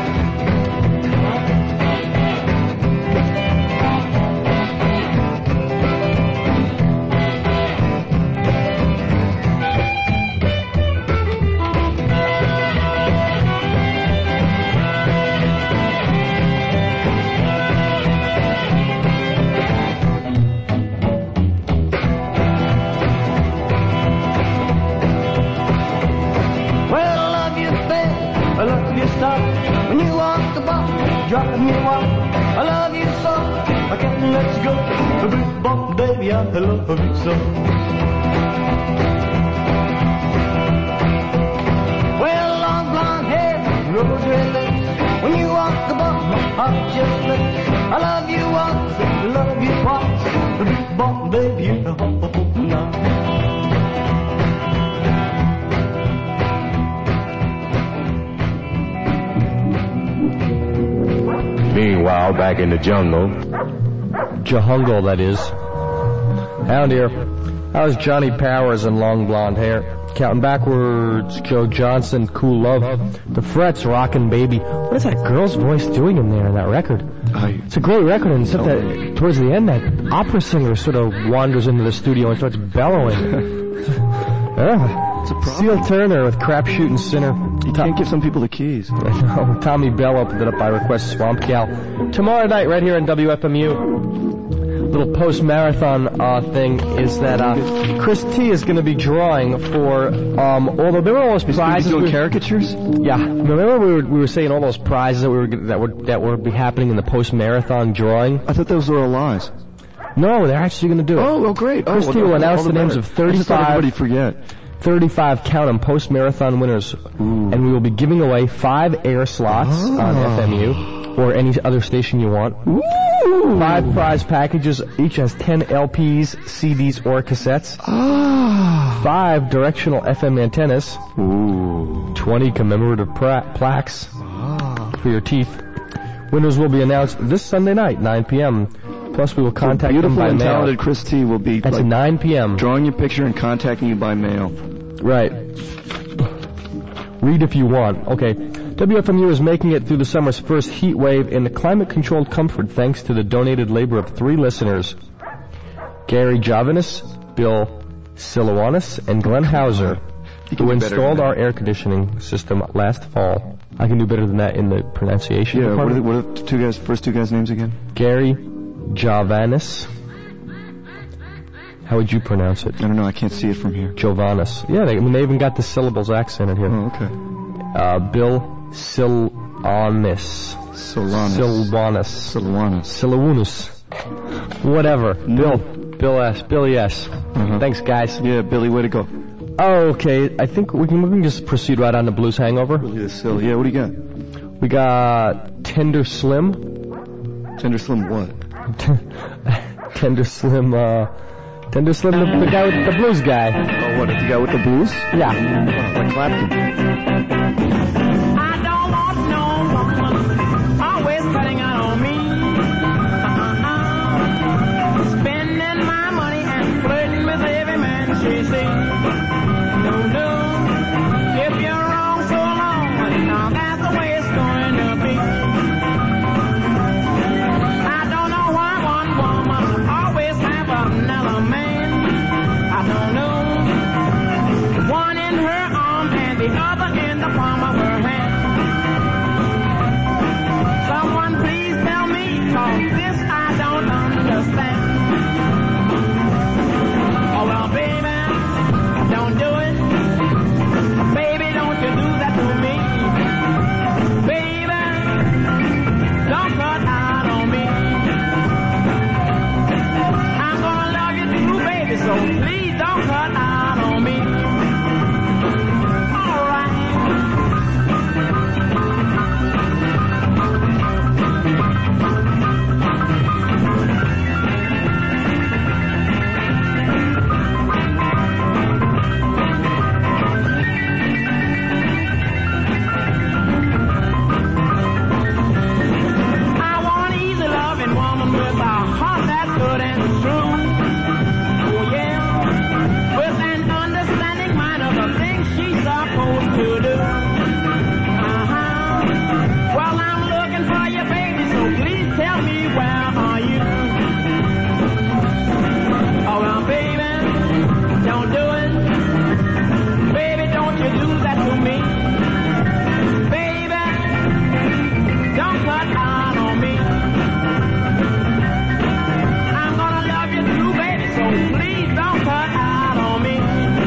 When you walk the bar, drop me walk. I love you so, I can't let you go. The big ball, baby, I love you so. Well, long blonde hair, rose red lips. When you walk the bar, my heart just lifts. I love you once, I love you twice. The big ball, baby, you're a whole night. Meanwhile, back in the jungle. Jahungle, that is. Hound here. That was Johnny Powers and long blonde hair. Counting backwards, Joe Johnson, Cool Love. The Frets, Rockin' Baby. What is that girl's voice doing in there in that record? It's a great record, and except that towards the end, that opera singer sort of wanders into the studio and starts bellowing. Yeah. It's a problem. Seal Turner with Crap Shooting Sinner. You can't give some people the keys. I know. Tommy Bell opened it up by request. Swamp Gal. Tomorrow night, right here on W F M U. Little post-marathon uh, thing is that uh, Chris T is going to be drawing for um, all the there were all those prizes. Doing we, caricatures? Yeah. Remember we were we were saying all those prizes that we were that would that would be happening in the post-marathon drawing. I thought those were all lies. No, they're actually going to do it. Oh, well, great. Chris oh, T well, will announce the, the names better. of thirty-five. I everybody forget. thirty-five count 'em post-marathon winners, Ooh. and we will be giving away five air slots oh. on F M U or any other station you want. Ooh. Five prize packages, each has ten L Ps, C Ds, or cassettes. Ah. Five directional F M antennas. Ooh. twenty commemorative pra- plaques ah. for your teeth. Winners will be announced this Sunday night, nine p.m. Plus, we will contact so them by and mail. Talented Chris T will be That's like, nine p.m. drawing your picture and contacting you by mail. Right. Read if you want. Okay. W F M U is making it through the summer's first heat wave in climate-controlled comfort thanks to the donated labor of three listeners. Gary Javanis, Bill Silowanis, and Glenn Hauser, who installed our air conditioning system last fall. I can do better than that in the pronunciation Yeah, what are, the, department. what are the two guys, first two guys' names again? Gary Javanis. How would you pronounce it? I don't know, I can't see it from here. Jovanis. Yeah, they, I mean, they even got the syllables accented here. Oh, okay. Uh, Bill Silowanis. Solanis. Silwanus. Silwanus. Silwanus. Whatever. Mm. Bill. Bill S. Billy S. Uh-huh. Thanks, guys. Yeah, Billy, way to go. Oh, okay. I think we can, we can just proceed right on to Blues Hangover. Billy the Sill. Yeah, what do you got? We got Tender Slim. Tender Slim what? Tender Slim, uh... Tender Slim, the, the guy with the blues guy. Oh, what, the guy with the blues? Yeah. Oh, like Clapton. I don't want no woman always cutting out on me. Uh-uh. Spending my money and flirting with every man she sees. No, no. If you're wrong so long, now that's the way it's going to be. I don't know why one woman always have another man. I don't know. One in her arm and the other in the palm of her hand. Someone please tell me, 'cause this I don't understand. Oh well, baby, don't do it. Baby, don't you do that to me. Baby, don't cut out on me. I'm gonna love you too, baby, so please don't cut out on me. All right. I want an easy loving woman with a heart that's good and true. Oh yeah, with an understanding mind of the things she's supposed to do. Uh-huh. Well, I'm looking for you, baby, so please tell me where are you? Oh well, baby, don't do it. Baby, don't you do that to me. Baby, don't cut out on me. I'm gonna love you too, baby, so please don't cut out on me.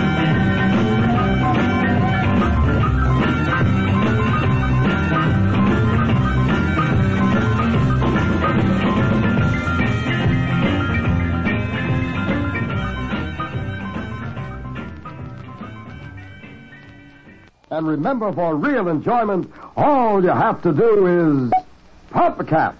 And remember, for real enjoyment, all you have to do is pop a cap.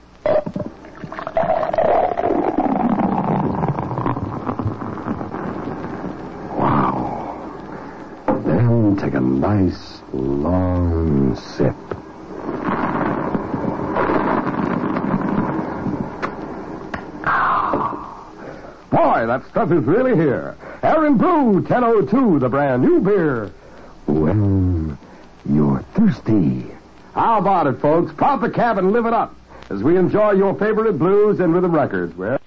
Wow. Then take a nice long sip. Boy, that stuff is really here. Aaron Brew ten oh two, the brand new beer. When you're thirsty. How about it, folks? Pop a cap and live it up. as we enjoy your favorite blues and rhythm records. Well,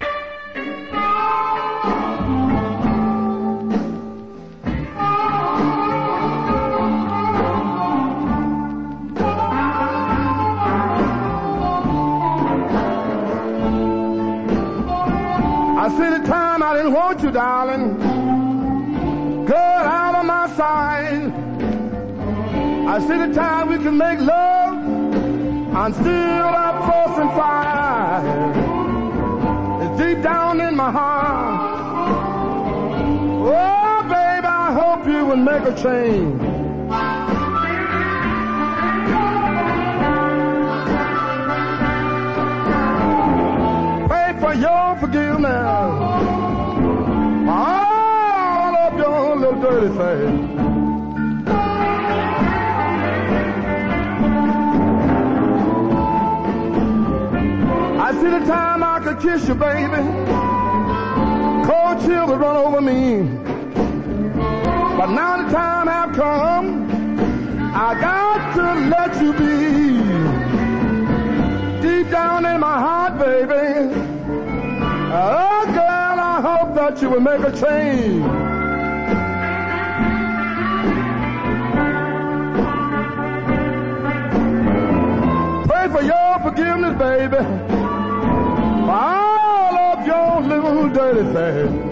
I see the time I didn't want you, darling. Get out of my sight. I see the time we can make love. I'm still up force and fire. It's deep down in my heart. Oh, baby, I hope you will make a change. Pray for your forgiveness. All of your little dirty face. I see the time I could kiss you, baby. Cold chill would run over me. But now the time have come, I got to let you be. Deep down in my heart, baby. Oh, girl, I hope that you will make a change. Pray for your forgiveness, baby. All of your little dirty things.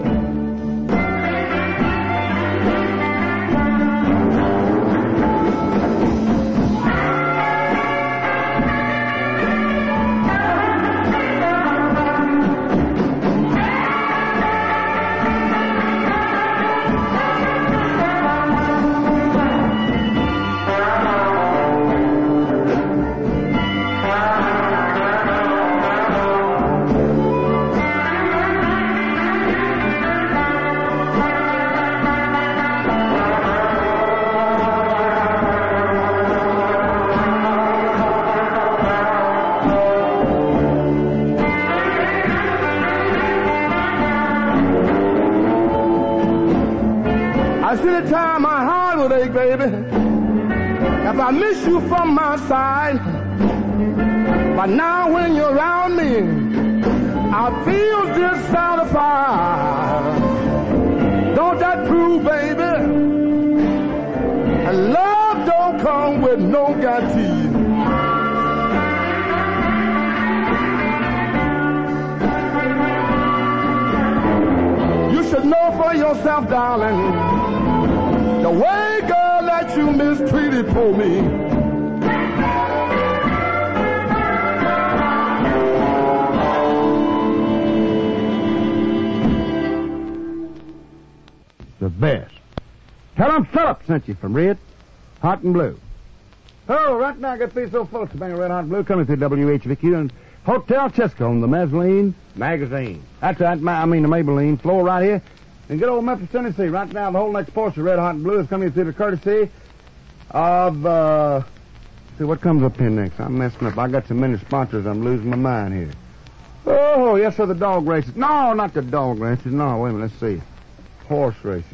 I see the time my heart would ache, baby, if I miss you from my side. But now when you're around me, I feel dissatisfied. Don't that prove, baby, love don't come with no guarantee. You should know for yourself, darling, the way, girl, that you mistreated for me. the best. Tell them Philip sent you from Red, Hot and Blue. Oh, right now I got to be so full of bang Red, Hot and Blue coming through W H V Q and Hotel Chisco on the Mezzanine Magazine. That's right, I mean the Maybelline floor right here. And good old Memphis, Tennessee. Right now, the whole next portion of Red, Hot, and Blue is coming through the courtesy of, uh, see what comes up here next. I'm messing up. I got so many sponsors, I'm losing my mind here. Oh, yes, sir, the dog races. No, not the dog races. No, wait a minute, let's see. Horse races.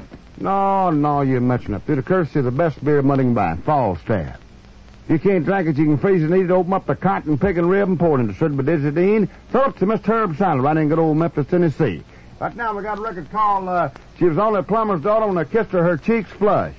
No, no, you're messing up. Through the courtesy of the best beer money can buy, Falstaff. If you can't drink it, you can freeze it and eat it, open up the cotton, pick and rib, and pour it into Sudbadizidine. Phillips and Mister Herb Sandler, right in good old Memphis, Tennessee. Right now we got a record called, uh, She Was Only a Plumber's Daughter When I Kissed Her, Her Cheeks Flushed.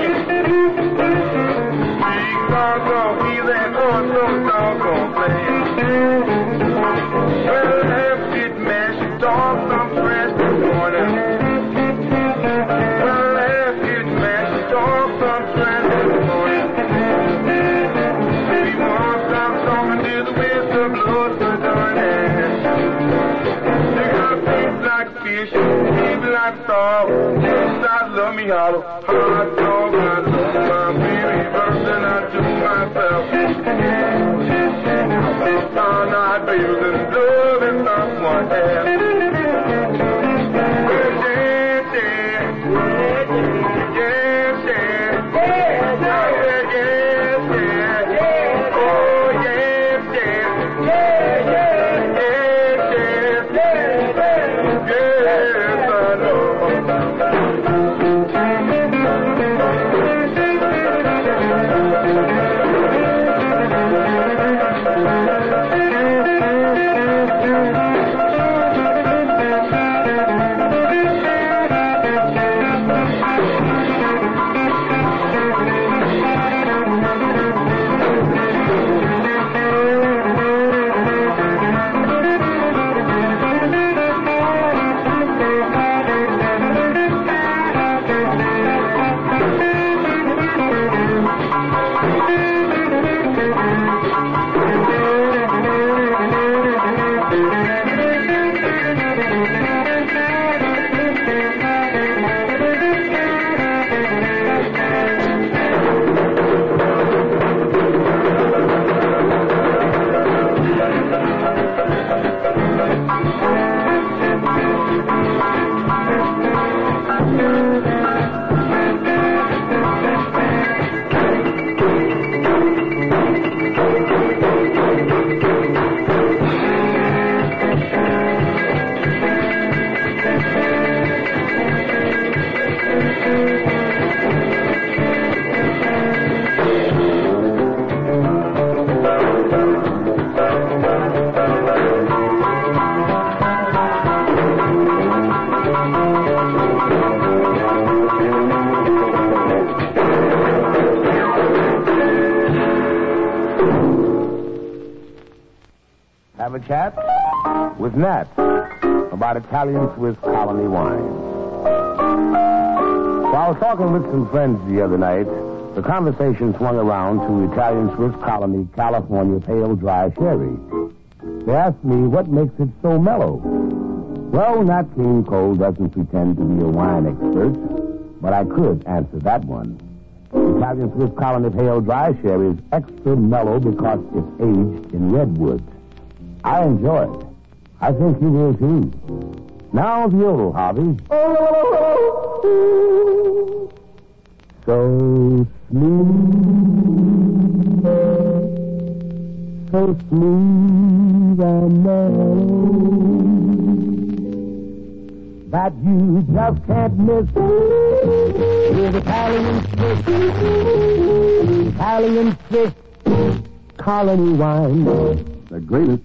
He's that awesome doggone play. hot dog. Yes, I love me hollow. Hot dog, I love my baby first, and I do myself. I'm not babies and love is someone else. Have a chat with Nat about Italian Swiss colony wine. So I was talking with some friends the other night. The conversation swung around to Italian Swiss colony California pale dry sherry. They asked me what makes it so mellow. Well, Nat King Cole doesn't pretend to be a wine expert, but I could answer that one. Italian Swiss colony pale dry sherry is extra mellow because it's aged in redwood. I enjoy it. I think you will too. Now the yodel, Harvey. So smooth, so smooth and mellow that you just can't miss with Italian Swiss, Italian Swiss colony wine, the greatest.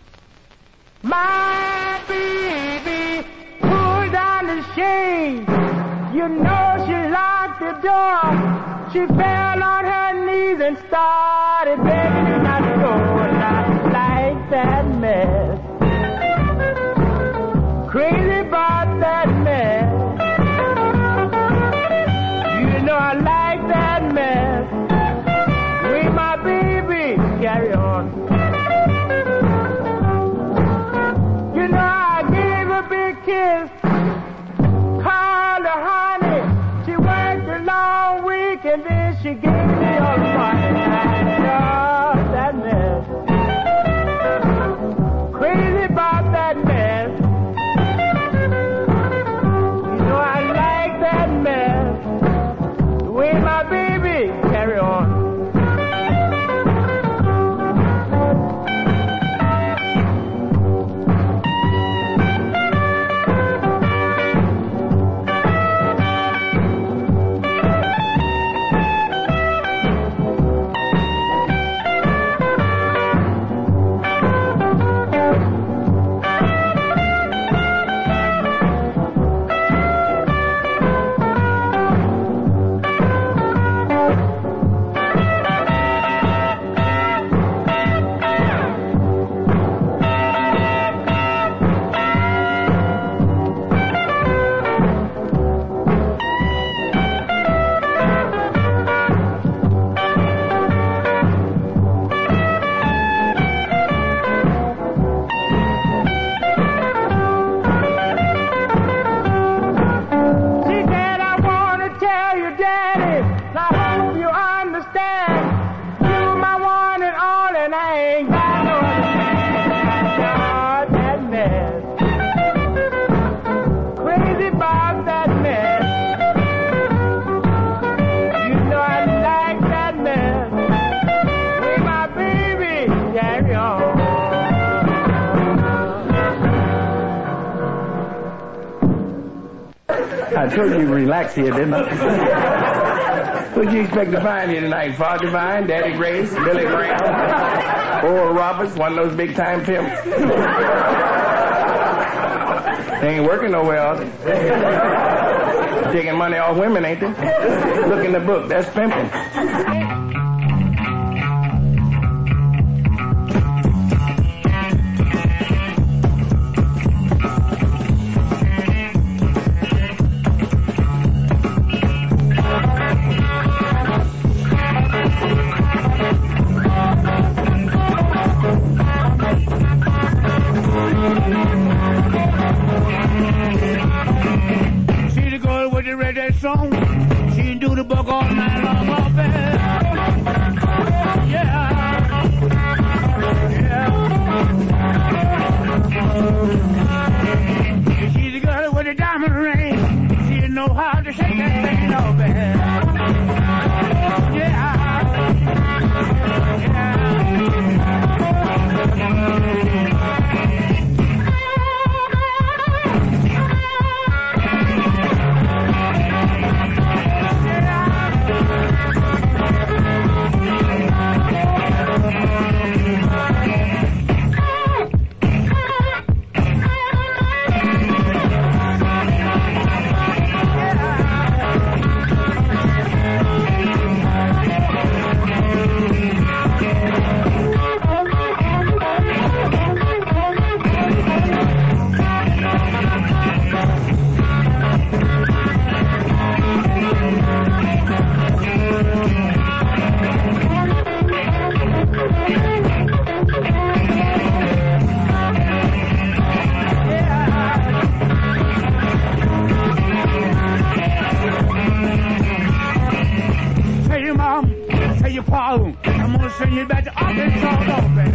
My baby pulled down the shade. You know she locked the door. She fell on her knees and started begging not to go. Not like that mess. Crazy about that mess. You know I like that mess. With my baby, carry on. Kiss, called her honey. She worked a long week and then she gave me all the money. I love that mess. Crazy told you to relax here, didn't I? What'd you expect to find here tonight? Father Divine, Daddy Grace, Billy Graham, Oral Roberts, one of those big-time pimps. They ain't working nowhere, are they? Taking money off women, ain't they? Look in the book. That's pimping. Song. She can do the book all night long, oh, baby. Yeah. Yeah. She's a girl with a diamond ring. She know how to shake that thing, oh, baby. Yeah. I'm gonna send you back to Arkansas, though, baby.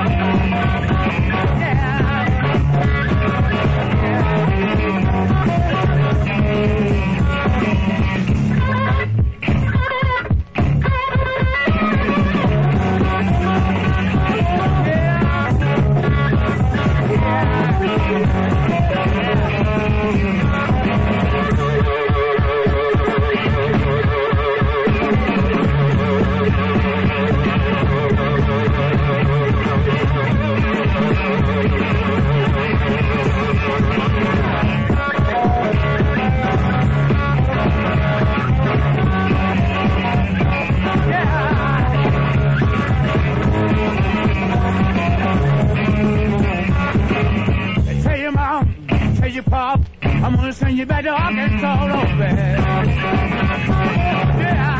I'm gonna send you back to Arkansas, though, baby. Yeah.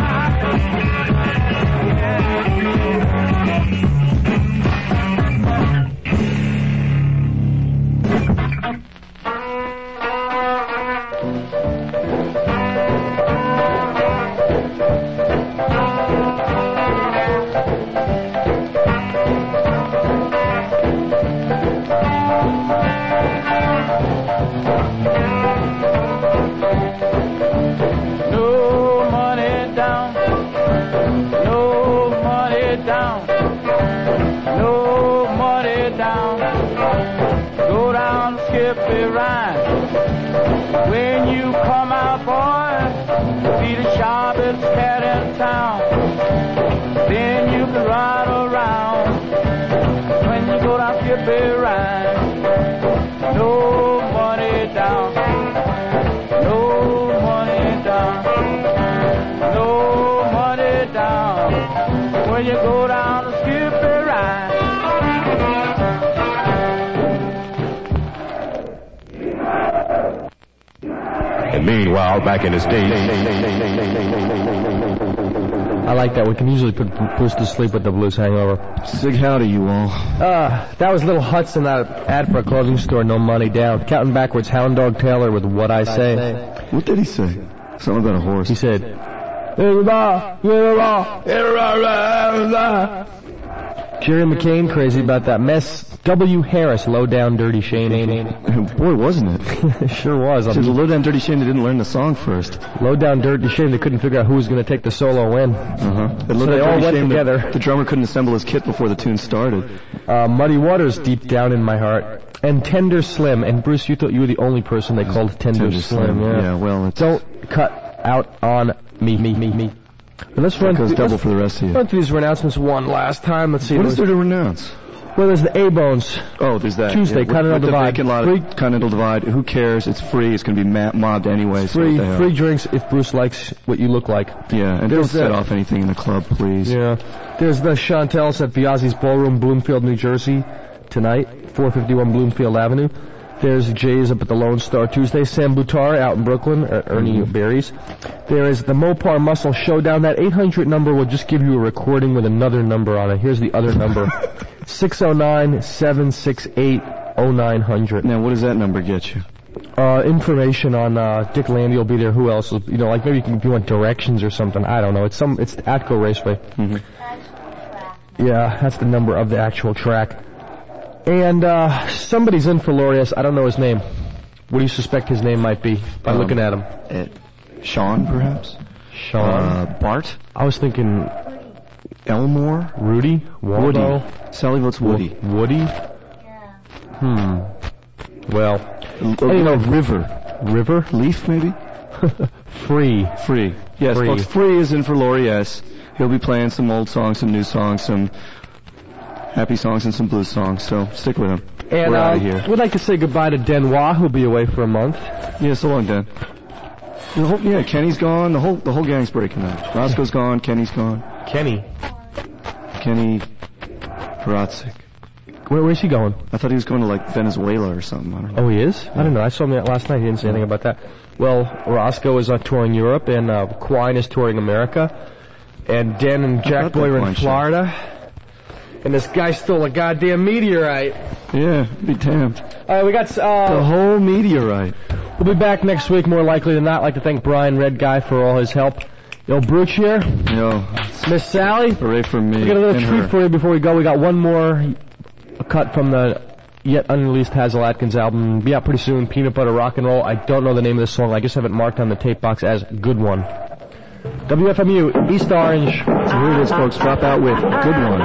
When you come out, boy, be the sharpest cat in town. Then you can ride around. When you go down Skippy Rhine, no money down, no money down, no money down. When you go down to Skippy Rhine. And meanwhile, back in his days. I like that. We can usually put Bruce to sleep with the blues hangover. Sig howdy, you all. Uh, that was Little Hudson, that ad for a clothing store, no money down. Counting backwards, Hound Dog Taylor with What I Say. What did he say? Something about a horse. He said, Jerry McCain crazy about that mess. W. Harris, low down dirty shame. Boy, wasn't it? Sure was. It was a low down dirty shame they didn't learn the song first. Low down dirty shame they couldn't figure out who was going to take the solo in. Uh-huh. So they all went together. The, the drummer couldn't assemble his kit before the tune started. Uh, Muddy Waters, Deep Down in My Heart. and Tender Slim. And Bruce, you thought you were the only person they called Tender, Tender Slim. Slim. Yeah. Yeah, well, it's... Don't cut out on me, me, me, me. But let's That run goes through, double let's for the rest of you. run through these renouncements one last time. Let's see. What There is there to renounce? Well, there's the A-Bones. Oh, there's that. Tuesday, yeah, Continental with, with Divide. The vacant lot Free- of Continental Divide. Who cares? It's free. It's going to be ma- mobbed anyway. So Free, what the hell? free drinks if Bruce likes what you look like. Yeah, and There's don't set that. off anything in the club, please. Yeah. There's the Chantel's at Biazzi's Ballroom, Bloomfield, New Jersey, tonight, four fifty-one Bloomfield Avenue. There's Jay's up at the Lone Star Tuesday. Sam Buttar out in Brooklyn, at Ernie Mm-hmm. Berry's. There is the Mopar Muscle Showdown. That eight hundred number will just give you a recording with another number on it. Here's the other number. six oh nine, seven six eight, oh nine hundred. Now, what does that number get you? Uh, information on uh, Dick Landy will be there. Who else? Will, you know, like maybe you can, if you want directions or something. I don't know. It's some. It's Atco Raceway. Mm-hmm. Yeah, that's the number of the actual track. And uh, somebody's in for Laureus. I don't know his name. What do you suspect his name might be by Um, looking at him? Uh, Sean, perhaps? Sean. Uh, Bart? I was thinking Elmore? Rudy? Waldo? Woody. Sally votes Woody. Wo- Woody? Hmm. Well, L- anyway, River. River? Leaf, maybe? Free. Free. Yes, Free. folks, Free is in for Laureus. He'll be playing some old songs, some new songs, some happy songs, and some blues songs, so stick with him. And We're uh, out of here. we'd like to say goodbye to Denois, who'll be away for a month. Yeah, so long, Dan. The whole, yeah, Kenny's gone. The whole the whole gang's breaking up. Roscoe's gone. Kenny's gone. Kenny. Kenny Peratzik. Where, where's he going? I thought he was going to, like, Venezuela or something. I don't know. Oh, he is? I don't know. I saw him last night. He didn't say anything about that. Well, Roscoe is uh, touring Europe, and uh, Quine is touring America. And Dan and Jack Boy are in Quine show? Florida. And this guy stole a goddamn meteorite. Yeah, be damned. All right, we got... Uh, The whole meteorite. We'll be back next week, more likely than not. I'd like to thank Brian Red Guy for all his help. Yo, Brooch here. Yo. Miss Sally. Hooray for me. We got a little and treat her. for you before we go. We got one more a cut from the yet unreleased Hazel Atkins album. Be out pretty soon. Peanut Butter Rock and Roll. I don't know the name of the song. I just have it marked on the tape box as Good One. W F M U, East Orange. So here it is, folks. Drop out with Good One.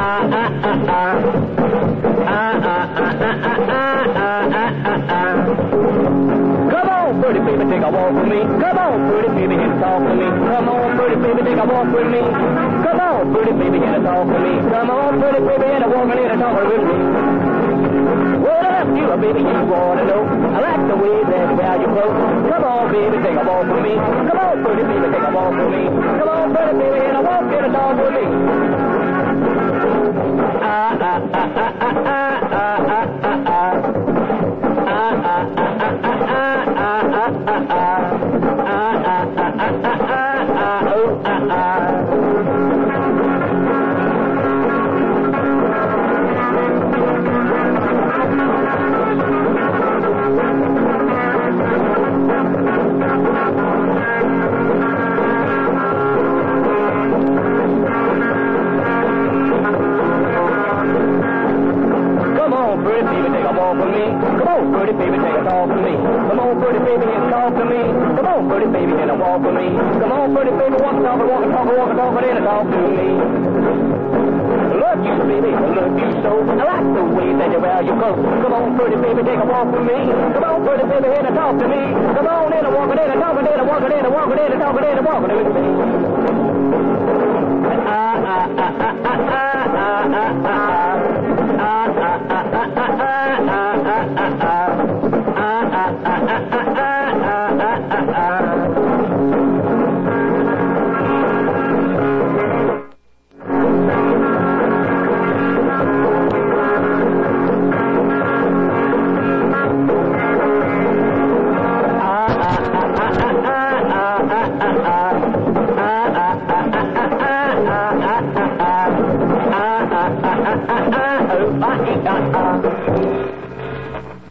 Come on, pretty baby, take a walk with me. Come on, pretty baby, and talk with me. Come on, pretty baby, take a walk with me. Come on, pretty baby, and talk with me. Come on, pretty baby, and walk with me and talk with me. Well, I love you, baby, you wanna know. I like the way that where you go. Come on, baby, take a walk with me. Come on, pretty baby, take a walk with me. Come on, pretty baby, and walk and talk with me. Ah, ah, ah, ah, ah, ah, ah, ah, ah, ah. Come on, pretty baby, take a walk with me. Come on, pretty baby, take a talk with me. Come on, pretty baby, and talk to me. Come on, pretty baby, and walk with me. Come on, pretty baby, walk and talk and walk and talk and walk and talk and and talk to me. Love you, baby, love you so. I like the way that you wear your coat. Come on, pretty baby, take a walk with me. Come on, pretty baby, and talk to me. Come on, in and walk and in and talk and in and walk and in and walk and in and talk and in and walk with me. Ah, ah, ah, ah, ah, ah, ah, ah, ah. Ah, ah, ah, ah, ah, ah, ah, ah, ah, ah, ah.